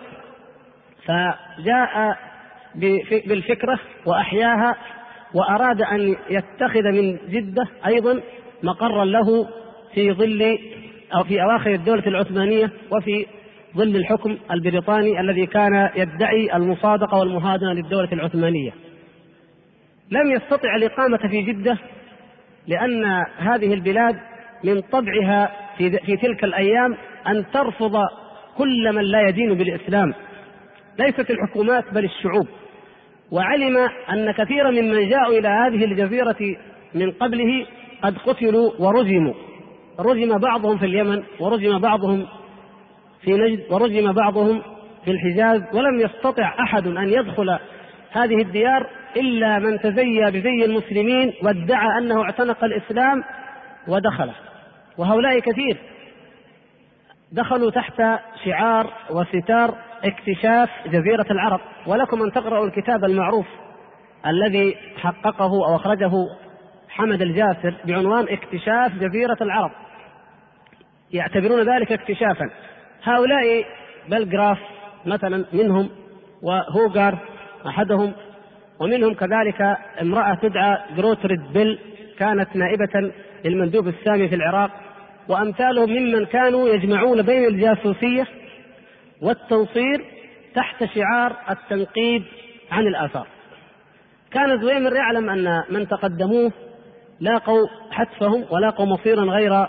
فجاء بالفكرة وأحياها، وأراد أن يتخذ من جدة أيضا مقرا له في ظل أو في أواخر الدولة العثمانية وفي ظل الحكم البريطاني الذي كان يدعي المصادقة والمهادنة للدولة العثمانية. لم يستطع الإقامة في جدة لأن هذه البلاد من طبعها في تلك الأيام أن ترفض كل من لا يدين بالإسلام، ليست الحكومات بل الشعوب. وعلم أن كثيرا ممن جاءوا إلى هذه الجزيرة من قبله قد قتلوا ورجموا، رجم بعضهم في اليمن، ورجم بعضهم في نجد، ورجم بعضهم في الحجاز، ولم يستطع أحد أن يدخل هذه الديار إلا من تزيى بزي المسلمين وادعى أنه اعتنق الإسلام ودخله. وهؤلاء كثير دخلوا تحت شعار وستار اكتشاف جزيرة العرب. ولكم أن تقرأوا الكتاب المعروف الذي حققه أو أخرجه حمد الجاسر بعنوان اكتشاف جزيرة العرب، يعتبرون ذلك اكتشافا. هؤلاء بلغراف مثلا منهم، وهوغار أحدهم، ومنهم كذلك امرأة تدعى جروتريد بيل كانت نائبة للمندوب السامي في العراق، وأمثالهم ممن كانوا يجمعون بين الجاسوسية والتنصير تحت شعار التنقيب عن الآثار. كان زويمر يعلم أن من تقدموه لاقوا حتفهم ولاقوا مصيرا غير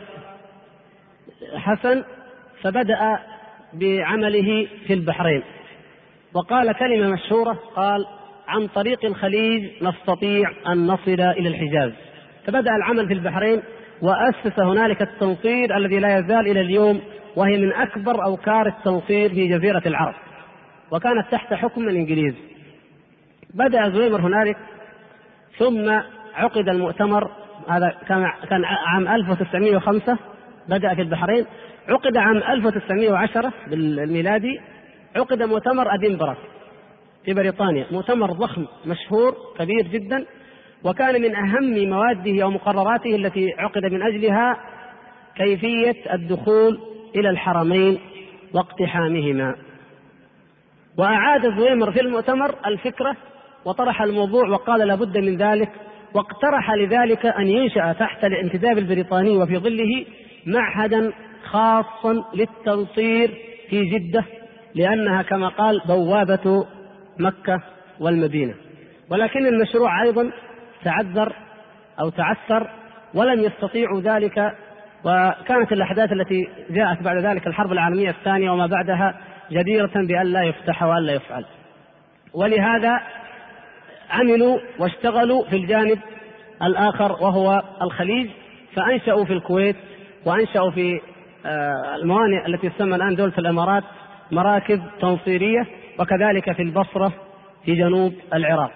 حسن، فبدأ بعمله في البحرين، وقال كلمة مشهورة، قال: عن طريق الخليج نستطيع أن نصل إلى الحجاز. فبدأ العمل في البحرين وأسس هنالك التنصير الذي لا يزال إلى اليوم، وهي من أكبر أوكار التنصير في جزيرة العرب، وكانت تحت حكم الإنجليز. بدأ زويمر هنالك، ثم عقد المؤتمر، هذا كان عام 1905 بدأ في البحرين، عقد عام 1910 بالميلادي عقد مؤتمر أدنبرا في بريطانيا، مؤتمر ضخم مشهور كبير جدا، وكان من أهم مواده ومقرراته التي عقد من أجلها كيفية الدخول إلى الحرمين واقتحامهما. وأعاد زويمر في المؤتمر الفكرة وطرح الموضوع وقال لابد من ذلك، واقترح لذلك أن ينشأ تحت الانتداب البريطاني وفي ظله معهدا خاصا للتنصير في جدة، لأنها كما قال بوابة مكة والمدينة. ولكن المشروع أيضا تعذر أو تعثر ولم يستطيعوا ذلك، وكانت الأحداث التي جاءت بعد ذلك الحرب العالمية الثانية وما بعدها جديرة بأن لا يفتح وأن لا يفعل. ولهذا عملوا واشتغلوا في الجانب الآخر وهو الخليج، فأنشأوا في الكويت وأنشأوا في الموانئ التي تسمى الآن دولة الإمارات مراكز تنصيرية، وكذلك في البصرة في جنوب العراق.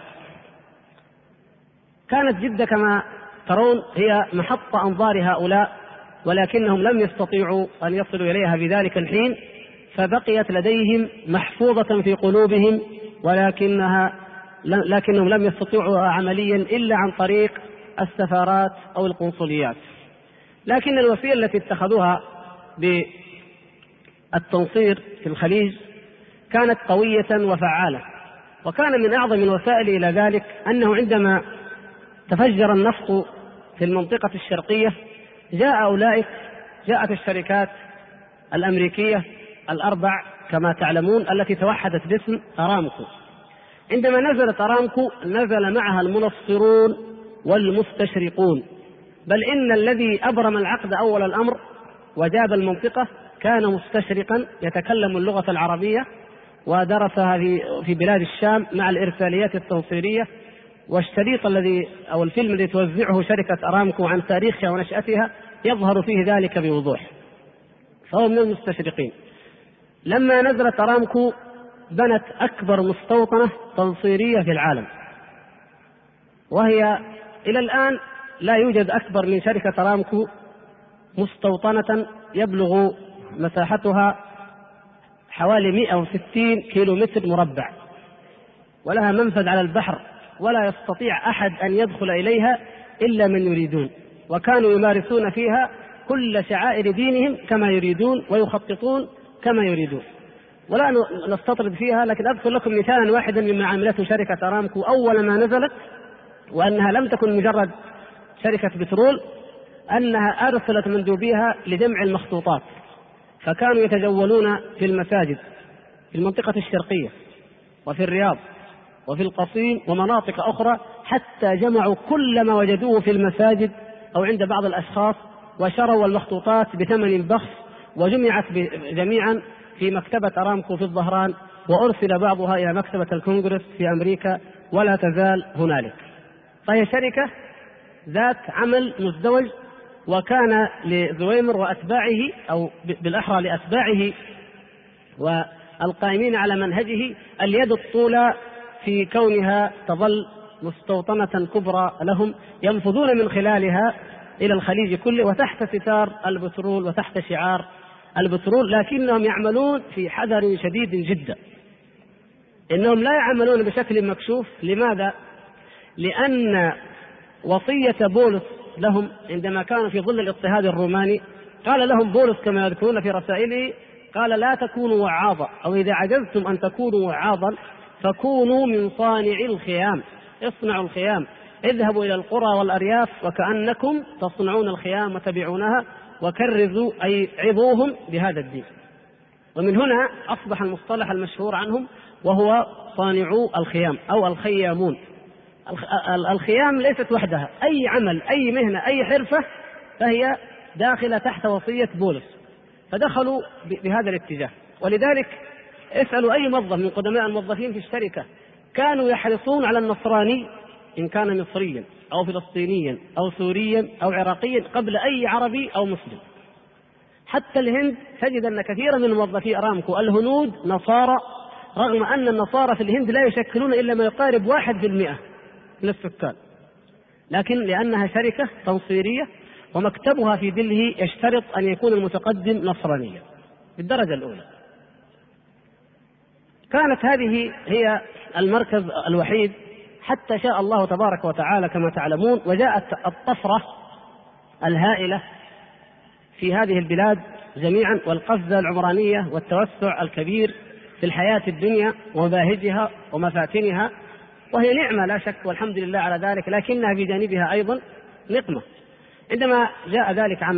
كانت جدة كما ترون هي محط أنظار هؤلاء، ولكنهم لم يستطيعوا أن يصلوا إليها في ذلك الحين، فبقيت لديهم محفوظة في قلوبهم، لكنهم لم يستطيعوا عمليا إلا عن طريق السفارات أو القنصليات. لكن الوسيلة التي اتخذوها بالتنصير في الخليج كانت قوية وفعالة، وكان من أعظم الوسائل إلى ذلك أنه عندما تفجر النفط في المنطقة الشرقية جاءت الشركات الأمريكية الأربع كما تعلمون التي توحدت باسم أرامكو. عندما نزلت أرامكو نزل معها المنصرون والمستشرقون، بل إن الذي أبرم العقد أول الأمر وجاب المنطقة كان مستشرقا يتكلم اللغة العربية ودرسها في بلاد الشام مع الإرساليات التنصيرية، والشريط الفيلم الذي توزعه شركة أرامكو عن تاريخها ونشأتها يظهر فيه ذلك بوضوح، فهو من المستشرقين. لما نزلت أرامكو بنت أكبر مستوطنة تنصيرية في العالم، وهي إلى الآن لا يوجد أكبر من شركة أرامكو مستوطنة يبلغ مساحتها حوالي 160 كيلومتر مربع، ولها منفذ على البحر، ولا يستطيع أحد أن يدخل إليها إلا من يريدون، وكانوا يمارسون فيها كل شعائر دينهم كما يريدون ويخططون كما يريدون. ولا نستطرد فيها، لكن أذكر لكم مثالا واحدا مما عملته شركة أرامكو أول ما نزلت، وأنها لم تكن مجرد شركة بترول، أنها أرسلت مندوبيها لجمع المخطوطات، فكانوا يتجولون في المساجد في المنطقة الشرقية وفي الرياض وفي القصيم ومناطق أخرى، حتى جمعوا كل ما وجدوه في المساجد أو عند بعض الأشخاص، وشروا المخطوطات بثمن بخس، وجمعت جميعا في مكتبة أرامكو في الظهران، وأرسل بعضها إلى مكتبة الكونغرس في أمريكا ولا تزال هنالك. فهي شركة ذات عمل مزدوج، وكان لزويمر وأتباعه أو بالأحرى لأتباعه والقائمين على منهجه اليد الطولى في كونها تظل مستوطنة كبرى لهم ينفذون من خلالها إلى الخليج كله، وتحت ستار البترول وتحت شعار البترول، لكنهم يعملون في حذر شديد جدا. إنهم لا يعملون بشكل مكشوف. لماذا؟ لأن وصية بولس لهم عندما كانوا في ظل الاضطهاد الروماني، قال لهم بولس كما يذكرون في رسائله، قال: لا تكونوا وعاظا، أو إذا عجزتم أن تكونوا وعاظا فكونوا من صانعي الخيام، اصنعوا الخيام، اذهبوا إلى القرى والأرياف وكأنكم تصنعون الخيام وتبيعونها، وكرزوا أي عظوهم بهذا الدين. ومن هنا أصبح المصطلح المشهور عنهم وهو صانعو الخيام أو الخيامون. الخيام ليست وحدها، أي عمل، أي مهنة، أي حرفة فهي داخلة تحت وصية بولس، فدخلوا بهذا الاتجاه. ولذلك اسألوا أي موظف من قدماء الموظفين في الشركة، كانوا يحرصون على النصراني إن كان مصريا أو فلسطينيا أو سوريا أو عراقيا قبل أي عربي أو مسلم. حتى الهند تجد أن كثيرا من موظفي أرامكو الهنود نصارى، رغم أن النصارى في الهند لا يشكلون إلا ما يقارب 1% من السكان، لكن لأنها شركة تنصيرية ومكتبها في دلهي يشترط أن يكون المتقدم نصرانيا بالدرجة الأولى. كانت هذه هي المركز الوحيد حتى شاء الله تبارك وتعالى كما تعلمون، وجاءت الطفرة الهائلة في هذه البلاد جميعا، والقفزة العمرانية والتوسع الكبير في الحياة الدنيا ومباهجها ومفاتنها، وهي نعمة لا شك والحمد لله على ذلك، لكنها بجانبها أيضا نقمة. عندما جاء ذلك عام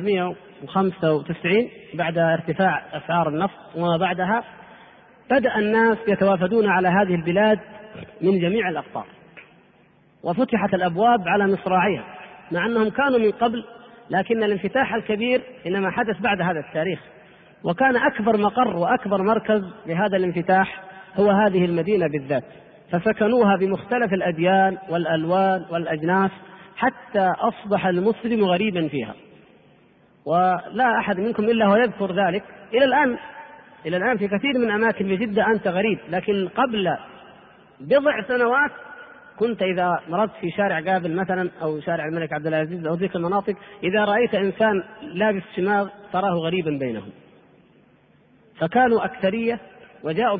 1395 بعد ارتفاع أسعار النفط وما بعدها، بدأ الناس يتوافدون على هذه البلاد من جميع الأقطار، وفتحت الأبواب على مصراعيها، مع أنهم كانوا من قبل، لكن الانفتاح الكبير إنما حدث بعد هذا التاريخ. وكان أكبر مقر وأكبر مركز لهذا الانفتاح هو هذه المدينة بالذات، فسكنوها بمختلف الأديان والألوان والأجناس حتى أصبح المسلم غريبا فيها، ولا أحد منكم إلا هو يذكر ذلك. إلى الآن إلى الآن في كثير من أماكن بجدة أنت غريب، لكن قبل بضع سنوات كنت إذا مررت في شارع قابل مثلا أو شارع الملك عبد العزيز أو ذيك المناطق، إذا رأيت إنسان لابس شماغ تراه غريبا بينهم. فكانوا أكثرية وجاءوا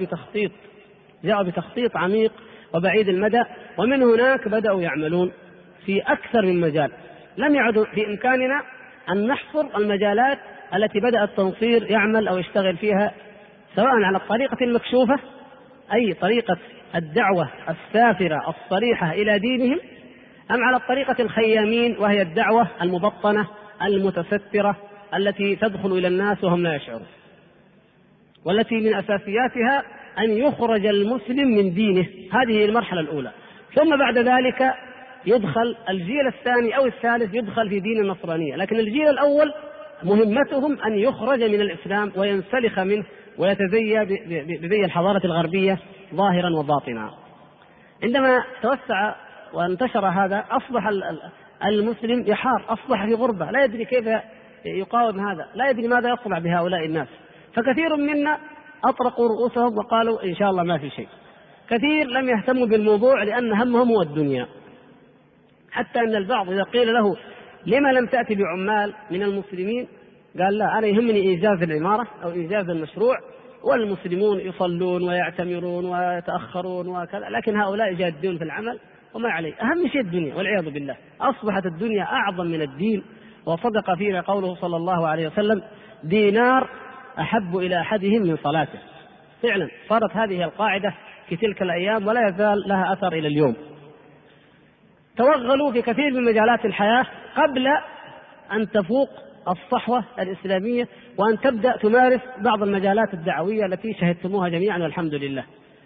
بتخطيط عميق وبعيد المدى، ومن هناك بدأوا يعملون في أكثر من مجال. لم يعد في إمكاننا أن نحصر المجالات التي بدأ التنصير يعمل أو يشتغل فيها، سواء على الطريقة المكشوفة أي طريقة الدعوة السافرة الصريحة إلى دينهم، أم على الطريقة الخيامين وهي الدعوة المبطنة المتسترة التي تدخل إلى الناس وهم لا يشعرون، والتي من أساسياتها أن يخرج المسلم من دينه. هذه المرحلة الأولى. ثم بعد ذلك يدخل الجيل الثاني أو الثالث يدخل في دين النصرانية، لكن الجيل الأول مهمتهم أن يخرج من الإسلام وينسلخ منه ويتزيى بزي الحضارة الغربية ظاهرا وباطنا. عندما توسع وانتشر هذا أصبح المسلم يحار، أصبح في غربة، لا يدري كيف يقاوم هذا، لا يدري ماذا يصنع بهؤلاء الناس. فكثير منا أطرقوا رؤوسهم وقالوا إن شاء الله ما في شيء. كثير لم يهتموا بالموضوع لأن همهم هو الدنيا، حتى أن البعض إذا قيل له لما لم تأتي بعمال من المسلمين قال لا، أنا يهمني إيجاز العمارة أو إيجاز المشروع، والمسلمون يصلون ويعتمرون ويتأخرون وكذا، لكن هؤلاء جادون في العمل وما عليه. أهم شيء الدنيا والعياذ بالله. أصبحت الدنيا أعظم من الدين، وصدق فينا قوله صلى الله عليه وسلم: دينار أحب إلى أحدهم من صلاته. فعلا صارت هذه القاعدة في تلك الأيام ولا يزال لها أثر إلى اليوم. توغلوا في كثير من مجالات الحياة قبل أن تفوق الصحوة الإسلامية وأن تبدأ تمارس بعض المجالات الدعوية التي شهدتموها جميعا والحمد لله.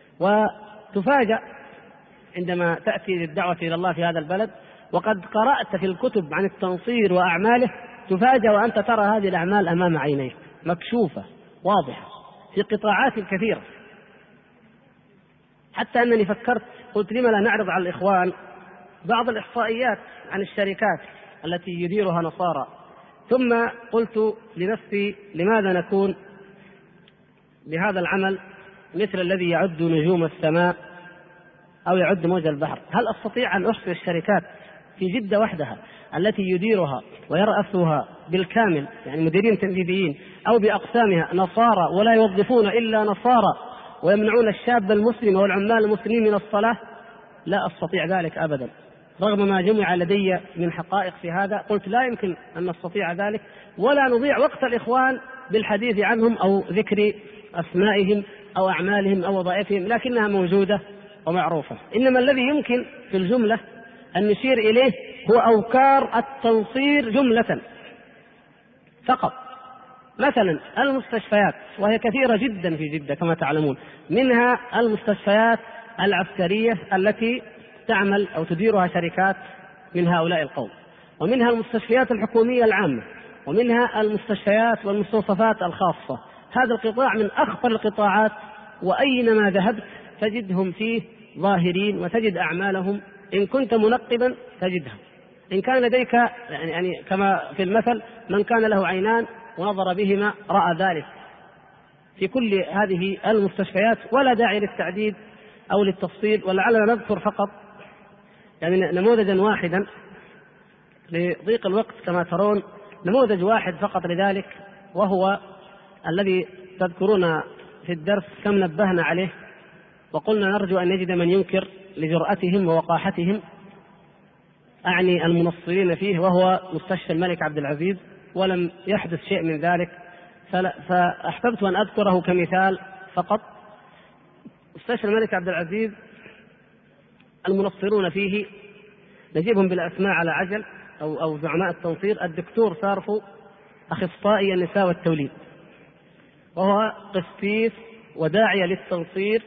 وتفاجأ عندما تأتي للدعوة إلى الله في هذا البلد وقد قرأت في الكتب عن التنصير وأعماله، تفاجأ وأنت ترى هذه الأعمال أمام عينيك مكشوفة واضحة في قطاعات كثيرة، حتى أنني فكرت قلت لما لا نعرض على الإخوان بعض الإحصائيات عن الشركات التي يديرها نصارى. ثم قلت لنفسي لماذا نكون بهذا العمل مثل الذي يعد نجوم السماء أو يعد موج البحر؟ هل أستطيع أن أحصي الشركات في جدة وحدها التي يديرها ويرأسها بالكامل، يعني مديرين تنفيذيين أو بأقسامها نصارى ولا يوظفون إلا نصارى ويمنعون الشاب المسلم والعمال المسلمين من الصلاة؟ لا أستطيع ذلك أبدا، رغم ما جمع لدي من حقائق في هذا. قلت لا يمكن أن نستطيع ذلك، ولا نضيع وقت الإخوان بالحديث عنهم أو ذكر أسمائهم أو أعمالهم أو وظائفهم، لكنها موجودة ومعروفة. إنما الذي يمكن في الجملة أن نشير إليه هو أوكار التنصير جملة فقط. مثلا المستشفيات، وهي كثيرة جدا في جدة كما تعلمون، منها المستشفيات العسكرية التي تعمل أو تديرها شركات من هؤلاء القوم، ومنها المستشفيات الحكومية العامة، ومنها المستشفيات والمستوصفات الخاصة. هذا القطاع من أخطر القطاعات، وأينما ذهبت تجدهم فيه ظاهرين وتجد أعمالهم. إن كنت منقبا تجدها، إن كان لديك يعني كما في المثل من كان له عينان ونظر بهما رأى ذلك في كل هذه المستشفيات، ولا داعي للتعديد أو للتفصيل، ولعلنا نذكر فقط يعني نموذجا واحدا لضيق الوقت كما ترون، نموذج واحد فقط لذلك، وهو الذي تذكرون في الدرس كم نبهنا عليه وقلنا نرجو أن نجد من ينكر لجرأتهم ووقاحتهم، أعني المنصرين فيه، وهو مستشفى الملك عبد العزيز، ولم يحدث شيء من ذلك. فأحببت أن أذكره كمثال فقط. مستشفى الملك عبد العزيز المنصرون فيه نجيبهم بالأسماء على عجل أو زعماء التنصير: الدكتور سارفو أخصائي النساء والتوليد، وهو قسيس وداعية للتنصير،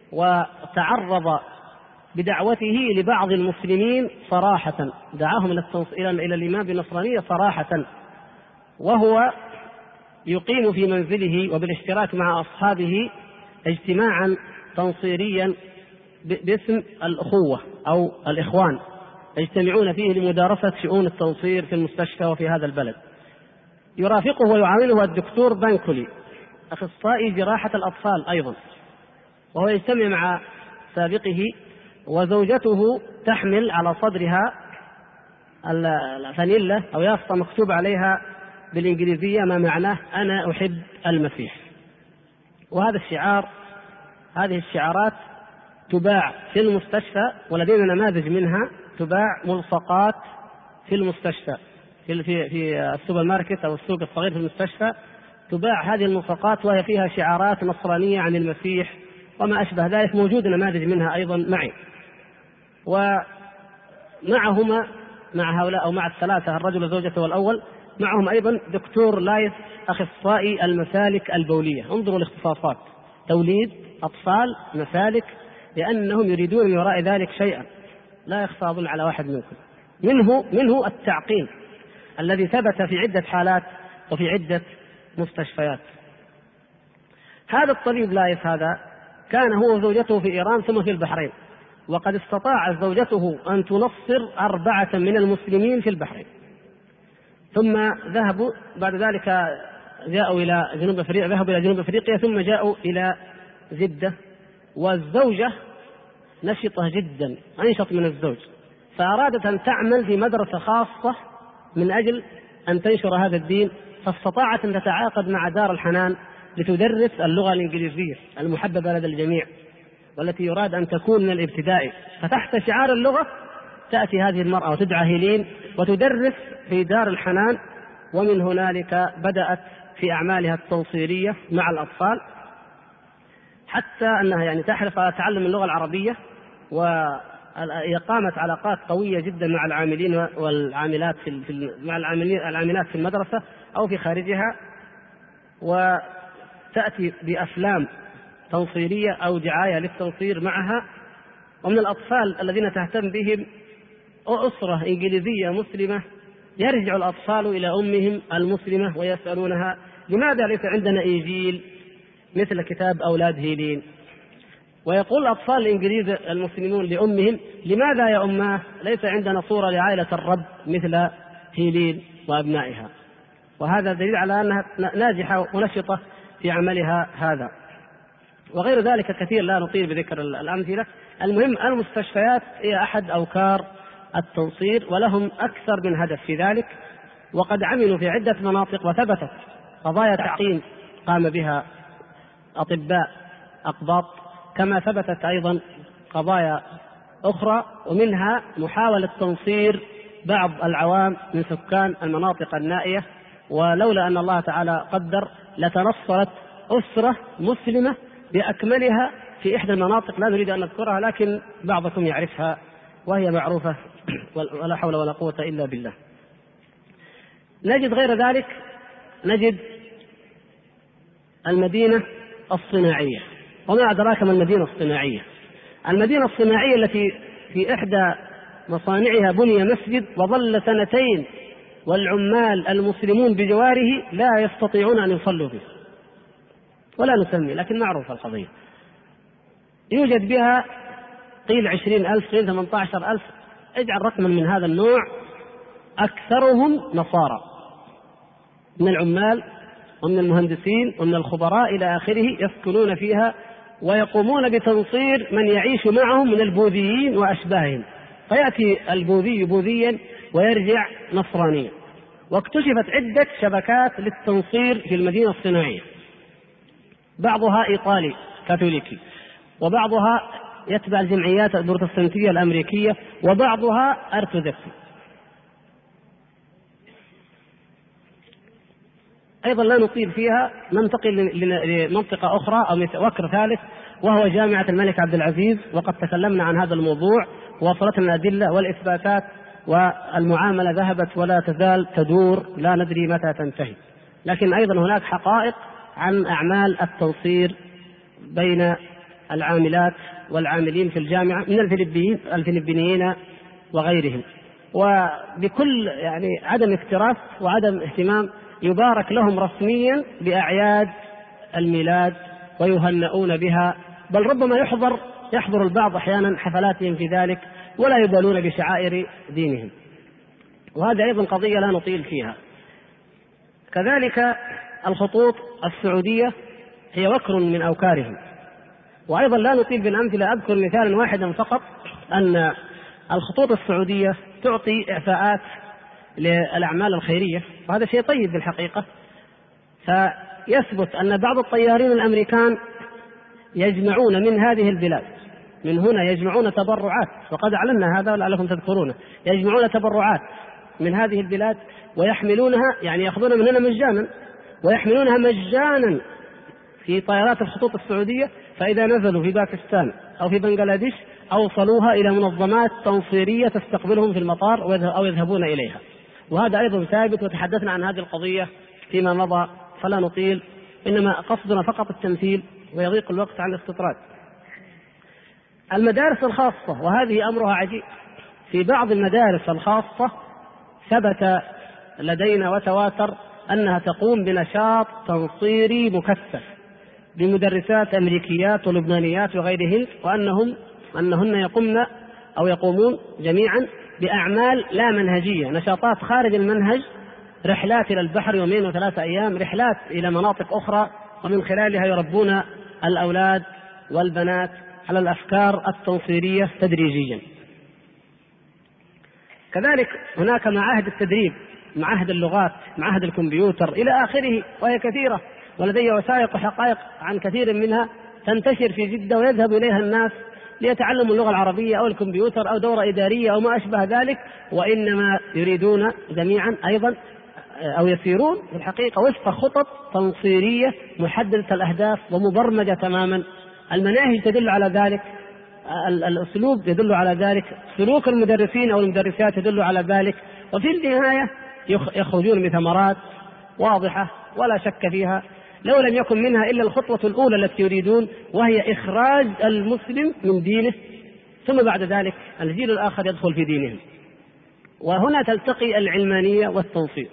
وتعرض بدعوته لبعض المسلمين صراحة، دعاهم إلى الإيمان بالنصرانية صراحة، وهو يقيم في منزله وبالاشتراك مع أصحابه اجتماعا تنصيريا باسم الأخوة أو الإخوان، يجتمعون فيه لمدارسة شؤون التنصير في المستشفى وفي هذا البلد. يرافقه ويعاونه الدكتور بانكولي، أخصائي جراحة الأطفال أيضا، وهو يجتمع مع سابقه، وزوجته تحمل على صدرها الفانيلا أو يافطة مكتوب عليها بالإنجليزية ما معناه أنا أحب المسيح. وهذا الشعار، هذه الشعارات تباع في المستشفى، ولدينا نماذج منها تباع ملصقات في المستشفى، في السوبر ماركت أو السوق الصغير في المستشفى تباع هذه الملصقات، وهي فيها شعارات نصرانية عن المسيح وما أشبه ذلك. موجود نماذج منها أيضا معي. ومعهما، مع هؤلاء أو مع الثلاثة، الرجل وزوجته والأول، معهم أيضا دكتور لايث أخصائي المسالك البولية. انظروا الاختصاصات: توليد، أطفال، مسالك، لأنهم يريدون من وراء ذلك شيئا لا يخفى أظن على واحد منكم، منه التعقيم الذي ثبت في عدة حالات وفي عدة مستشفيات. هذا الطبيب لايث هذا كان هو وزوجته في إيران ثم في البحرين، وقد استطاعت زوجته أن تنصر 4 من المسلمين في البحرين، ثم ذهبوا بعد ذلك ذهبوا إلى جنوب أفريقيا ثم جاءوا إلى جدة. والزوجة نشطة جدا، أنشط من الزوج، فأرادت أن تعمل في مدرسة خاصة من أجل أن تنشر هذا الدين، فاستطاعت أن تتعاقد مع دار الحنان لتدرس اللغة الإنجليزية المحببة لدى الجميع والتي يراد أن تكون من الابتدائي. فتحت شعار اللغة تأتي هذه المرأة وتدعى هيلين وتدرس في دار الحنان، ومن هنالك بدأت في أعمالها التنصيرية مع الأطفال، حتى أنها يعني تحرص على تعلم اللغة العربية وإقامة علاقات قوية جدا مع العاملين والعاملات مع العاملات في المدرسة أو في خارجها، وتأتي بأفلام تنصيرية أو دعاية للتنصير معها. ومن الأطفال الذين تهتم بهم أسرة إنجليزية مسلمة، يرجع الأطفال إلى أمهم المسلمة ويسألونها: لماذا ليس عندنا إنجيل مثل كتاب أولاد هيلين؟ ويقول الأطفال الإنجليز المسلمون لأمهم: لماذا يا أماه ليس عندنا صورة لعائلة الرب مثل هيلين وأبنائها؟ وهذا دليل على أنها ناجحة ونشطة في عملها هذا. وغير ذلك كثير، لا نطيل بذكر الأمثلة. المهم المستشفيات هي أحد أوكار التنصير، ولهم أكثر من هدف في ذلك، وقد عملوا في عدة مناطق وثبتت قضايا تعقيم قام بها أطباء أقباط، كما ثبتت أيضا قضايا أخرى، ومنها محاولة تنصير بعض العوام من سكان المناطق النائية. ولولا أن الله تعالى قدر لتنصرت أسرة مسلمة بأكملها في إحدى المناطق، لا نريد أن نذكرها لكن بعضكم يعرفها وهي معروفة، ولا حول ولا قوة إلا بالله. نجد غير ذلك، نجد المدينة الصناعية. وما أدراك ما المدينة الصناعية؟ المدينة الصناعية التي في إحدى مصانعها بني مسجد وظل 2 والعمال المسلمون بجواره لا يستطيعون أن يصلوا به، ولا نسمي لكن معروف القضية. يوجد بها قيل 20,000 قيل 18,000، اجعل رقما من هذا النوع، أكثرهم نصارى من العمال ومن المهندسين ومن الخبراء إلى آخره، يسكنون فيها ويقومون بتنصير من يعيش معهم من البوذيين وأشباههم، فيأتي البوذي بوذيا ويرجع نصرانيا. واكتشفت عدة شبكات للتنصير في المدينة الصناعية، بعضها إيطالي كاثوليكي، وبعضها يتبع الجمعيات البروتستانتية الأمريكية، وبعضها أرثوذكسي. أيضا لا نطيل فيها، ننتقل لمنطقة أخرى أو وكر ثالث، وهو جامعة الملك عبد العزيز، وقد تكلمنا عن هذا الموضوع ووصلتنا الأدلة والإثباتات، والمعاملة ذهبت ولا تزال تدور، لا ندري متى تنتهي. لكن أيضا هناك حقائق عن أعمال التنصير بين العاملات والعاملين في الجامعة من الفلبينيين وغيرهم، وبكل يعني عدم اكتراث وعدم اهتمام يبارك لهم رسميا بأعياد الميلاد ويهنئون بها، بل ربما يحضر البعض أحيانا حفلاتهم في ذلك ولا يبالون بشعائر دينهم. وهذا أيضا قضية لا نطيل فيها. كذلك الخطوط السعودية هي وكر من أوكارهم. وأيضا لا نطيل بالأمثلة، أذكر مثالا واحدا فقط، أن الخطوط السعودية تعطي إعفاءات للأعمال الخيرية، وهذا شيء طيب بالحقيقة. فيثبت أن بعض الطيارين الأمريكان يجمعون من هذه البلاد، من هنا يجمعون تبرعات، وقد أعلنا هذا لعلكم تذكرونه، يجمعون تبرعات من هذه البلاد ويحملونها، يعني يأخذونها من هنا مجانا ويحملونها مجانا في طائرات الخطوط السعودية، فإذا نزلوا في باكستان أو في بنغلاديش أوصلوها إلى منظمات تنصيرية تستقبلهم في المطار أو يذهبون إليها. وهذا أيضا ثابت، وتحدثنا عن هذه القضية فيما مضى فلا نطيل، إنما قصدنا فقط التمثيل ويضيق الوقت عن الاستطراد. المدارس الخاصة، وهذه أمرها عجيب، في بعض المدارس الخاصة ثبت لدينا وتواتر أنها تقوم بنشاط تنصيري مكثف بمدرسات أمريكيات ولبنانيات وغيرهن، وأنهن يقومن أو يقومون جميعا بأعمال لا منهجية، نشاطات خارج المنهج، رحلات إلى البحر 2 و3 أيام، رحلات إلى مناطق أخرى، ومن خلالها يربون الأولاد والبنات على الأفكار التنصيرية تدريجيا. كذلك هناك معاهد التدريب، معاهد اللغات، معاهد الكمبيوتر إلى آخره، وهي كثيرة، ولدي وثائق وحقائق عن كثير منها تنتشر في جدة ويذهب إليها الناس ليتعلموا اللغة العربية أو الكمبيوتر أو دورة إدارية أو ما أشبه ذلك، وإنما يريدون جميعا أيضا أو يسيرون في الحقيقة وفق خطط تنصيرية محددة الأهداف ومبرمجة تماما. المناهج تدل على ذلك، الأسلوب يدل على ذلك، سلوك المدرسين أو المدرسات يدل على ذلك، وفي النهاية يخرجون بثمرات واضحة ولا شك فيها، لو لم يكن منها إلا الخطوة الأولى التي يريدون، وهي إخراج المسلم من دينه، ثم بعد ذلك الجيل الآخر يدخل في دينهم. وهنا تلتقي العلمانية والتنصير،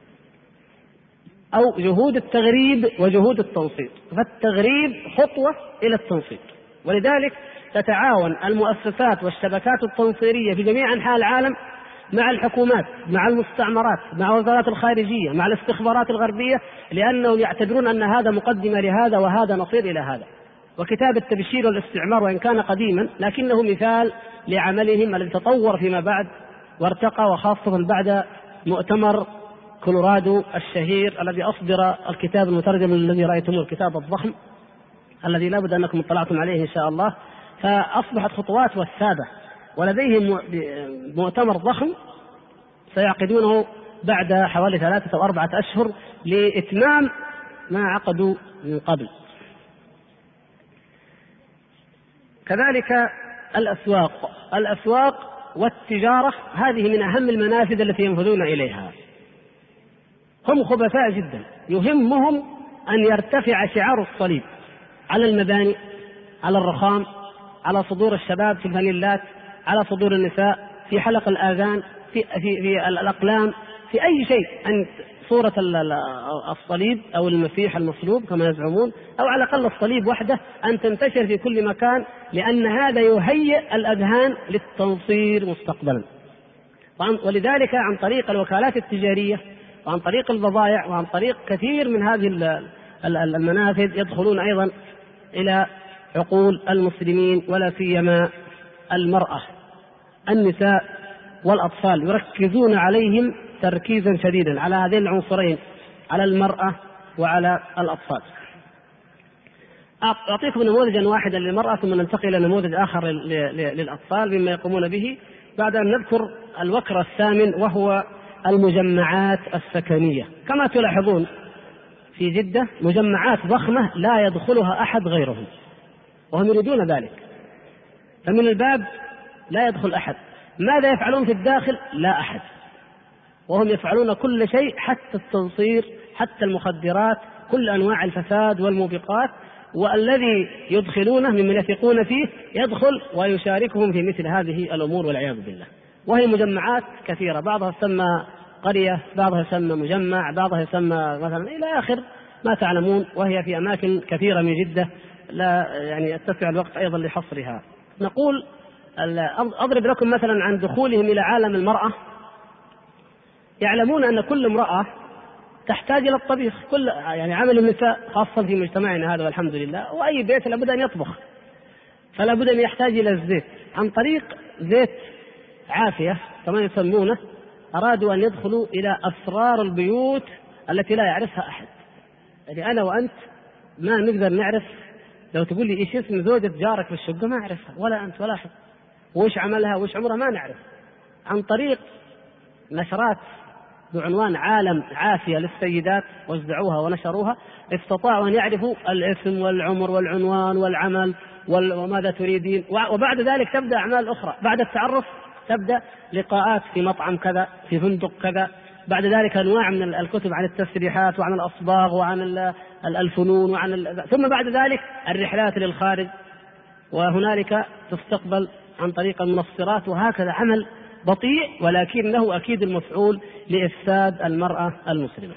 أو جهود التغريب وجهود التنصير، فالتغريب خطوة إلى التنصير، ولذلك تتعاون المؤسسات والشبكات التنصيرية في جميع أنحاء العالم مع الحكومات، مع المستعمرات، مع وزارات الخارجية، مع الاستخبارات الغربية، لأنهم يعتبرون أن هذا مقدمة لهذا وهذا نصير إلى هذا. وكتاب التبشير والاستعمار وإن كان قديما لكنه مثال لعملهم الذي تطور فيما بعد وارتقى، وخاصة بعد مؤتمر كولورادو الشهير الذي أصدر الكتاب المترجم الذي رأيتموه، الكتاب الضخم الذي لا بد أنكم اطلعتم عليه إن شاء الله. فأصبحت خطوات وثابة، ولديهم مؤتمر ضخم سيعقدونه بعد حوالي 3 أو 4 أشهر لإتمام ما عقدوا من قبل. كذلك الأسواق والتجارة، هذه من أهم المنافذ التي ينفذون إليها. هم خبثاء جدا، يهمهم أن يرتفع شعار الصليب على المباني، على الرخام، على صدور الشباب في الفانيلات، على صدور النساء، في حلق الآذان، في الأقلام، في أي شيء، أن صورة الصليب أو المسيح المصلوب كما يزعمون، أو على الأقل الصليب وحده، أن تنتشر في كل مكان، لأن هذا يهيئ الأذهان للتنصير مستقبلا. ولذلك عن طريق الوكالات التجارية وعن طريق البضائع وعن طريق كثير من هذه المنافذ يدخلون أيضا إلى عقول المسلمين، ولا سيما المرأة، النساء والأطفال، يركزون عليهم تركيزا شديدا على هذين العنصرين، على المرأة وعلى الأطفال. أعطيكم نموذجا واحدا للمرأة ثم ننتقل إلى نموذج آخر للأطفال مما يقومون به، بعد أن نذكر الوكر الثامن وهو المجمعات السكنية. كما تلاحظون في جدة مجمعات ضخمة لا يدخلها أحد غيرهم، وهم يريدون ذلك، فمن الباب لا يدخل أحد. ماذا يفعلون في الداخل؟ لا أحد، وهم يفعلون كل شيء، حتى التنصير، حتى المخدرات، كل أنواع الفساد والموبقات، والذي يدخلونه ممن يثقون فيه يدخل ويشاركهم في مثل هذه الأمور والعياذ بالله. وهي مجمعات كثيرة، بعضها يسمى قرية، بعضها يسمى مجمع، بعضها يسمى مثلا إلى آخر ما تعلمون، وهي في أماكن كثيرة من جدة لا يعني يتسع الوقت أيضا لحصرها. نقول أضرب لكم مثلا عن دخولهم إلى عالم المرأة. يعلمون أن كل امرأة تحتاج إلى الطبيخ. كل يعني عمل النساء خاصة في مجتمعنا هذا والحمد لله، وأي بيت لابد أن يطبخ، فلا بد أن يحتاج إلى الزيت. عن طريق زيت عافية كما يسمونه أرادوا أن يدخلوا إلى أسرار البيوت التي لا يعرفها أحد. يعني أنا وأنت ما نقدر نعرف، لو تقول لي إيش اسم زوجة جارك في الشقة ما أعرفها، ولا أنت ولا أحد، وإيش عملها وإيش عمرها ما نعرف. عن طريق نشرات بعنوان عالم عافية للسيدات وزعوها ونشروها، استطاعوا أن يعرفوا الاسم والعمر والعنوان والعمل وماذا تريدين. وبعد ذلك تبدأ أعمال أخرى، بعد التعرف تبدأ لقاءات في مطعم كذا، في فندق كذا، بعد ذلك أنواع من الكتب عن التسريحات وعن الأصباغ وعن الفنون ثم بعد ذلك الرحلات للخارج، وهنالك تستقبل عن طريق المنصرات، وهكذا عمل بطيء ولكنه أكيد المفعول لإفساد المرأة المسلمة.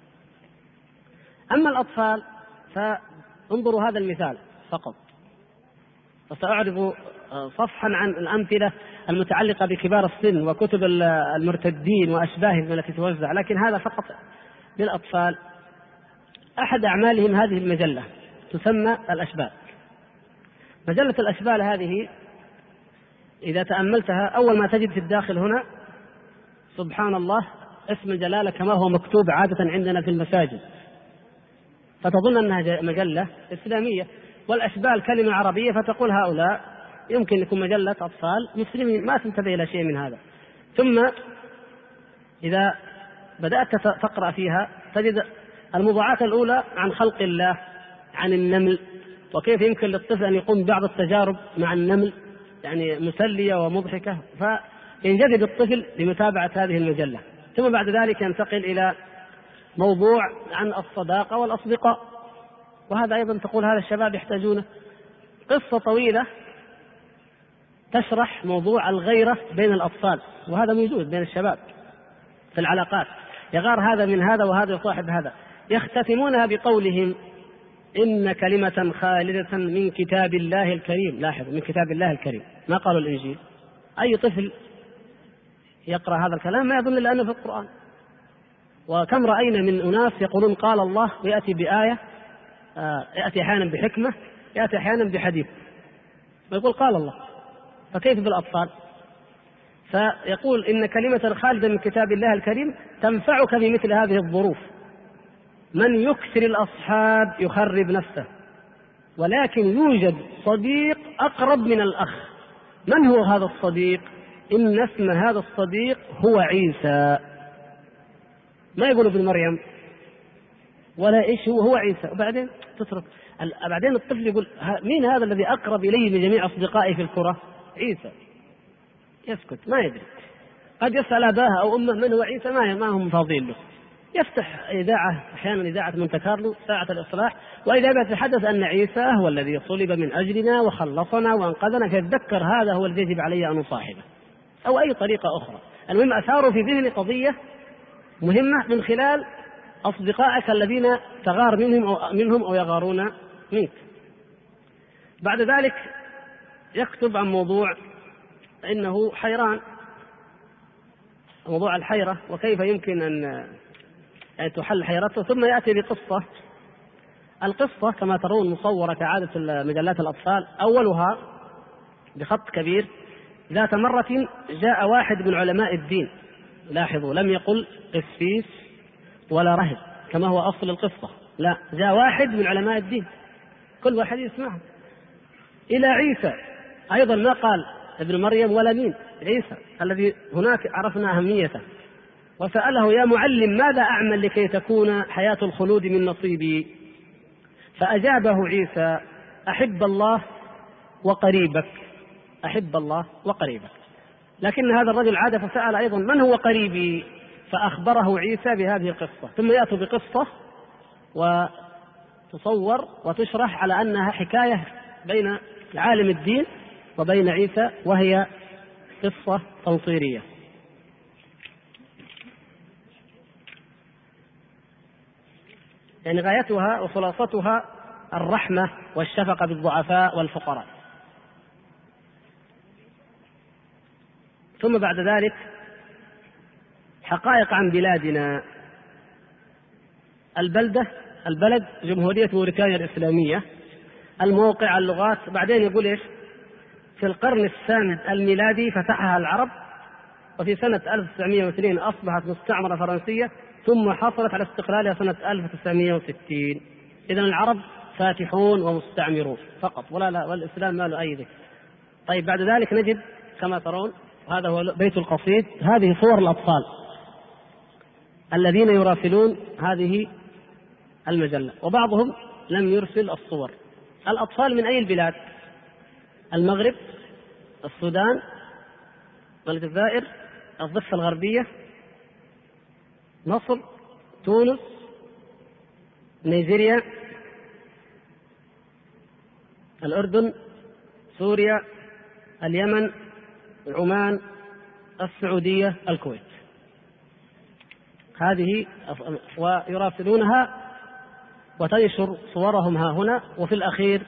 أما الأطفال فانظروا هذا المثال فقط، وسأعرض صفحا عن الأمثلة المتعلقة بكبار السن وكتب المرتدين وأشباههم التي توزع، لكن هذا فقط للأطفال. أحد أعمالهم هذه المجلة تسمى الأشبال. مجلة الأشبال هذه إذا تأملتها أول ما تجد في الداخل هنا سبحان الله اسم الجلالة كما هو مكتوب عادة عندنا في المساجد، فتظن أنها مجلة إسلامية، والأشبال كلمة عربية فتقول هؤلاء يمكن يكون مجلة أطفال مسلمين، ما تنتبه إلى شيء من هذا. ثم إذا بدأت تقرأ فيها تجد الموضوعات الأولى عن خلق الله، عن النمل، وكيف يمكن للطفل أن يقوم بعض التجارب مع النمل، يعني مسلية ومضحكة، فينجذب الطفل لمتابعة هذه المجلة. ثم بعد ذلك ينتقل إلى موضوع عن الصداقة والأصدقاء، وهذا أيضا تقول هذا الشباب يحتاجونه. قصة طويلة تشرح موضوع الغيرة بين الأطفال، وهذا موجود بين الشباب في العلاقات، يغار هذا من هذا وهذا يصاحب هذا. يختتمونها بقولهم إن كلمة خالدة من كتاب الله الكريم. لاحظوا، من كتاب الله الكريم، ما قالوا الإنجيل. أي طفل يقرأ هذا الكلام ما يظن إلا أنه في القرآن. وكم رأينا من أناس يقولون قال الله ويأتي بآية، يأتي أحيانا بحكمة، يأتي أحيانا بحديث، ويقول قال الله. فكيف بالأطفال؟ فيقول إن كلمة خالدة من كتاب الله الكريم تنفعك بمثل هذه الظروف. من يكثر الأصحاب يخرب نفسه، ولكن يوجد صديق أقرب من الأخ. من هو هذا الصديق؟ إن اسم هذا الصديق هو عيسى. ما يقول ابن مريم ولا إيش، هو عيسى. وبعدين تترك، بعدين الطفل يقول مين هذا الذي أقرب إلي من جميع أصدقائي في الكرة؟ عيسى. يسكت، ما يدري. قد يسأل أباه أو أمه من هو عيسى، ما هم فاضين له. يفتح إذاعة، أحيانا إذاعة مونte كارلو، ساعة الإصلاح، وإذا يتحدث أن عيسى هو الذي صلب من أجلنا وخلصنا وأنقذنا، فيتذكر هذا هو الذي يجب علي أن أصاحبه، أو أي طريقة أخرى. المهم أثاروا في ذهني قضية مهمة من خلال أصدقائك الذين تغار منهم أو يغارون منك. بعد ذلك يكتب عن موضوع إنه حيران، موضوع الحيرة وكيف يمكن أن تحل حيرته. ثم يأتي بقصة. القصة كما ترون مصورة كعادة مجلات الأطفال، أولها بخط كبير: ذات مرة جاء واحد من علماء الدين. لاحظوا، لم يقل قسيس ولا رهب كما هو أصل القصة، لا، جاء واحد من علماء الدين كل واحد يسمعه إلى عيسى. أيضا ما قال ابن مريم ولا مين، عيسى الذي هناك عرفنا أهميته. وسأله: يا معلم، ماذا أعمل لكي تكون حياة الخلود من نصيبي؟ فأجابه عيسى: أحب الله وقريبك، أحب الله وقريبك. لكن هذا الرجل عاد فسأل أيضا: من هو قريبي؟ فأخبره عيسى بهذه القصة. ثم يأتوا بقصة وتصور وتشرح على أنها حكاية بين عالم الدين وبين عيسى، وهي قصة تنصيرية. يعني غايتها وخلاصتها الرحمة والشفقة بالضعفاء والفقراء. ثم بعد ذلك حقائق عن بلادنا. البلد جمهورية موريتانيا الإسلامية، الموقع، اللغات. بعدين يقول إيش؟ في القرن الثامن الميلادي فتحها العرب، وفي سنة 1902 أصبحت مستعمرة فرنسية، ثم حصلت على استقلالها سنة 1960. إذن العرب فاتحون ومستعمرون فقط، والإسلام ما له أي ذكر. طيب بعد ذلك نجد كما ترون، هذا هو بيت القصيد، هذه صور الأطفال الذين يراسلون هذه المجلة، وبعضهم لم يرسل الصور. الأطفال من أي البلاد؟ المغرب، السودان، الجزائر، الضفة الغربية، مصر، تونس، نيجيريا، الأردن، سوريا، اليمن، عمان، السعودية، الكويت. هذه ويراسلونها وتنشر صورهم ها هنا. وفي الأخير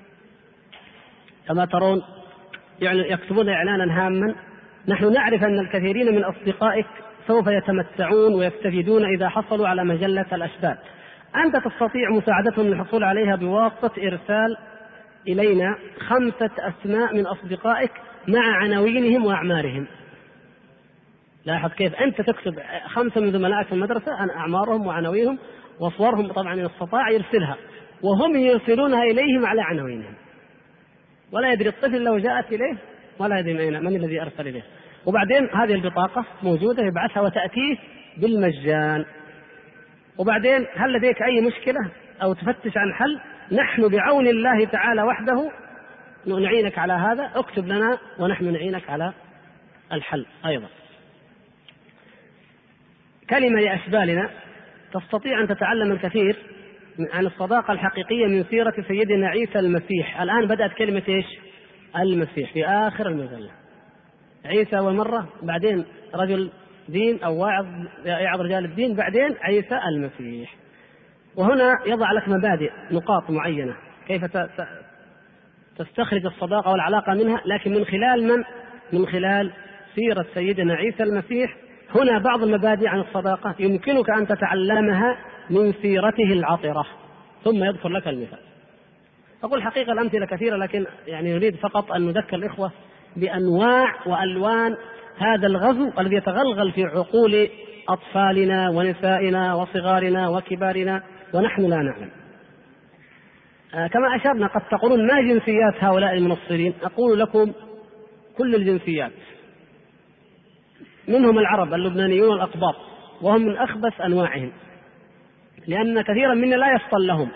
كما ترون يعني يكتبون إعلانا هاما: نحن نعرف أن الكثيرين من أصدقائك سوف يتمتعون ويستفيدون إذا حصلوا على مجلة الأشبال. أنت تستطيع مساعدتهم للحصول عليها بواسطة إرسال إلينا 5 أسماء من أصدقائك مع عناوينهم وأعمارهم. لاحظ كيف أنت تكتب 5 من زملائك في المدرسة عن أعمارهم وعناوينهم وصورهم، طبعا إن استطاع يرسلها، وهم يرسلونها إليهم على عناوينهم، ولا يدري الطفل لو جاءت إليه ولا يدري من الذي أرسل إليه. وبعدين هذه البطاقة موجودة يبعثها وتأتيه بالمجان. وبعدين هل لديك أي مشكلة أو تفتش عن حل؟ نحن بعون الله تعالى وحده نعينك على هذا، اكتب لنا ونحن نعينك على الحل أيضا. كلمة لأشبالنا، تستطيع أن تتعلم الكثير عن الصداقة الحقيقية من سيرة سيدنا عيسى المسيح. الآن بدأت كلمة إيش؟ المسيح في آخر المجلة. عيسى ومرة، بعدين رجل دين أو واعظ يعظ رجال الدين، بعدين عيسى المسيح. وهنا يضع لك مبادئ، نقاط معينة كيف تستخرج الصداقة والعلاقة منها، لكن من خلال سيرة سيدنا عيسى المسيح. هنا بعض المبادئ عن الصداقة يمكنك أن تتعلمها من سيرته العطرة، ثم يذكر لك المثال. أقول حقيقة الأمثلة كثيرة، لكن يعني نريد فقط أن نذكر الإخوة بأنواع وألوان هذا الغزو الذي يتغلغل في عقول أطفالنا ونسائنا وصغارنا وكبارنا ونحن لا نعلم. كما أشرنا، قد تقولون ما جنسيات هؤلاء المنصرين؟ أقول لكم كل الجنسيات، منهم العرب اللبنانيون والأقباط، وهم من أخبث أنواعهم، لأن كثيرا منا لا يفصل لهم،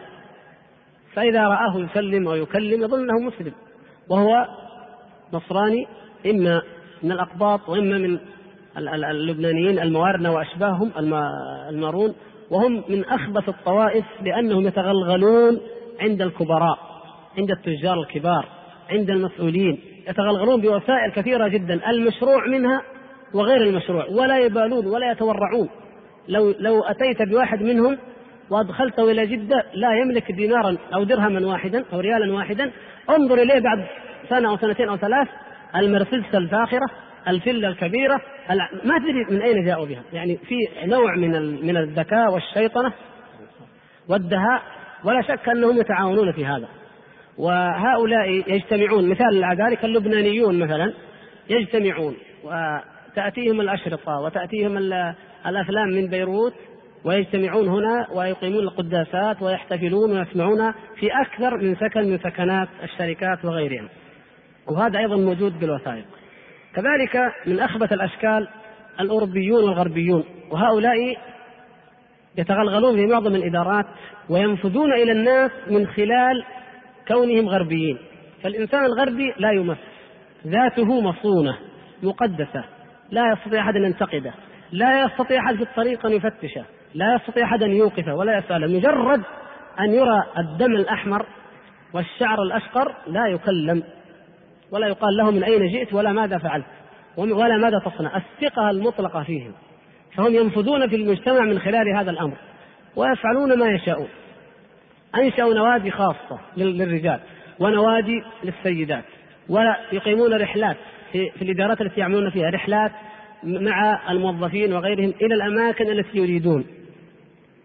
فإذا رآه يسلم أو يكلم يظن أنه مسلم وهو نصراني، إما من الأقباط وإما من اللبنانيين المواردة وأشباههم المارون، وهم من أخبث الطوائف، لأنهم يتغلغلون عند الكبراء، عند التجار الكبار، عند المسؤولين، يتغلغلون بوسائل كثيرة جدا، المشروع منها وغير المشروع، ولا يبالون ولا يتورعون. لو أتيت بواحد منهم وأدخلته إلى جدة لا يملك دينارا أو درهما واحدا أو ريالا واحدا، انظر إليه بعد سنة أو سنتين أو 3 المرسيدس الفاخرة، الفيلا الكبيرة، ما تدري من أين جاءوا بها. يعني في نوع من الذكاء والشيطنة والدهاء، ولا شك أنهم يتعاونون في هذا. وهؤلاء يجتمعون، مثال على ذلك اللبنانيون مثلا يجتمعون وتأتيهم الأشرطة وتأتيهم الأفلام من بيروت، ويجتمعون هنا ويقيمون القداسات ويحتفلون ويسمعون في أكثر من سكن من سكنات الشركات وغيرهم، وهذا أيضا موجود بالوثائق. كذلك من أخبث الأشكال الأوروبيون والغربيون، وهؤلاء يتغلغلون في معظم الإدارات وينفذون إلى الناس من خلال كونهم غربيين. فالإنسان الغربي لا يمس، ذاته مصونة مقدسة، لا يستطيع أحد أن ينتقده، لا يستطيع أحد في الطريق أن يفتشه، لا يستطيع أحد أن يوقفه ولا يسأله، مجرد أن يرى الدم الأحمر والشعر الأشقر لا يكلم ولا يقال له من أين جئت ولا ماذا فعلت ولا ماذا تصنع. الثقة المطلقة فيهم، فهم ينفذون في المجتمع من خلال هذا الأمر ويفعلون ما يشاءون. أنشأوا نوادي خاصة للرجال ونوادي للسيدات، ويقيمون رحلات في الإدارات التي يعملون فيها، رحلات مع الموظفين وغيرهم إلى الأماكن التي يريدون،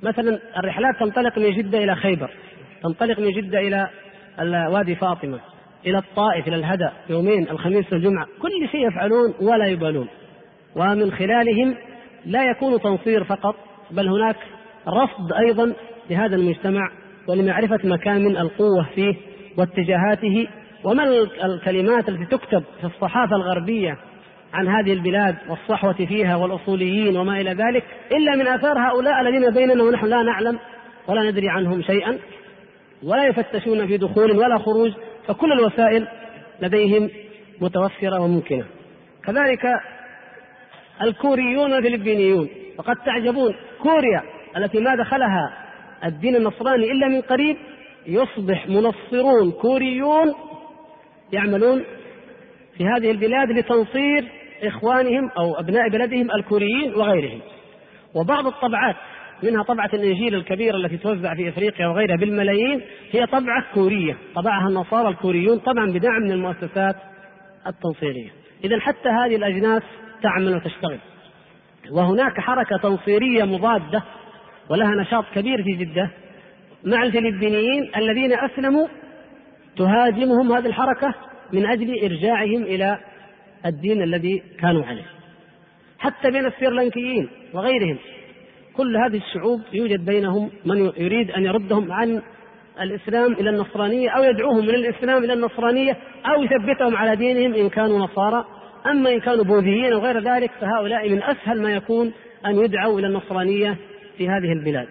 مثلا الرحلات تنطلق من جدة إلى خيبر، تنطلق من جدة إلى وادي فاطمة، إلى الطائف، إلى الهدى، يومين الخميس والجمعة، كل شيء يفعلون ولا يبالون. ومن خلالهم لا يكون تنصير فقط، بل هناك رصد أيضا لهذا المجتمع ولمعرفة مكامن القوة فيه واتجاهاته، وما الكلمات التي تكتب في الصحافة الغربية عن هذه البلاد والصحوة فيها والأصوليين وما إلى ذلك إلا من آثار هؤلاء الذين بيننا ونحن لا نعلم ولا ندري عنهم شيئا، ولا يفتشون في دخول ولا خروج، فكل الوسائل لديهم متوفرة وممكنة. كذلك الكوريون والفلبينيون، وقد تعجبون كوريا التي ما دخلها الدين النصراني إلا من قريب يصبح منصرون كوريون يعملون في هذه البلاد لتنصير إخوانهم أو أبناء بلدهم الكوريين وغيرهم. وبعض الطبعات منها طبعة الإنجيل الكبيرة التي توزع في إفريقيا وغيرها بالملايين هي طبعة كورية، طبعها النصارى الكوريون طبعا بدعم من المؤسسات التنصيرية. إذن حتى هذه الأجناس تعمل وتشتغل. وهناك حركة تنصيرية مضادة ولها نشاط كبير في جدة مع الفلبينيين الذين أسلموا، تهاجمهم هذه الحركة من أجل إرجاعهم إلى الدين الذي كانوا عليه. حتى بين السريلانكيين وغيرهم، كل هذه الشعوب يوجد بينهم من يريد أن يردهم عن الإسلام إلى النصرانية، أو يدعوهم من الإسلام إلى النصرانية، أو يثبتهم على دينهم إن كانوا نصارى. أما إن كانوا بوذيين وغير ذلك فهؤلاء من أسهل ما يكون أن يدعوا إلى النصرانية في هذه البلاد.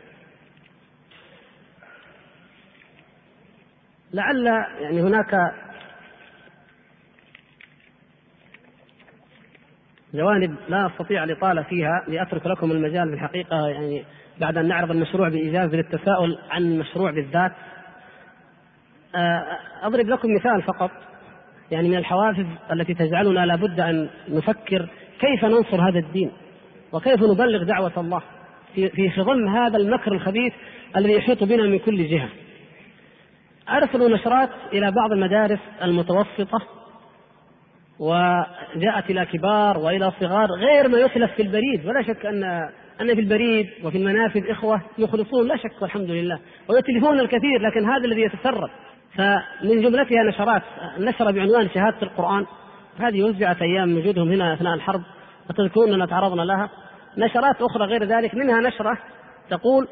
لعل يعني هناك جوانب لا أستطيع الإطالة فيها لأترك لكم المجال في الحقيقة، يعني بعد أن نعرض المشروع بإيجاز للتساؤل عن المشروع بالذات. أضرب لكم مثال فقط يعني من الحوافز التي تجعلنا لابد أن نفكر كيف ننصر هذا الدين وكيف نبلغ دعوة الله في خضم هذا المكر الخبيث الذي يحيط بنا من كل جهة. أرسلوا نشرات إلى بعض المدارس المتوسطة وجاءت إلى كبار وإلى صغار غير ما يتلف في البريد، ولا شك أن في البريد وفي المنافذ إخوة يخلصون لا شك والحمد لله ويتلفون الكثير، لكن هذا الذي يتسرب. فمن جملتها نشرات، نشرة بعنوان شهادة القرآن، هذه وزعت أيام وجودهم هنا أثناء الحرب وتذكرون أننا تعرضنا لها. نشرات أخرى غير ذلك، منها نشرة تقول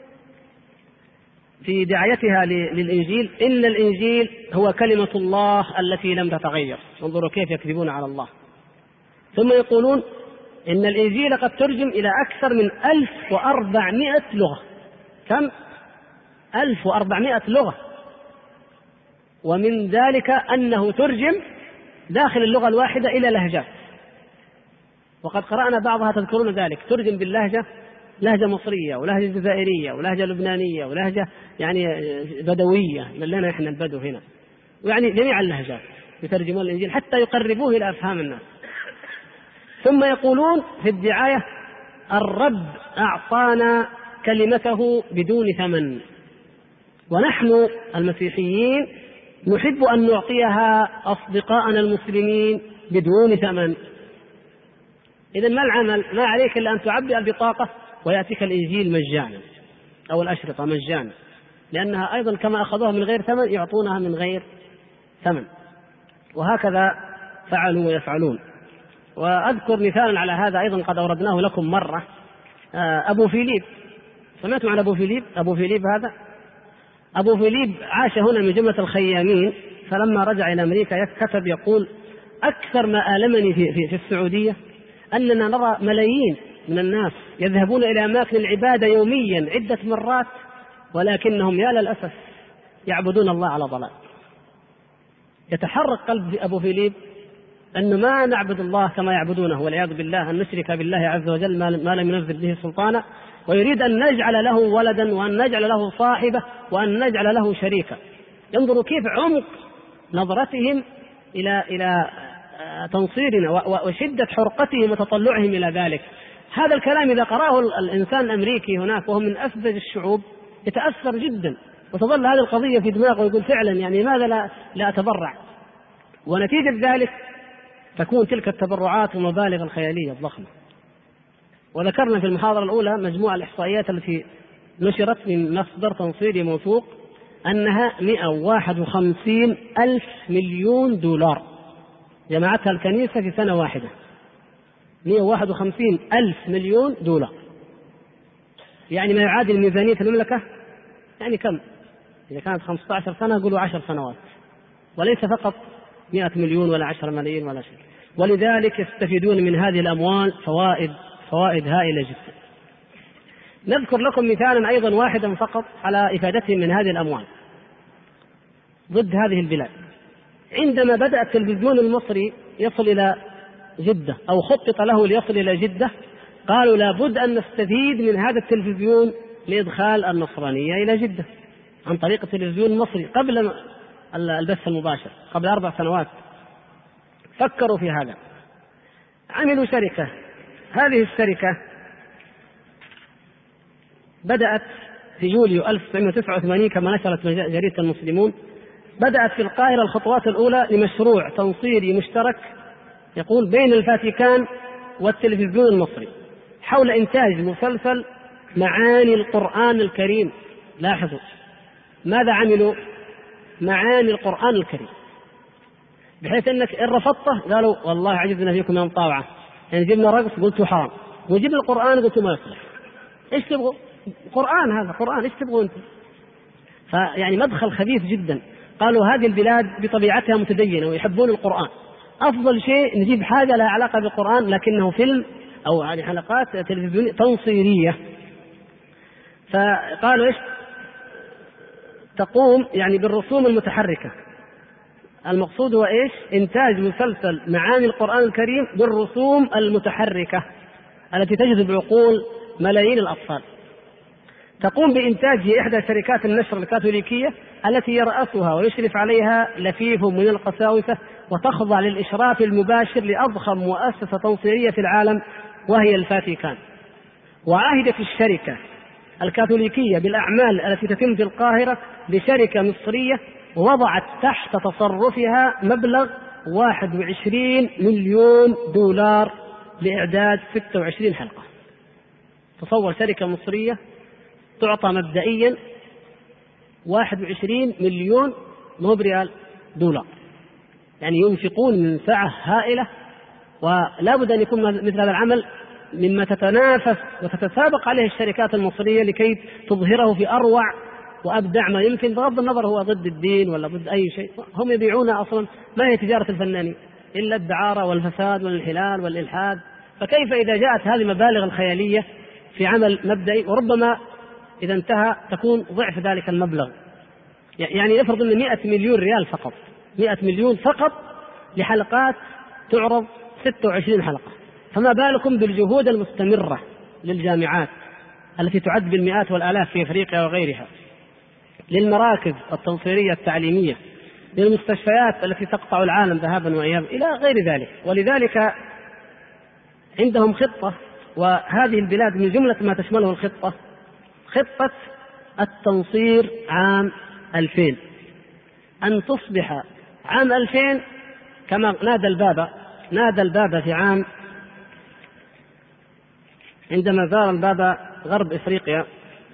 في دعايتها للإنجيل إن الإنجيل هو كلمة الله التي لم تتغير. انظروا كيف يكذبون على الله. ثم يقولون إن الإنجيل قد ترجم إلى أكثر من 1400 لغة. كم؟ 1400 لغة. ومن ذلك أنه ترجم داخل اللغة الواحدة إلى لهجات، وقد قرأنا بعضها تذكرون ذلك، ترجم باللهجة، لهجة مصرية ولهجة جزائرية ولهجة لبنانية ولهجة يعني بدوية لنا إحنا البدو هنا، ويعني جميع اللهجات يترجمون الإنجيل حتى يقربوه إلى أفهام الناس. ثم يقولون في الدعاية الرب أعطانا كلمته بدون ثمن، ونحن المسيحيين نحب أن نعطيها أصدقائنا المسلمين بدون ثمن. إذن ما العمل؟ ما عليك إلا أن تعبئ البطاقة ويأتيك الإنجيل مجانا أو الأشرطة مجانا، لأنها أيضا كما أخذوها من غير ثمن يعطونها من غير ثمن، وهكذا فعلوا ويفعلون. وأذكر مثالا على هذا أيضا قد أوردناه لكم مرة، أبو فيليب. سمعتم عن أبو فيليب؟ أبو فيليب هذا أبو فيليب عاش هنا من جملة الخيامين، فلما رجع إلى أمريكا كتب يقول أكثر ما آلمني في السعودية أننا نرى ملايين من الناس يذهبون إلى أماكن العبادة يوميا عدة مرات، ولكنهم يا للأسف يعبدون الله على ضلال. يتحرك قلب أبو فيليب أن ما نعبد الله كما يعبدونه والعياذ بالله، أن نشرك بالله عز وجل ما لم ينزل به سلطانا، ويريد أن نجعل له ولدا وأن نجعل له صاحبة وأن نجعل له شريكا. ينظروا كيف عمق نظرتهم إلى تنصيرنا وشدة حرقتهم وتطلعهم إلى ذلك. هذا الكلام إذا قرأه الإنسان الأمريكي هناك وهو من أسذج الشعوب يتأثر جدا، وتظل هذه القضية في دماغه ويقول فعلا يعني لماذا لا أتبرع؟ ونتيجة ذلك تكون تلك التبرعات ومبالغ الخيالية الضخمة. وذكرنا في المحاضرة الأولى مجموعة الإحصائيات التي نشرت من مصدر تنصيري موثوق أنها 151 ألف مليون دولار جمعتها الكنيسة في سنة واحدة. 151 ألف مليون دولار، يعني ما يعادل ميزانية المملكة يعني كم؟ إذا كانت 15 سنة قولوا 10 سنوات، وليس فقط 100 مليون ولا 10 ملايين ولا شيء. ولذلك يستفيدون من هذه الأموال فوائد هائلة جدا. نذكر لكم مثالا أيضا واحدا فقط على إفادتهم من هذه الأموال ضد هذه البلاد. عندما بدأ التلفزيون المصري يصل إلى جدة أو خطط له ليصل إلى جدة، قالوا لابد أن نستفيد من هذا التلفزيون لإدخال النصرانية إلى جدة عن طريق التلفزيون المصري قبل البث المباشر قبل 4 سنوات. فكروا في هذا، عملوا شركة. هذه الشركة بدأت في يوليو 1989 كما نشرت جريدة المسلمون. بدأت في القاهرة الخطوات الأولى لمشروع تنصيري مشترك يقول بين الفاتيكان والتلفزيون المصري حول إنتاج مسلسل معاني القرآن الكريم. لاحظوا ماذا عملوا؟ معاني القرآن الكريم، بحيث أنك إن رفضته قالوا والله عجزنا فيكم من طاوعة، يعني جبنا رقص قلتوا حرام، وجبنا القرآن قلتوا ما يصلح. إيش تبغوا؟ قرآن، هذا قرآن، إيش تبغوا أنتم؟ فيعني مدخل خبيث جدا. قالوا هذه البلاد بطبيعتها متدينة ويحبون القرآن، أفضل شيء نجيب حاجة لها علاقة بالقرآن لكنه فيلم أو يعني حلقات تلفزيونية تنصيرية. فقالوا إيش؟ تقوم يعني بالرسوم المتحركة. المقصود هو إيش؟ إنتاج مسلسل معاني القرآن الكريم بالرسوم المتحركة التي تجذب عقول ملايين الأطفال. تقوم بإنتاجه إحدى شركات النشر الكاثوليكية التي يرأسها ويشرف عليها لفيف من القساوسة، وتخضع للإشراف المباشر لأضخم مؤسسة تنصيرية في العالم وهي الفاتيكان. وعهدت الشركة الكاثوليكية بالأعمال التي تتم في القاهرة لشركة مصرية، ووضعت تحت تصرفها مبلغ 21 مليون دولار لإعداد 26 حلقة. تصور شركة مصرية تعطى مبدئيا 21 مليون مو بريال دولار، يعني ينفقون من سعة هائلة. ولا بد أن يكون مثل هذا العمل مما تتنافس وتتسابق عليه الشركات المصرية لكي تظهره في أروع وأبدع ما يمكن، بغض النظر هو ضد الدين ولا ضد أي شيء. هم يبيعون أصلا ما هي تجارة الفنانين إلا الدعارة والفساد والانحلال والإلحاد. فكيف إذا جاءت هذه المبالغ الخيالية في عمل مبدئي، وربما إذا انتهى تكون ضعف ذلك المبلغ؟ يعني افرض أن 100 مليون ريال فقط، 100 مليون فقط لحلقات تعرض 26 حلقة، فما بالكم بالجهود المستمرة للجامعات التي تعد بالمئات والآلاف في أفريقيا وغيرها، للمراكز التنصيرية التعليمية، للمستشفيات التي تقطع العالم ذهابا وإيابا إلى غير ذلك. ولذلك عندهم خطة، وهذه البلاد من جملة ما تشمله الخطة خطة التنصير عام 2000، أن تصبح عام 2000 كما نادى البابا في عام عندما زار البابا غرب إفريقيا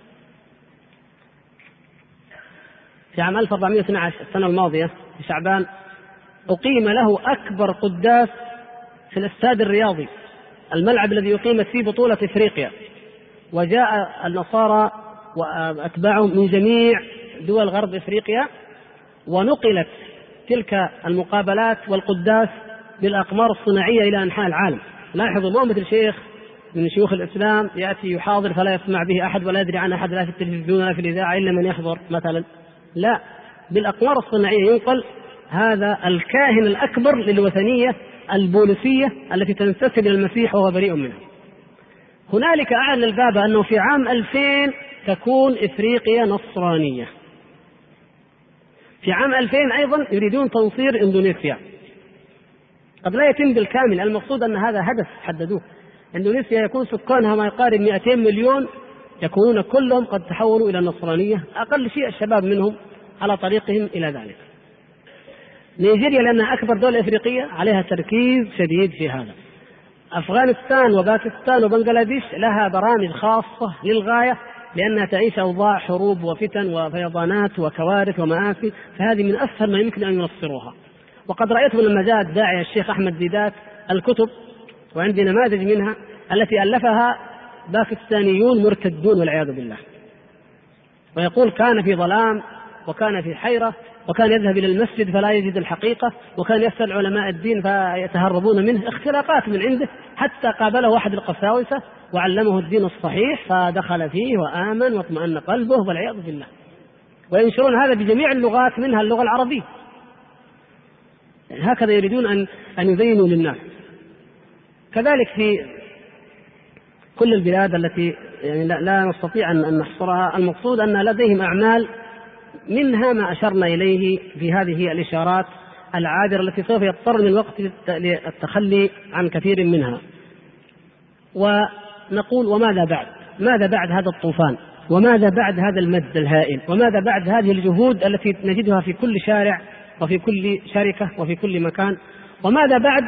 في عام 1412 السنة الماضية في شعبان، أقيم له أكبر قداس في الاستاد الرياضي، الملعب الذي يقيمت فيه بطولة إفريقيا، وجاء النصارى وأتباعهم من جميع دول غرب إفريقيا، ونقلت تلك المقابلات والقداس بالأقمار الصناعية إلى أنحاء العالم. لاحظوا ما مثل شيخ من شيوخ الإسلام يأتي يحاضر فلا يسمع به أحد ولا يدري عن أحد لا في التلفزيون ولا في الإذاعة إلا من يحضر مثلا، لا، بالأقمار الصناعية ينقل هذا الكاهن الأكبر للوثنية البوليسية التي تنتسب إلى المسيح وهو بريء منها. هنالك أعلن البابا أنه في عام 2000 تكون إفريقيا نصرانية. في عام 2000 أيضا يريدون تنصير إندونيسيا، قد لا يتم بالكامل، المقصود أن هذا هدف حددوه. إندونيسيا يكون سكانها ما يقارب 200 مليون، يكونون كلهم قد تحولوا إلى النصرانية، أقل شيء الشباب منهم على طريقهم إلى ذلك. نيجيريا لأنها أكبر دولة إفريقية عليها تركيز شديد في هذا. أفغانستان وباكستان وبنغلاديش لها برامج خاصة للغاية لأنها تعيش أوضاع حروب وفتن وفيضانات وكوارث ومآسي، فهذه من أسهل ما يمكن أن ينصروها. وقد رأيت لما جاء الداعية الشيخ أحمد ديدات الكتب، وعندي نماذج منها التي ألفها باكستانيون مرتدون والعياذ بالله، ويقول كان في ظلام وكان في حيرة وكان يذهب إلى المسجد فلا يجد الحقيقة، وكان يسأل علماء الدين فيتهربون منه، اختلاقات من عنده، حتى قابله أحد القساوسة وعلمه الدين الصحيح فدخل فيه وآمن واطمأن قلبه والعياذ بالله. وينشرون هذا بجميع اللغات منها اللغة العربية. يعني هكذا يريدون أن يزينوا للناس. كذلك في كل البلاد التي يعني لا نستطيع أن نحصرها، المقصود أن لديهم أعمال منها ما أشرنا إليه في هذه الإشارات العابرة التي سوف يضطر من الوقت للتخلي عن كثير منها. ونقول وماذا بعد؟ ماذا بعد هذا الطوفان؟ وماذا بعد هذا المد الهائل؟ وماذا بعد هذه الجهود التي نجدها في كل شارع وفي كل شركة وفي كل مكان؟ وماذا بعد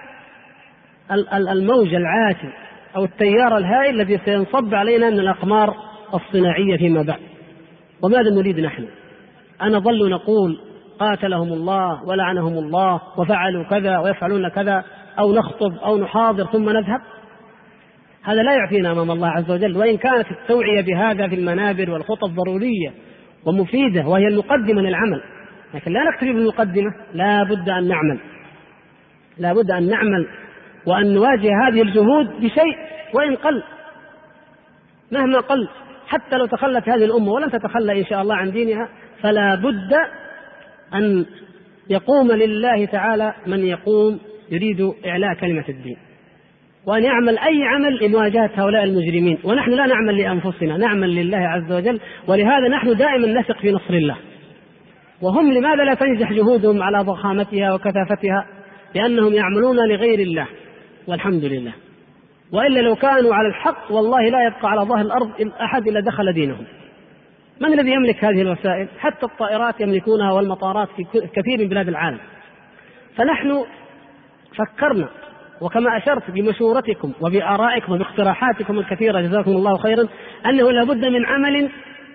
الموج العاتي أو التيار الهائل الذي سينصب علينا من الأقمار الصناعية فيما بعد؟ وماذا نريد نحن؟ أنظل نقول قاتلهم الله ولعنهم الله وفعلوا كذا ويفعلون كذا، أو نخطب أو نحاضر ثم نذهب؟ هذا لا يعطينا أمام الله عز وجل. وإن كانت التوعية بهذا في المنابر والخطب ضرورية ومفيدة وهي المقدمة للعمل، لكن لا نكتفي بالمقدمة، لا بد أن نعمل، لا بد أن نعمل وأن نواجه هذه الجهود بشيء وإن قل، مهما قل، حتى لو تخلت هذه الأمة ولن تتخلى إن شاء الله عن دينها، فلا بد أن يقوم لله تعالى من يقوم يريد إعلاء كلمة الدين، وأن يعمل أي عمل لمواجهة هؤلاء المجرمين. ونحن لا نعمل لأنفسنا، نعمل لله عز وجل، ولهذا نحن دائما نثق في نصر الله. وهم لماذا لا تنجح جهودهم على ضخامتها وكثافتها؟ لأنهم يعملون لغير الله والحمد لله. وإلا لو كانوا على الحق والله لا يبقى على ظهر الأرض أحد إلا دخل دينهم. من الذي يملك هذه الوسائل؟ حتى الطائرات يملكونها والمطارات في كثير من بلاد العالم. فنحن فكرنا، وكما أشرت بمشورتكم وبآرائكم وباقتراحاتكم الكثيرة جزاكم الله خيرا، أنه لابد من عمل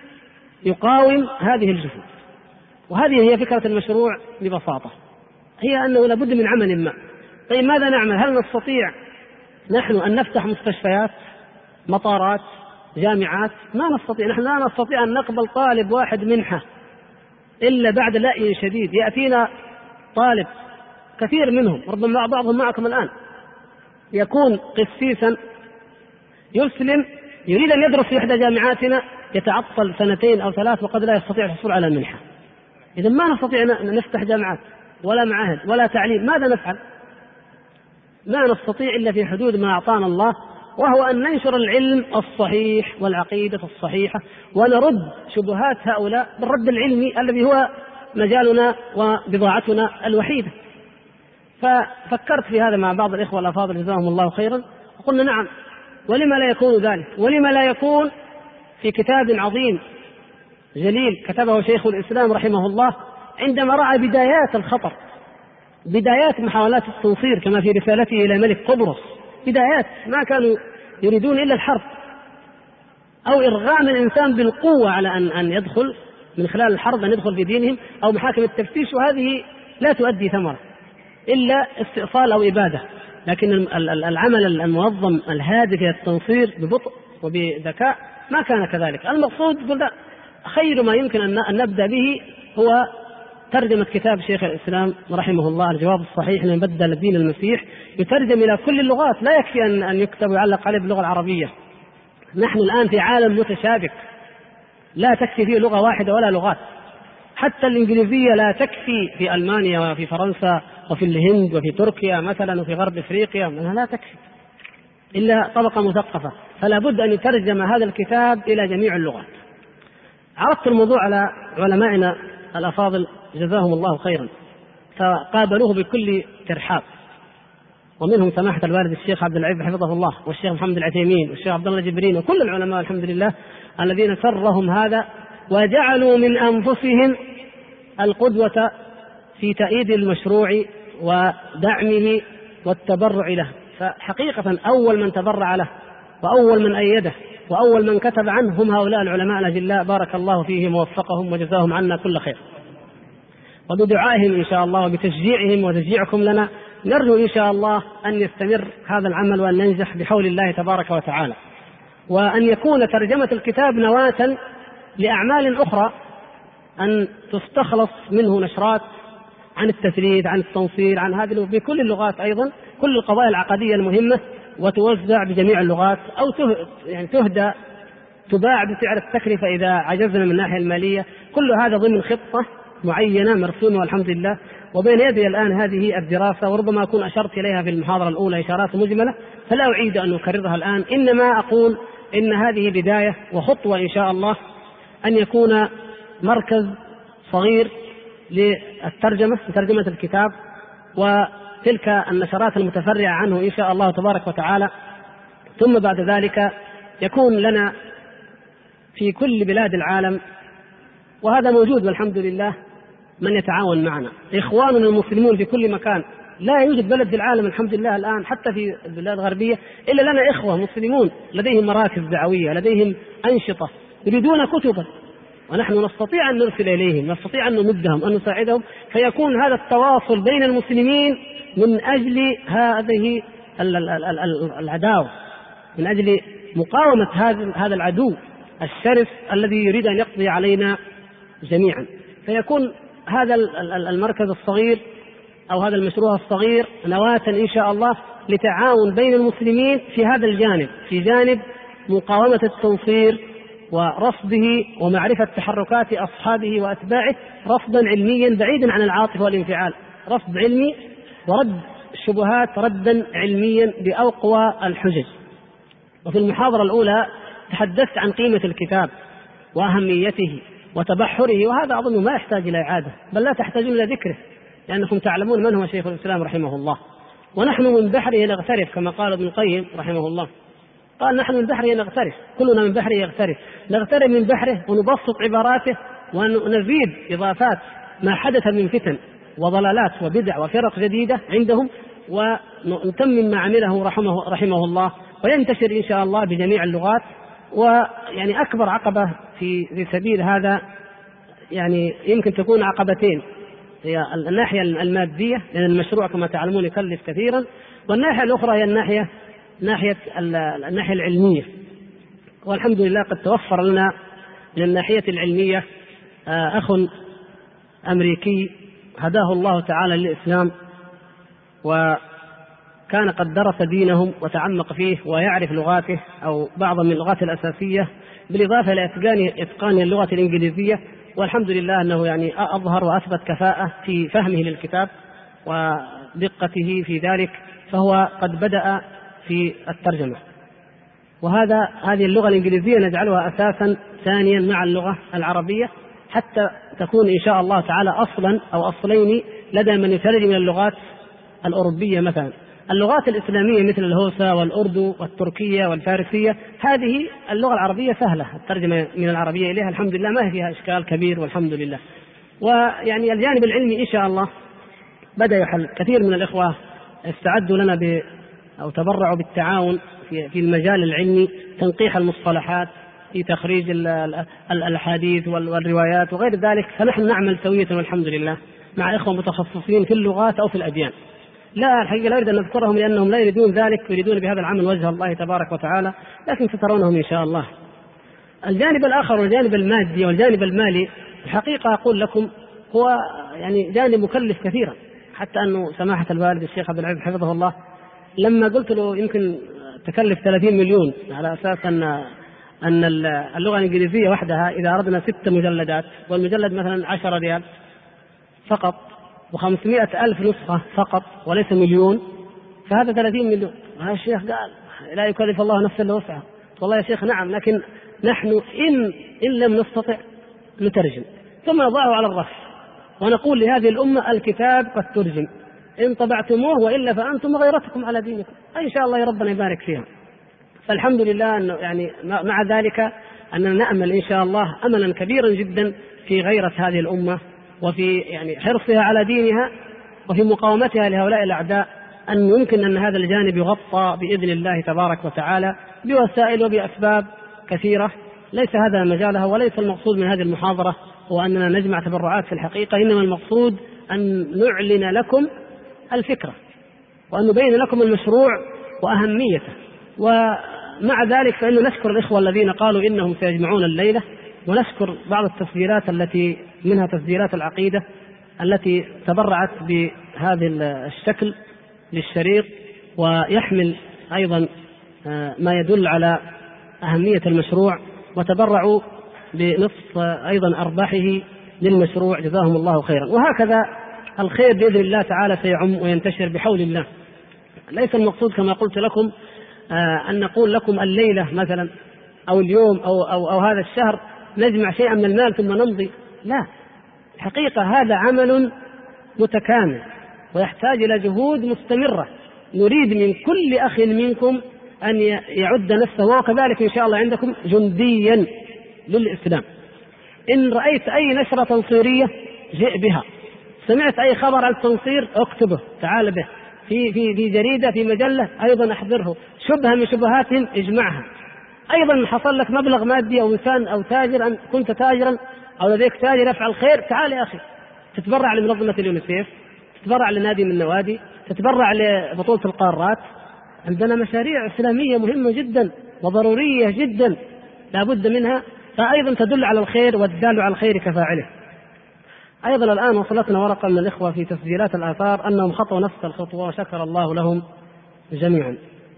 يقاوم هذه الجهود. وهذه هي فكرة المشروع ببساطة، هي أنه لابد من عمل ما. طيب ماذا نعمل؟ هل نستطيع نحن أن نفتح مستشفيات، مطارات، جامعات؟ ما نستطيع. نحن لا نستطيع أن نقبل طالب واحد منحة إلا بعد لأي شديد. يأتينا طالب، كثير منهم ربما بعضهم معكم الآن، يكون قسيسا يسلم يريد أن يدرس في إحدى جامعاتنا، يتعطل 2 أو 3 وقد لا يستطيع الحصول على المنحة. إذا ما نستطيع أن نفتح جامعات ولا معاهد ولا تعليم. ماذا نفعل؟ ما نستطيع إلا في حدود ما أعطانا الله، وهو أن ننشر العلم الصحيح والعقيدة الصحيحة، ونرد شبهات هؤلاء بالرد العلمي الذي هو مجالنا وبضاعتنا الوحيدة. ففكرت في هذا مع بعض الإخوة الأفاضل جزاهم الله خيرا، وقلنا نعم، ولما لا يكون ذلك؟ ولما لا يكون في كتاب عظيم جليل كتبه شيخ الإسلام رحمه الله عندما رأى بدايات الخطر، بدايات محاولات التنصير، كما في رسالته إلى ملك قبرص، بدايات ما كانوا يريدون إلا الحرب أو إرغام الإنسان بالقوة على أن يدخل من خلال الحرب، أن يدخل في دينهم، أو محاكم التفتيش، وهذه لا تؤدي ثمرة إلا استئصال أو إبادة. لكن العمل المنظم الهادف إلى التنصير ببطء وبذكاء ما كان كذلك. المقصود قلنا خير ما يمكن أن نبدأ به هو ترجمة كتاب شيخ الإسلام رحمه الله الجواب الصحيح لمن بدل دين المسيح، يترجم إلى كل اللغات، لا يكفي أن يكتب ويعلق عليه باللغة العربية. نحن الآن في عالم متشابك لا تكفي فيه لغة واحدة ولا لغات، حتى الإنجليزية لا تكفي في ألمانيا وفي فرنسا وفي الهند وفي تركيا مثلا وفي غرب إفريقيا، لا تكفي إلا طبقة مثقفة. فلا بد أن يترجم هذا الكتاب إلى جميع اللغات. عرضت الموضوع على علمائنا الأفاضل جزاهم الله خيرا، فقابلوه بكل ترحاب، ومنهم سماحة الوالد الشيخ عبد العزيز حفظه الله، والشيخ محمد العثيمين، والشيخ عبد الله جبرين، وكل العلماء الحمد لله الذين سرهم هذا وجعلوا من أنفسهم القدوة في تأييد المشروع ودعمه والتبرع له. فحقيقة أول من تبرع له وأول من أيده وأول من كتب عنه هم هؤلاء العلماء الأجلاء، بارك الله فيهم ووفقهم وجزاهم عنا كل خير. وبدعائهم إن شاء الله وبتشجيعهم وتشجيعكم لنا نرجو إن شاء الله أن يستمر هذا العمل وأن ننجح بحول الله تبارك وتعالى، وأن يكون ترجمة الكتاب نواة لأعمال أخرى أن تستخلص منه نشرات عن التثليث، عن التنصير، عن هذه بكل اللغات، أيضا كل القضايا العقدية المهمة، وتوزع بجميع اللغات، أو تهدى تباع بسعر التكلفة إذا عجزنا من الناحية المالية. كل هذا ضمن خطة معينة مرسومة والحمد لله، وبين يدي الآن هذه الدراسة، وربما أكون أشرت إليها في المحاضرة الأولى إشارات مجملة فلا أعيد أن أكررها الآن، إنما أقول إن هذه بداية وخطوة إن شاء الله أن يكون مركز صغير للترجمة، لترجمة الكتاب وتلك النشرات المتفرعة عنه إن شاء الله تبارك وتعالى. ثم بعد ذلك يكون لنا في كل بلاد العالم، وهذا موجود والحمد لله، من يتعاون معنا، إخواننا المسلمون في كل مكان. لا يوجد بلد في العالم الحمد لله الآن حتى في البلاد الغربية إلا لنا إخوة مسلمون لديهم مراكز دعوية، لديهم أنشطة، يريدون كتبا، ونحن نستطيع أن نرسل إليهم، نستطيع أن نمدهم، أن نساعدهم، فيكون هذا التواصل بين المسلمين من أجل هذه العداوة، من أجل مقاومة هذا العدو الشرس الذي يريد أن يقضي علينا جميعا. فيكون هذا المركز الصغير أو هذا المشروع الصغير نواة إن شاء الله لتعاون بين المسلمين في هذا الجانب، في جانب مقاومة التنصير ورصده ومعرفة تحركات أصحابه وأتباعه رصدا علميا بعيدا عن العاطفة والانفعال، رصد علمي ورد الشبهات ردا علميا بأقوى الحجج. وفي المحاضرة الأولى تحدثت عن قيمة الكتاب وأهميته وتبحره، وهذا أظن ما يحتاج إلى إعادة، بل لا تحتاجون إلى ذكره، لأنكم تعلمون من هو شيخ الإسلام رحمه الله. ونحن من بحره نغترف كما قال ابن القيم رحمه الله، قال نحن من بحره نغترف، كلنا من بحره يغترف، نغترف من بحره ونبسط عباراته ونزيد إضافات ما حدث من فتن وضلالات وبدع وفرق جديدة عندهم، ونتمم ما عمله رحمه الله، وينتشر إن شاء الله بجميع اللغات. ويعني أكبر عقبة في سبيل هذا يعني يمكن تكون عقبتين، هي الناحية المادية، لأن المشروع كما تعلمون يكلف كثيرا، والناحية الأخرى هي الناحية العلمية. والحمد لله قد توفر لنا من الناحية العلمية أخ أمريكي هداه الله تعالى للإسلام، وكان قد درس دينهم وتعمق فيه ويعرف لغاته أو بعض من اللغات الأساسية، بالإضافة إلى إتقان اللغة الإنجليزية، والحمد لله أنه يعني أظهر وأثبت كفاءة في فهمه للكتاب ودقته في ذلك، فهو قد بدأ في الترجمة. هذه اللغة الإنجليزية نجعلها أساسا ثانيا مع اللغة العربية، حتى تكون إن شاء الله تعالى أصلا أو أصلين لدى من يترجم من اللغات الأوروبية. مثلا اللغات الإسلامية مثل الهوسة والأردو والتركية والفارسية، هذه اللغة العربية سهلة الترجمة من العربية إليها الحمد لله، ما هي فيها إشكال كبير والحمد لله. ويعني الجانب العلمي إن شاء الله بدأ يحل، كثير من الإخوة استعدوا لنا أو تبرعوا بالتعاون في المجال العلمي، تنقيح المصطلحات في تخريج الأحاديث والروايات وغير ذلك، فنحن نعمل سوية والحمد لله مع إخوة متخصصين في اللغات أو في الأديان. لا الحقيقة لا أريد أن نذكرهم لأنهم لا يريدون ذلك، يريدون بهذا العمل وجه الله تبارك وتعالى، لكن سترونهم إن شاء الله. الجانب الآخر والجانب المادي والجانب المالي الحقيقة أقول لكم هو يعني جانب مكلف كثيرا، حتى أنه سماحة الوالد الشيخ عبد العزيز حفظه الله لما قلت له يمكن تكلف 30 مليون على أساس أن اللغة الإنجليزية وحدها إذا أردنا 6 مجلدات والمجلد مثلا 10 ريال فقط و500,000 نسخة فقط وليس مليون، فهذا 30 مليون. هذا الشيخ قال لا يكلف الله نفسا إلا وسعها. والله يا شيخ نعم، لكن نحن إن لم نستطع نترجم ثم نضعه على الرف ونقول لهذه الأمة الكتاب قد ترجم إن طبعتموه، وإلا فأنتم وغيرتكم على دينكم، إن شاء الله يا ربنا يبارك فيها. فالحمد لله أنه يعني مع ذلك أننا نأمل إن شاء الله أملا كبيرا جدا في غيرة هذه الأمة وفي يعني حرصها على دينها وفي مقاومتها لهؤلاء الأعداء، أن يمكن أن هذا الجانب يغطى بإذن الله تبارك وتعالى بوسائل وبأسباب كثيرة ليس هذا مجالها، وليس المقصود من هذه المحاضرة هو أننا نجمع تبرعات في الحقيقة، إنما المقصود أن نعلن لكم الفكرة وأن نبين لكم المشروع وأهميته. ومع ذلك فإنه نشكر الإخوة الذين قالوا إنهم سيجمعون الليلة، ونشكر بعض التسجيلات التي منها تسجيلات العقيدة التي تبرعت بهذا الشكل للشريط، ويحمل أيضا ما يدل على أهمية المشروع، وتبرعوا بنصف أيضا أرباحه للمشروع، جزاهم الله خيرا. وهكذا الخير بإذن الله تعالى سيعم وينتشر بحول الله. ليس المقصود كما قلت لكم أن نقول لكم الليلة مثلا أو اليوم أو هذا الشهر نجمع شيئا من المال ثم نمضي، لا، الحقيقة هذا عمل متكامل ويحتاج إلى جهود مستمرة. نريد من كل أخ منكم أن يعد نفسه، وكذلك إن شاء الله عندكم جنديا للإسلام. إن رأيت أي نشرة تنصيرية جئ بها، سمعت أي خبر عن التنصير اكتبه، تعال به في جريدة في مجلة أيضا احضره، شبهة من شبهاتهم اجمعها. أيضا حصل لك مبلغ مادي أو إنسان أو تاجر، أن كنت تاجرا أو لديك تاجر يفعل خير، تعال يا أخي تتبرع لمنظمة اليونيسيف، تتبرع لنادي من النوادي، تتبرع لبطولة القارات. عندنا مشاريع إسلامية مهمة جدا وضرورية جدا لا بد منها، فأيضا تدل على الخير، والدال على الخير كفاعله. أيضا الآن وصلتنا ورقة من الإخوة في تسجيلات الآثار أنهم خطوا نفس الخطوة، وشكر الله لهم جميعا.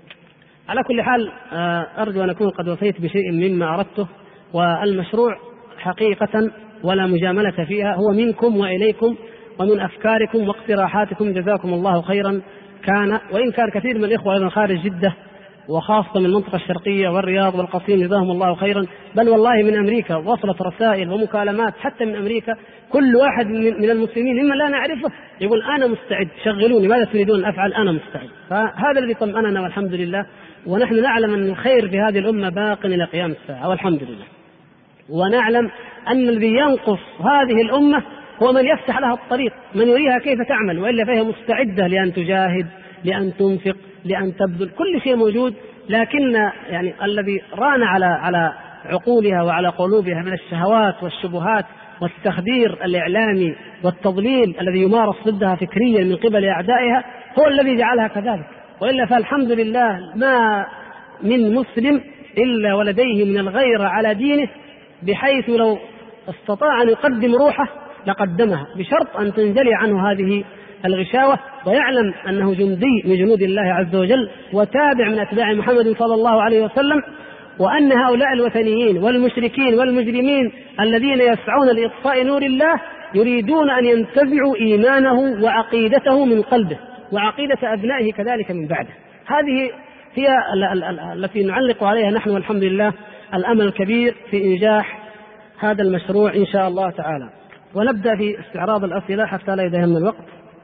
على كل حال أرجو أن أكون قد وفيت بشيء مما أردته، والمشروع حقيقة ولا مجاملة فيها هو منكم وإليكم ومن أفكاركم واقتراحاتكم، جزاكم الله خيرا. وإن كان كثير من الإخوة أيضا خارج جدة وخاصة من المنطقة الشرقية والرياض والقصيم، جزاهم الله خيرا، بل والله من أمريكا وصلت رسائل ومكالمات حتى من أمريكا، كل واحد من المسلمين ممن لا نعرفه يقول أنا مستعد، شغلوني، ماذا تريدون أفعل، أنا مستعد. فهذا الذي طمأننا والحمد لله. ونحن نعلم أن الخير في هذه الأمة باق إلى قيام الساعة والحمد لله، ونعلم أن الذي ينقص هذه الأمة هو من يفتح لها الطريق، من يريها كيف تعمل، وإلا فهي مستعدة لأن تجاهد، لأن تنفق، لأن تبذل، كل شيء موجود. لكن يعني الذي ران على عقولها وعلى قلوبها من الشهوات والشبهات والتخدير الإعلامي والتضليل الذي يمارس ضدها فكريا من قبل أعدائها هو الذي جعلها كذلك. وإلا فالحمد لله ما من مسلم إلا ولديه من الغيرة على دينه، بحيث لو استطاع أن يقدم روحه لقدمها، بشرط أن تنجلي عنه هذه الغشاوة، ويعلم أنه جندي من جنود الله عز وجل وتابع من أتباع محمد صلى الله عليه وسلم، وأن هؤلاء الوثنيين والمشركين والمجرمين الذين يسعون لإطفاء نور الله يريدون أن ينتزعوا إيمانه وعقيدته من قلبه، وعقيدة أبنائه كذلك من بعده. هذه هي التي نعلق عليها نحن والحمد لله الأمل الكبير في إنجاح هذا المشروع إن شاء الله تعالى. ونبدأ في استعراض الأسئلة حتى لا يدهمنا الوقت.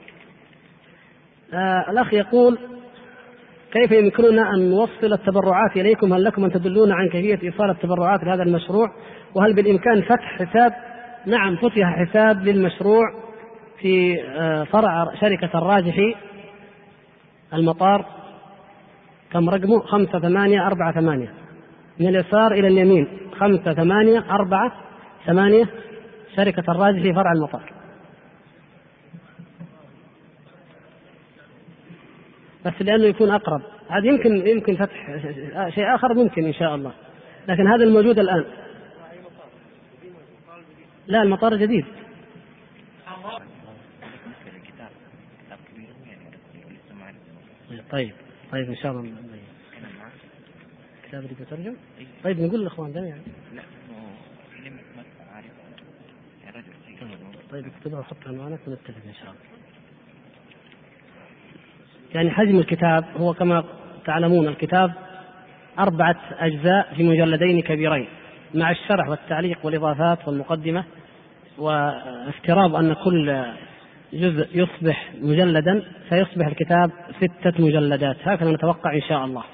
الأخ يقول: كيف يمكننا أن نوصل التبرعات إليكم؟ هل لكم أن تدلون عن كيفية إيصال التبرعات لهذا المشروع؟ وهل بالإمكان فتح حساب؟ نعم، فتح حساب للمشروع في فرع شركة الراجحي المطار. كم رقمه؟ 5848 من اليسار إلى اليمين، 5848 شركة الراجحي فرع المطار. بس لأنه يكون أقرب، هذا يمكن فتح شيء آخر ممكن إن شاء الله، لكن هذا الموجود الآن. لا، المطار جديد. طيب إن شاء الله كتاب اللي بترجم. طيب نقول للإخوان ده يعني. طيب اكتبها وحطها معنا ونتفق إن شاء الله. يعني حجم الكتاب هو كما تعلمون الكتاب 4 أجزاء في مجلدين كبيرين، مع الشرح والتعليق والإضافات والمقدمة، وافتراض أن كل جزء يصبح مجلدا فيصبح الكتاب 6 مجلدات، هكذا نتوقع إن شاء الله.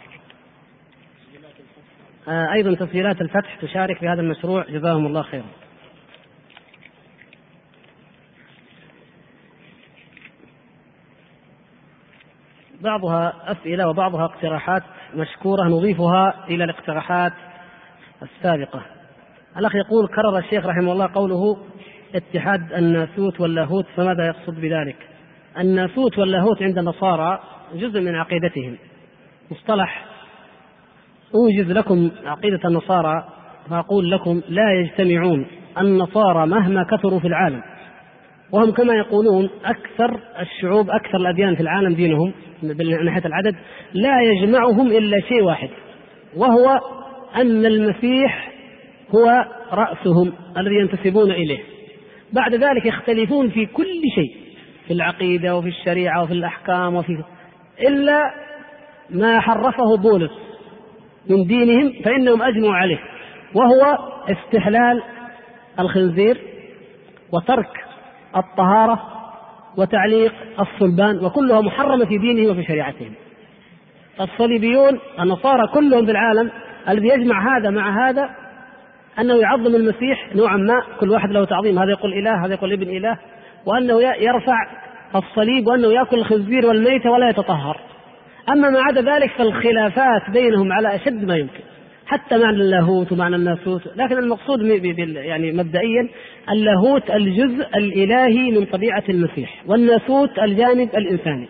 أيضا تسجيلات الفتح تشارك في هذا المشروع، جزاهم الله خيرا. بعضها أسئلة وبعضها اقتراحات مشكورة نضيفها إلى الاقتراحات السابقة. الأخ يقول: كرر الشيخ رحمه الله قوله اتحاد الناسوت واللاهوت، فماذا يقصد بذلك؟ الناسوت واللاهوت عند النصارى جزء من عقيدتهم، مصطلح أوجز لكم عقيدة النصارى فأقول لكم: لا يجتمعون النصارى مهما كثروا في العالم، وهم كما يقولون أكثر الشعوب أكثر الأديان في العالم دينهم من ناحية العدد، لا يجمعهم إلا شيء واحد، وهو أن المسيح هو رأسهم الذي ينتسبون إليه. بعد ذلك يختلفون في كل شيء، في العقيدة وفي الشريعة وفي الأحكام إلا ما حرفه بولس من دينهم فإنهم أجمعوا عليه، وهو استحلال الخنزير وترك الطهارة وتعليق الصلبان، وكلها محرمة في دينهم وفي شريعتهم. الصليبيون النصارى كلهم بالعالم الذي يجمع هذا مع هذا أنه يعظم المسيح نوعا ما، كل واحد له تعظيم، هذا يقول إله هذا يقول ابن إله، وأنه يرفع الصليب، وأنه يأكل الخنزير والميت ولا يتطهر. أما ما عدا ذلك فالخلافات بينهم على أشد ما يمكن، حتى معنى اللاهوت ومعنى الناسوت. لكن المقصود يعني مبدئيا اللاهوت الجزء الإلهي من طبيعة المسيح، والناسوت الجانب الإنساني.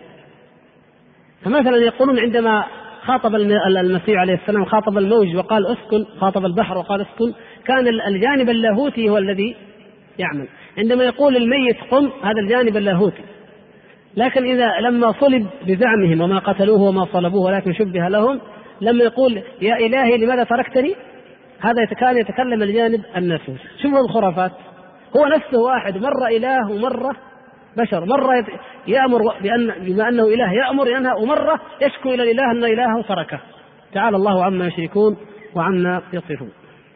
فمثلا يقولون عندما خاطب المسيح عليه السلام خاطب الموج وقال اسكن، خاطب البحر وقال اسكن، كان الجانب اللاهوتي هو الذي يعمل. عندما يقول الميت قم، هذا الجانب اللاهوتي. لكن لما صلب بزعمهم وما قتلوه وما صلبوه ولكن شبه لهم، لما يقول يا إلهي لماذا تركتني، هذا كان يتكلم الجانب الناسوت. شوفوا الخرافات، هو نفسه واحد، مرة إله ومرة بشر، مرة يأمر بما أنه إله يأمر ينهى، ومرة يشكو إلى الإله أن إلهه تركه. تعالى الله عما يشركون وعما يصفون.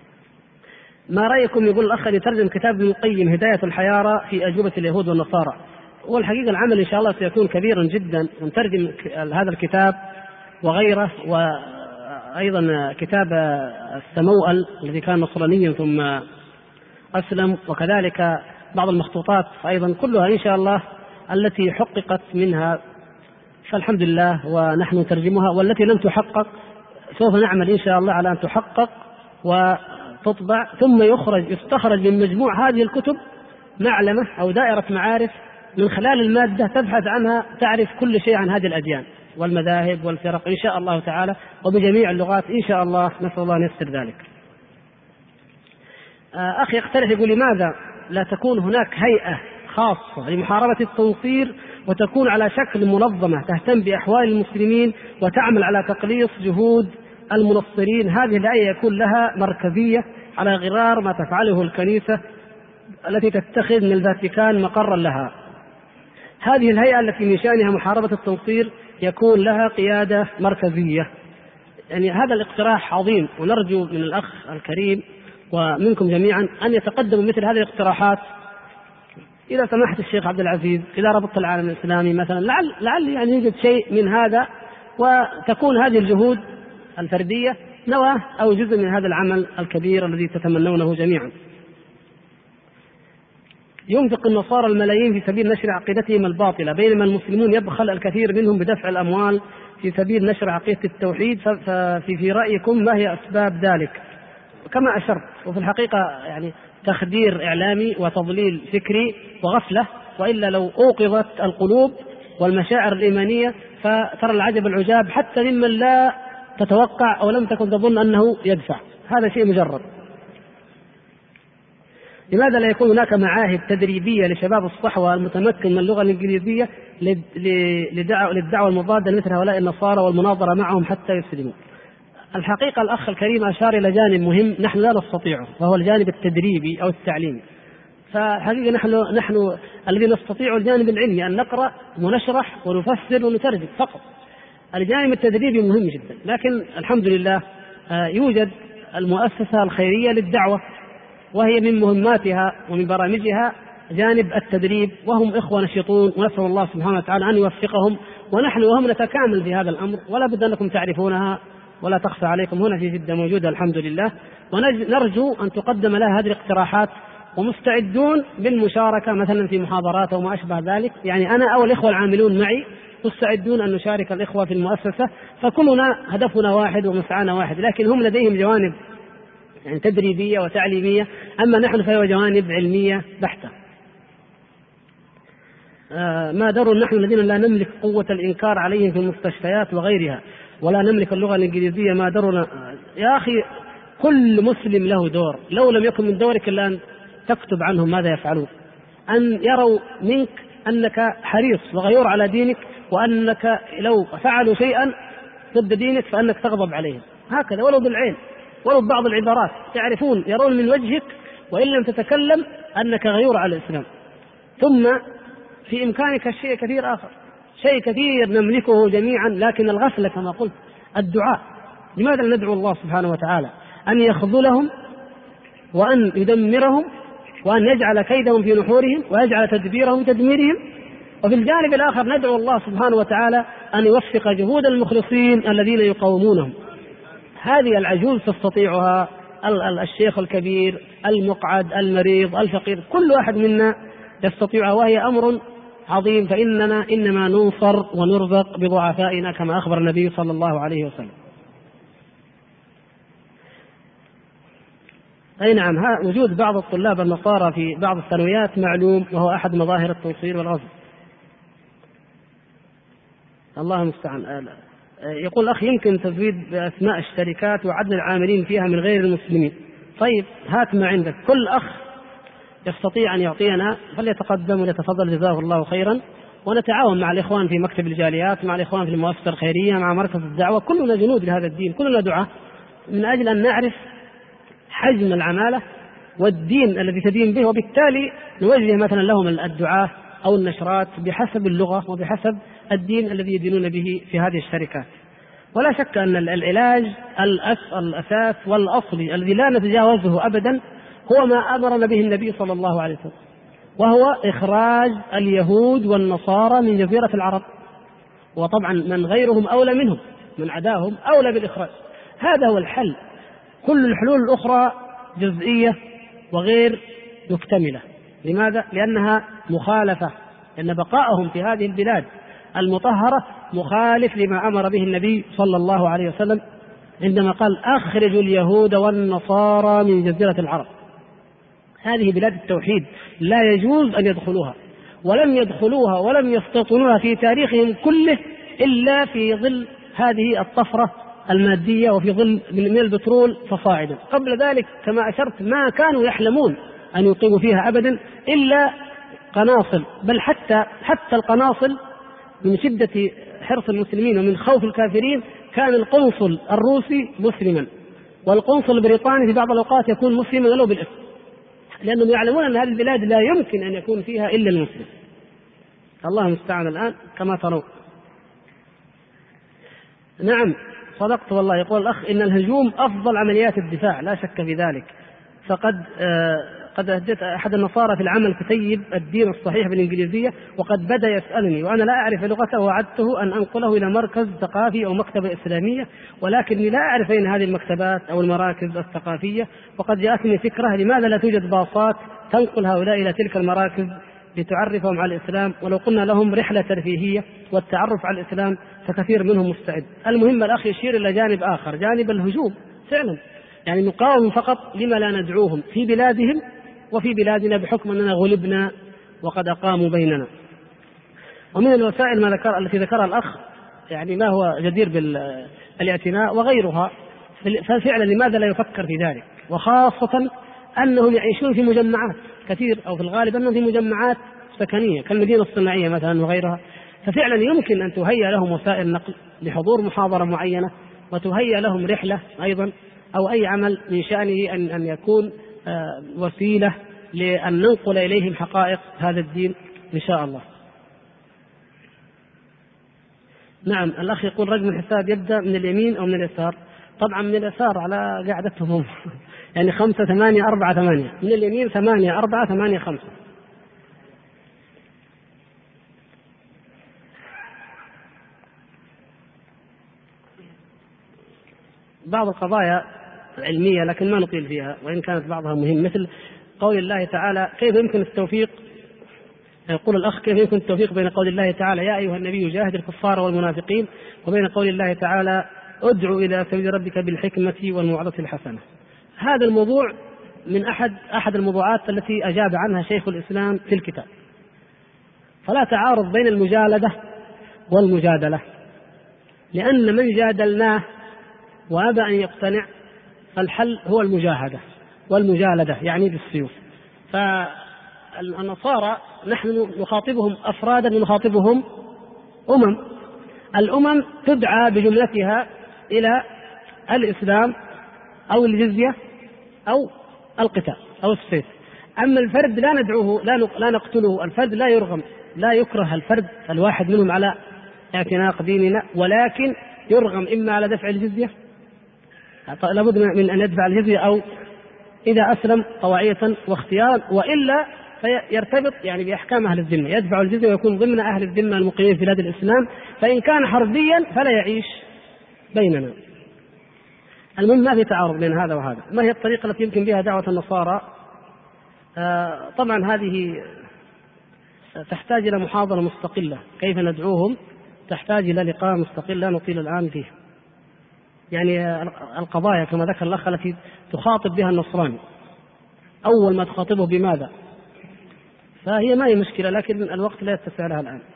ما رأيكم، يقول الأخ، يترجم كتاب ابن القيم هداية الحيارى في أجوبة اليهود والنصارى؟ والحقيقة العمل إن شاء الله سيكون كبيرا جدا، ونترجم هذا الكتاب وغيره، وأيضا كتاب السموأل الذي كان نصرانيا ثم أسلم، وكذلك بعض المخطوطات أيضا كلها إن شاء الله التي حققت منها فالحمد لله ونحن نترجمها، والتي لم تحقق سوف نعمل إن شاء الله على أن تحقق وتطبع، ثم يستخرج من مجموع هذه الكتب معلمة أو دائرة معارف من خلال المادة تبحث عنها، تعرف كل شيء عن هذه الأديان والمذاهب والفرق إن شاء الله تعالى، وبجميع اللغات إن شاء الله، نسأل الله أن ييسر ذلك. أخي يقترح يقول: لماذا لا تكون هناك هيئة خاصة لمحاربة التنصير وتكون على شكل منظمة تهتم بأحوال المسلمين وتعمل على تقليص جهود المنصرين؟ هذه الهيئة يكون لها مركزية على غرار ما تفعله الكنيسة التي تتخذ من الفاتيكان مقرا لها. هذه الهيئة التي من شأنها محاربة التنصير يكون لها قيادة مركزية. يعني هذا الاقتراح عظيم، ونرجو من الأخ الكريم ومنكم جميعا أن يتقدموا مثل هذه الاقتراحات. إذا سمحت الشيخ عبد العزيز، إذا ربط العالم الإسلامي مثلا، لعل يعني يوجد شيء من هذا، وتكون هذه الجهود الفردية نواة أو جزء من هذا العمل الكبير الذي تتمنونه جميعا. ينفق النصارى الملايين في سبيل نشر عقيدتهم الباطلة، بينما المسلمون يبخل الكثير منهم بدفع الأموال في سبيل نشر عقيدة التوحيد. في رأيكم ما هي أسباب ذلك؟ كما أشرت، وفي الحقيقة يعني تخدير إعلامي وتضليل فكري وغفلة، وإلا لو أوقظت القلوب والمشاعر الإيمانية فترى العجب العجاب حتى ممن لا تتوقع أو لم تكن تظن أنه يدفع. هذا شيء مجرد. لماذا لا يكون هناك معاهد تدريبية لشباب الصحوة المتمكن من اللغة الإنجليزية للدعوة المضادة لمثل هؤلاء النصارى والمناظرة معهم حتى يسلموا؟ الحقيقة الأخ الكريم أشار إلى جانب مهم نحن لا نستطيعه، وهو الجانب التدريبي أو التعليمي. فحقيقة نحن الذي نستطيع الجانب العلمي، أن نقرأ ونشرح ونفسر ونترجم فقط. الجانب التدريبي مهم جدا، لكن الحمد لله يوجد المؤسسة الخيرية للدعوة، وهي من مهماتها ومن برامجها جانب التدريب، وهم إخوة نشيطون، ونسأل الله سبحانه وتعالى أن يوفقهم، ونحن وهم نتكامل في هذا الأمر، ولا بد أنكم تعرفونها ولا تخفى عليكم، هنا في جدة موجودة الحمد لله، ونرجو أن تقدم لها هذه الاقتراحات، ومستعدون بالمشاركة مثلا في محاضرات أو ما أشبه ذلك. يعني أنا أو الإخوة العاملون معي مستعدون أن نشارك الإخوة في المؤسسة، فكلنا هدفنا واحد ومسعانا واحد، لكن هم لديهم جوانب يعني تدريبية وتعليمية، أما نحن فهي جوانب علمية بحتة. ما دروا نحن الذين لا نملك قوة الإنكار عليهم في المستشفيات وغيرها ولا نملك اللغة الإنجليزية، ما دروا. يا أخي كل مسلم له دور، لو لم يكن من دورك إلا أن تكتب عنهم ماذا يفعلون، أن يروا منك أنك حريص وغيور على دينك، وأنك لو فعلوا شيئا ضد دينك فأنك تغضب عليهم، هكذا ولو بالعين ولو ببعض العبارات، يعرفون يرون من وجهك وإن لم تتكلم أنك غيور على الإسلام. ثم في إمكانك شيء كثير آخر، شيء كثير نملكه جميعا، لكن الغفلة كما قلت الدعاء. لماذا ندعو الله سبحانه وتعالى أن يخذلهم وأن يدمرهم وأن يجعل كيدهم في نحورهم ويجعل تدبيرهم تدميرهم، وفي الجانب الآخر ندعو الله سبحانه وتعالى أن يوفق جهود المخلصين الذين يقاومونهم. هذه العجوز تستطيعها، الشيخ الكبير، المقعد، المريض، الفقير، كل واحد منا يستطيعها، وهي أمر عظيم. فإننا إنما ننصر ونرزق بضعفائنا كما أخبر النبي صلى الله عليه وسلم. أي نعم، وجود بعض الطلاب النصارى في بعض الثانويات معلوم، وهو أحد مظاهر التنصير والغزو. الله المستعان. يقول أخي يمكن تزويد بأسماء الشركات وعدد العاملين فيها من غير المسلمين. طيب هات ما عندك، كل أخ يستطيع أن يعطينا فليتقدم وليتفضل جزاه الله خيرا، ونتعاون مع الإخوان في مكتب الجاليات، مع الإخوان في المؤسسة الخيرية، مع مركز الدعوة. كلنا جنود لهذا الدين، كلنا دعاة، من أجل أن نعرف حجم العمالة والدين الذي تدين به، وبالتالي نوجه مثلا لهم الدعاة أو النشرات بحسب اللغة وبحسب الدين الذي يدينون به في هذه الشركات. ولا شك أن العلاج الأساس والأصلي الذي لا نتجاوزه أبدا هو ما أمرنا به النبي صلى الله عليه وسلم، وهو إخراج اليهود والنصارى من جزيرة العرب، وطبعا من غيرهم أولى منهم، من عداهم أولى بالإخراج. هذا هو الحل. كل الحلول الأخرى جزئية وغير مكتملة. لماذا؟ لأنها مخالفة، لأن بقاءهم في هذه البلاد المطهرة مخالف لما أمر به النبي صلى الله عليه وسلم عندما قال أخرجوا اليهود والنصارى من جزيرة العرب. هذه بلاد التوحيد، لا يجوز أن يدخلوها، ولم يدخلوها ولم يستوطنوها في تاريخهم كله إلا في ظل هذه الطفرة المادية وفي ظل من البترول فصاعدا. قبل ذلك كما أشرت ما كانوا يحلمون أن يقيموا فيها أبدا إلا قناصل، بل حتى القناصل من شدة حرص المسلمين ومن خوف الكافرين كان القنصل الروسي مسلما، والقنصل البريطاني في بعض الأوقات يكون مسلما ولو بالاسم، لأنهم يعلمون أن هذه البلاد لا يمكن أن يكون فيها إلا المسلم. الله المستعان الآن كما ترون. نعم صدقت والله. يقول الأخ إن الهجوم أفضل عمليات الدفاع، لا شك في ذلك. قد أهدت أحد النصارى في العمل كتيب الدين الصحيح بالإنجليزية، وقد بدأ يسألني وأنا لا أعرف لغته، وعدته أن أنقله إلى مركز ثقافي أو مكتبة إسلامية، ولكني لا أعرف أين هذه المكتبات أو المراكز الثقافية. وقد جاءتني فكرة، لماذا لا توجد باصات تنقل هؤلاء إلى تلك المراكز لتعرفهم على الإسلام، ولو قلنا لهم رحلة ترفيهية والتعرف على الإسلام فكثير منهم مستعد. المهم الأخ يشير إلى جانب آخر، جانب الهجوم فعلا، يعني نقاوم فقط، لما لا ندعوهم في بلادهم وفي بلادنا بحكم أننا غلبنا وقد أقاموا بيننا. ومن الوسائل التي ذكرها الأخ يعني ما هو جدير بالاعتناء وغيرها، ففعلا لماذا لا يفكر في ذلك، وخاصة أنهم يعيشون في مجمعات كثير، أو في الغالب أنهم في مجمعات سكنية كالمدينة الصناعية مثلا وغيرها، ففعلا يمكن أن تهيأ لهم وسائل نقل لحضور محاضرة معينة، وتهيأ لهم رحلة أيضا، أو أي عمل من شأنه أن يكون وسيلة لأن ننقل إليهم حقائق هذا الدين إن شاء الله. نعم الأخ يقول رقم الحساب يبدأ من اليمين أو من اليسار؟ طبعا من اليسار على قاعدتهم هم يعني 5 8 4 8، من اليمين 8 4 8 5. بعض القضايا علمية لكن ما نطيل فيها، وإن كانت بعضها مهم، مثل قول الله تعالى كيف يمكن التوفيق. يقول الأخ كيف يمكن التوفيق بين قول الله تعالى يا أيها النبي جاهد الكفار والمنافقين، وبين قول الله تعالى ادعو إلى سبيل ربك بالحكمة والموعظة الحسنة. هذا الموضوع من أحد الموضوعات التي أجاب عنها شيخ الإسلام في الكتاب. فلا تعارض بين المجالدة والمجادلة، لأن من جادلناه وأبى أن يقتنع فالحل هو المجاهدة والمجالدة، يعني بالسيوف. فالنصارى نحن نخاطبهم أفرادا ونخاطبهم الأمم تدعى بجملتها إلى الإسلام أو الجزية أو القتال أو السيف. أما الفرد لا ندعوه، لا نقتله، الفرد لا يرغم، لا يكره الفرد الواحد منهم على اعتناق ديننا، ولكن يرغم إما على دفع الجزية، لابد من أن يدفع الجزية، أو إذا أسلم طوعية واختيارا، وإلا فيرتبط يعني بأحكام أهل الذمة، يدفع الجزية ويكون ضمن أهل الذمة المقيمين في بلاد الإسلام. فإن كان حربيا فلا يعيش بيننا. المهم ما في تعارض بين هذا وهذا. ما هي الطريقة التي يمكن بها دعوة النصارى؟ طبعا هذه تحتاج إلى محاضرة مستقلة، كيف ندعوهم تحتاج إلى لقاء مستقل لا نطيل الآن فيه. يعني القضايا كما ذكر الأخ التي تخاطب بها النصراني، أول ما تخاطبه بماذا، فهي ما هي مشكلة، لكن الوقت لا يتسع لها الآن.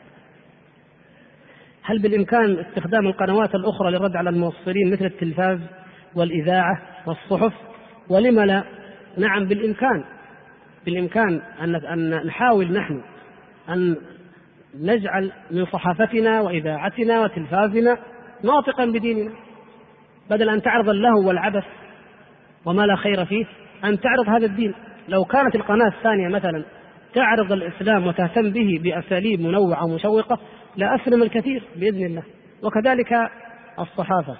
هل بالإمكان استخدام القنوات الأخرى للرد على المنصرين مثل التلفاز والإذاعة والصحف؟ ولم لا؟ نعم بالإمكان أن نحاول نحن أن نجعل من صحافتنا وإذاعتنا وتلفازنا ناطقا بديننا، بدل أن تعرض اللهو والعبث وما لا خير فيه، أن تعرض هذا الدين. لو كانت القناة الثانية مثلا تعرض الإسلام وتهتم به بأساليب منوعة ومشوقة لأسلم الكثير بإذن الله. وكذلك الصحافة.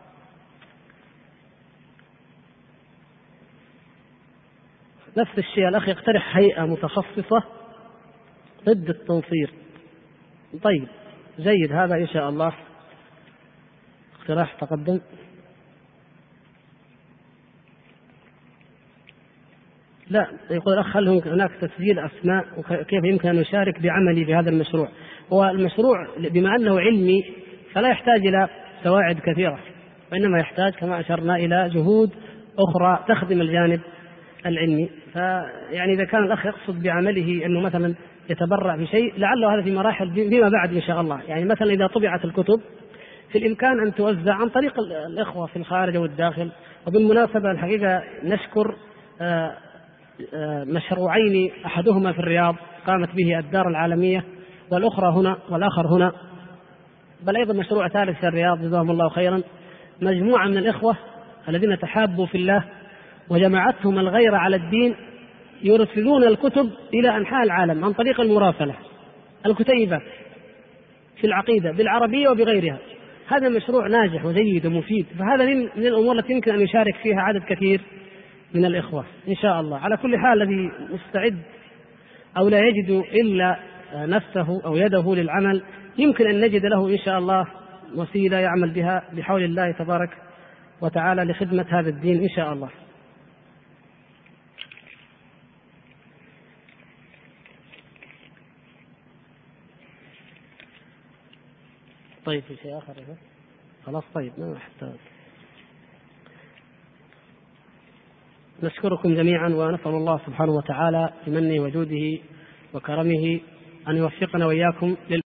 نفس الشيء الأخ يقترح هيئة متخصصة ضد التنصير. طيب جيد، هذا إن شاء الله اقتراح تقدم. لا، يقول الأخ هل هناك تسجيل أسماء وكيف يمكن أن نشارك بعملي بهذا المشروع؟ هو المشروع بما أنه علمي فلا يحتاج إلى سواعد كثيرة، وإنما يحتاج كما أشرنا إلى جهود أخرى تخدم الجانب العلمي. فيعني إذا كان الأخ يقصد بعمله أنه مثلا يتبرع بشيء، لعله هذا في مراحل فيما بعد إن شاء الله. يعني مثلا إذا طبعت الكتب في الإمكان أن توزع عن طريق الإخوة في الخارج والداخل. وبالمناسبة الحقيقة نشكر مشروعين، أحدهما في الرياض قامت به الدار العالمية، والآخر هنا، بل أيضا مشروع ثالث في الرياض جزاهم الله خيرا. مجموعة من الإخوة الذين تحابوا في الله وجمعتهم الغيرة على الدين يرسلون الكتب إلى أنحاء العالم عن طريق المراسلة، الكتيبة في العقيدة بالعربية وبغيرها. هذا مشروع ناجح وجيد ومفيد، فهذا من الأمور التي يمكن أن يشارك فيها عدد كثير من الإخوة إن شاء الله. على كل حال الذي مستعد أو لا يجد إلا نفسه أو يده للعمل يمكن أن نجد له إن شاء الله وسيلة يعمل بها بحول الله تبارك وتعالى لخدمة هذا الدين إن شاء الله. طيب في شيء آخر؟ خلاص طيب ما أحتاج. نشكركم جميعا ونسأل الله سبحانه وتعالى بمنه وجوده وكرمه أن يوفقنا وإياكم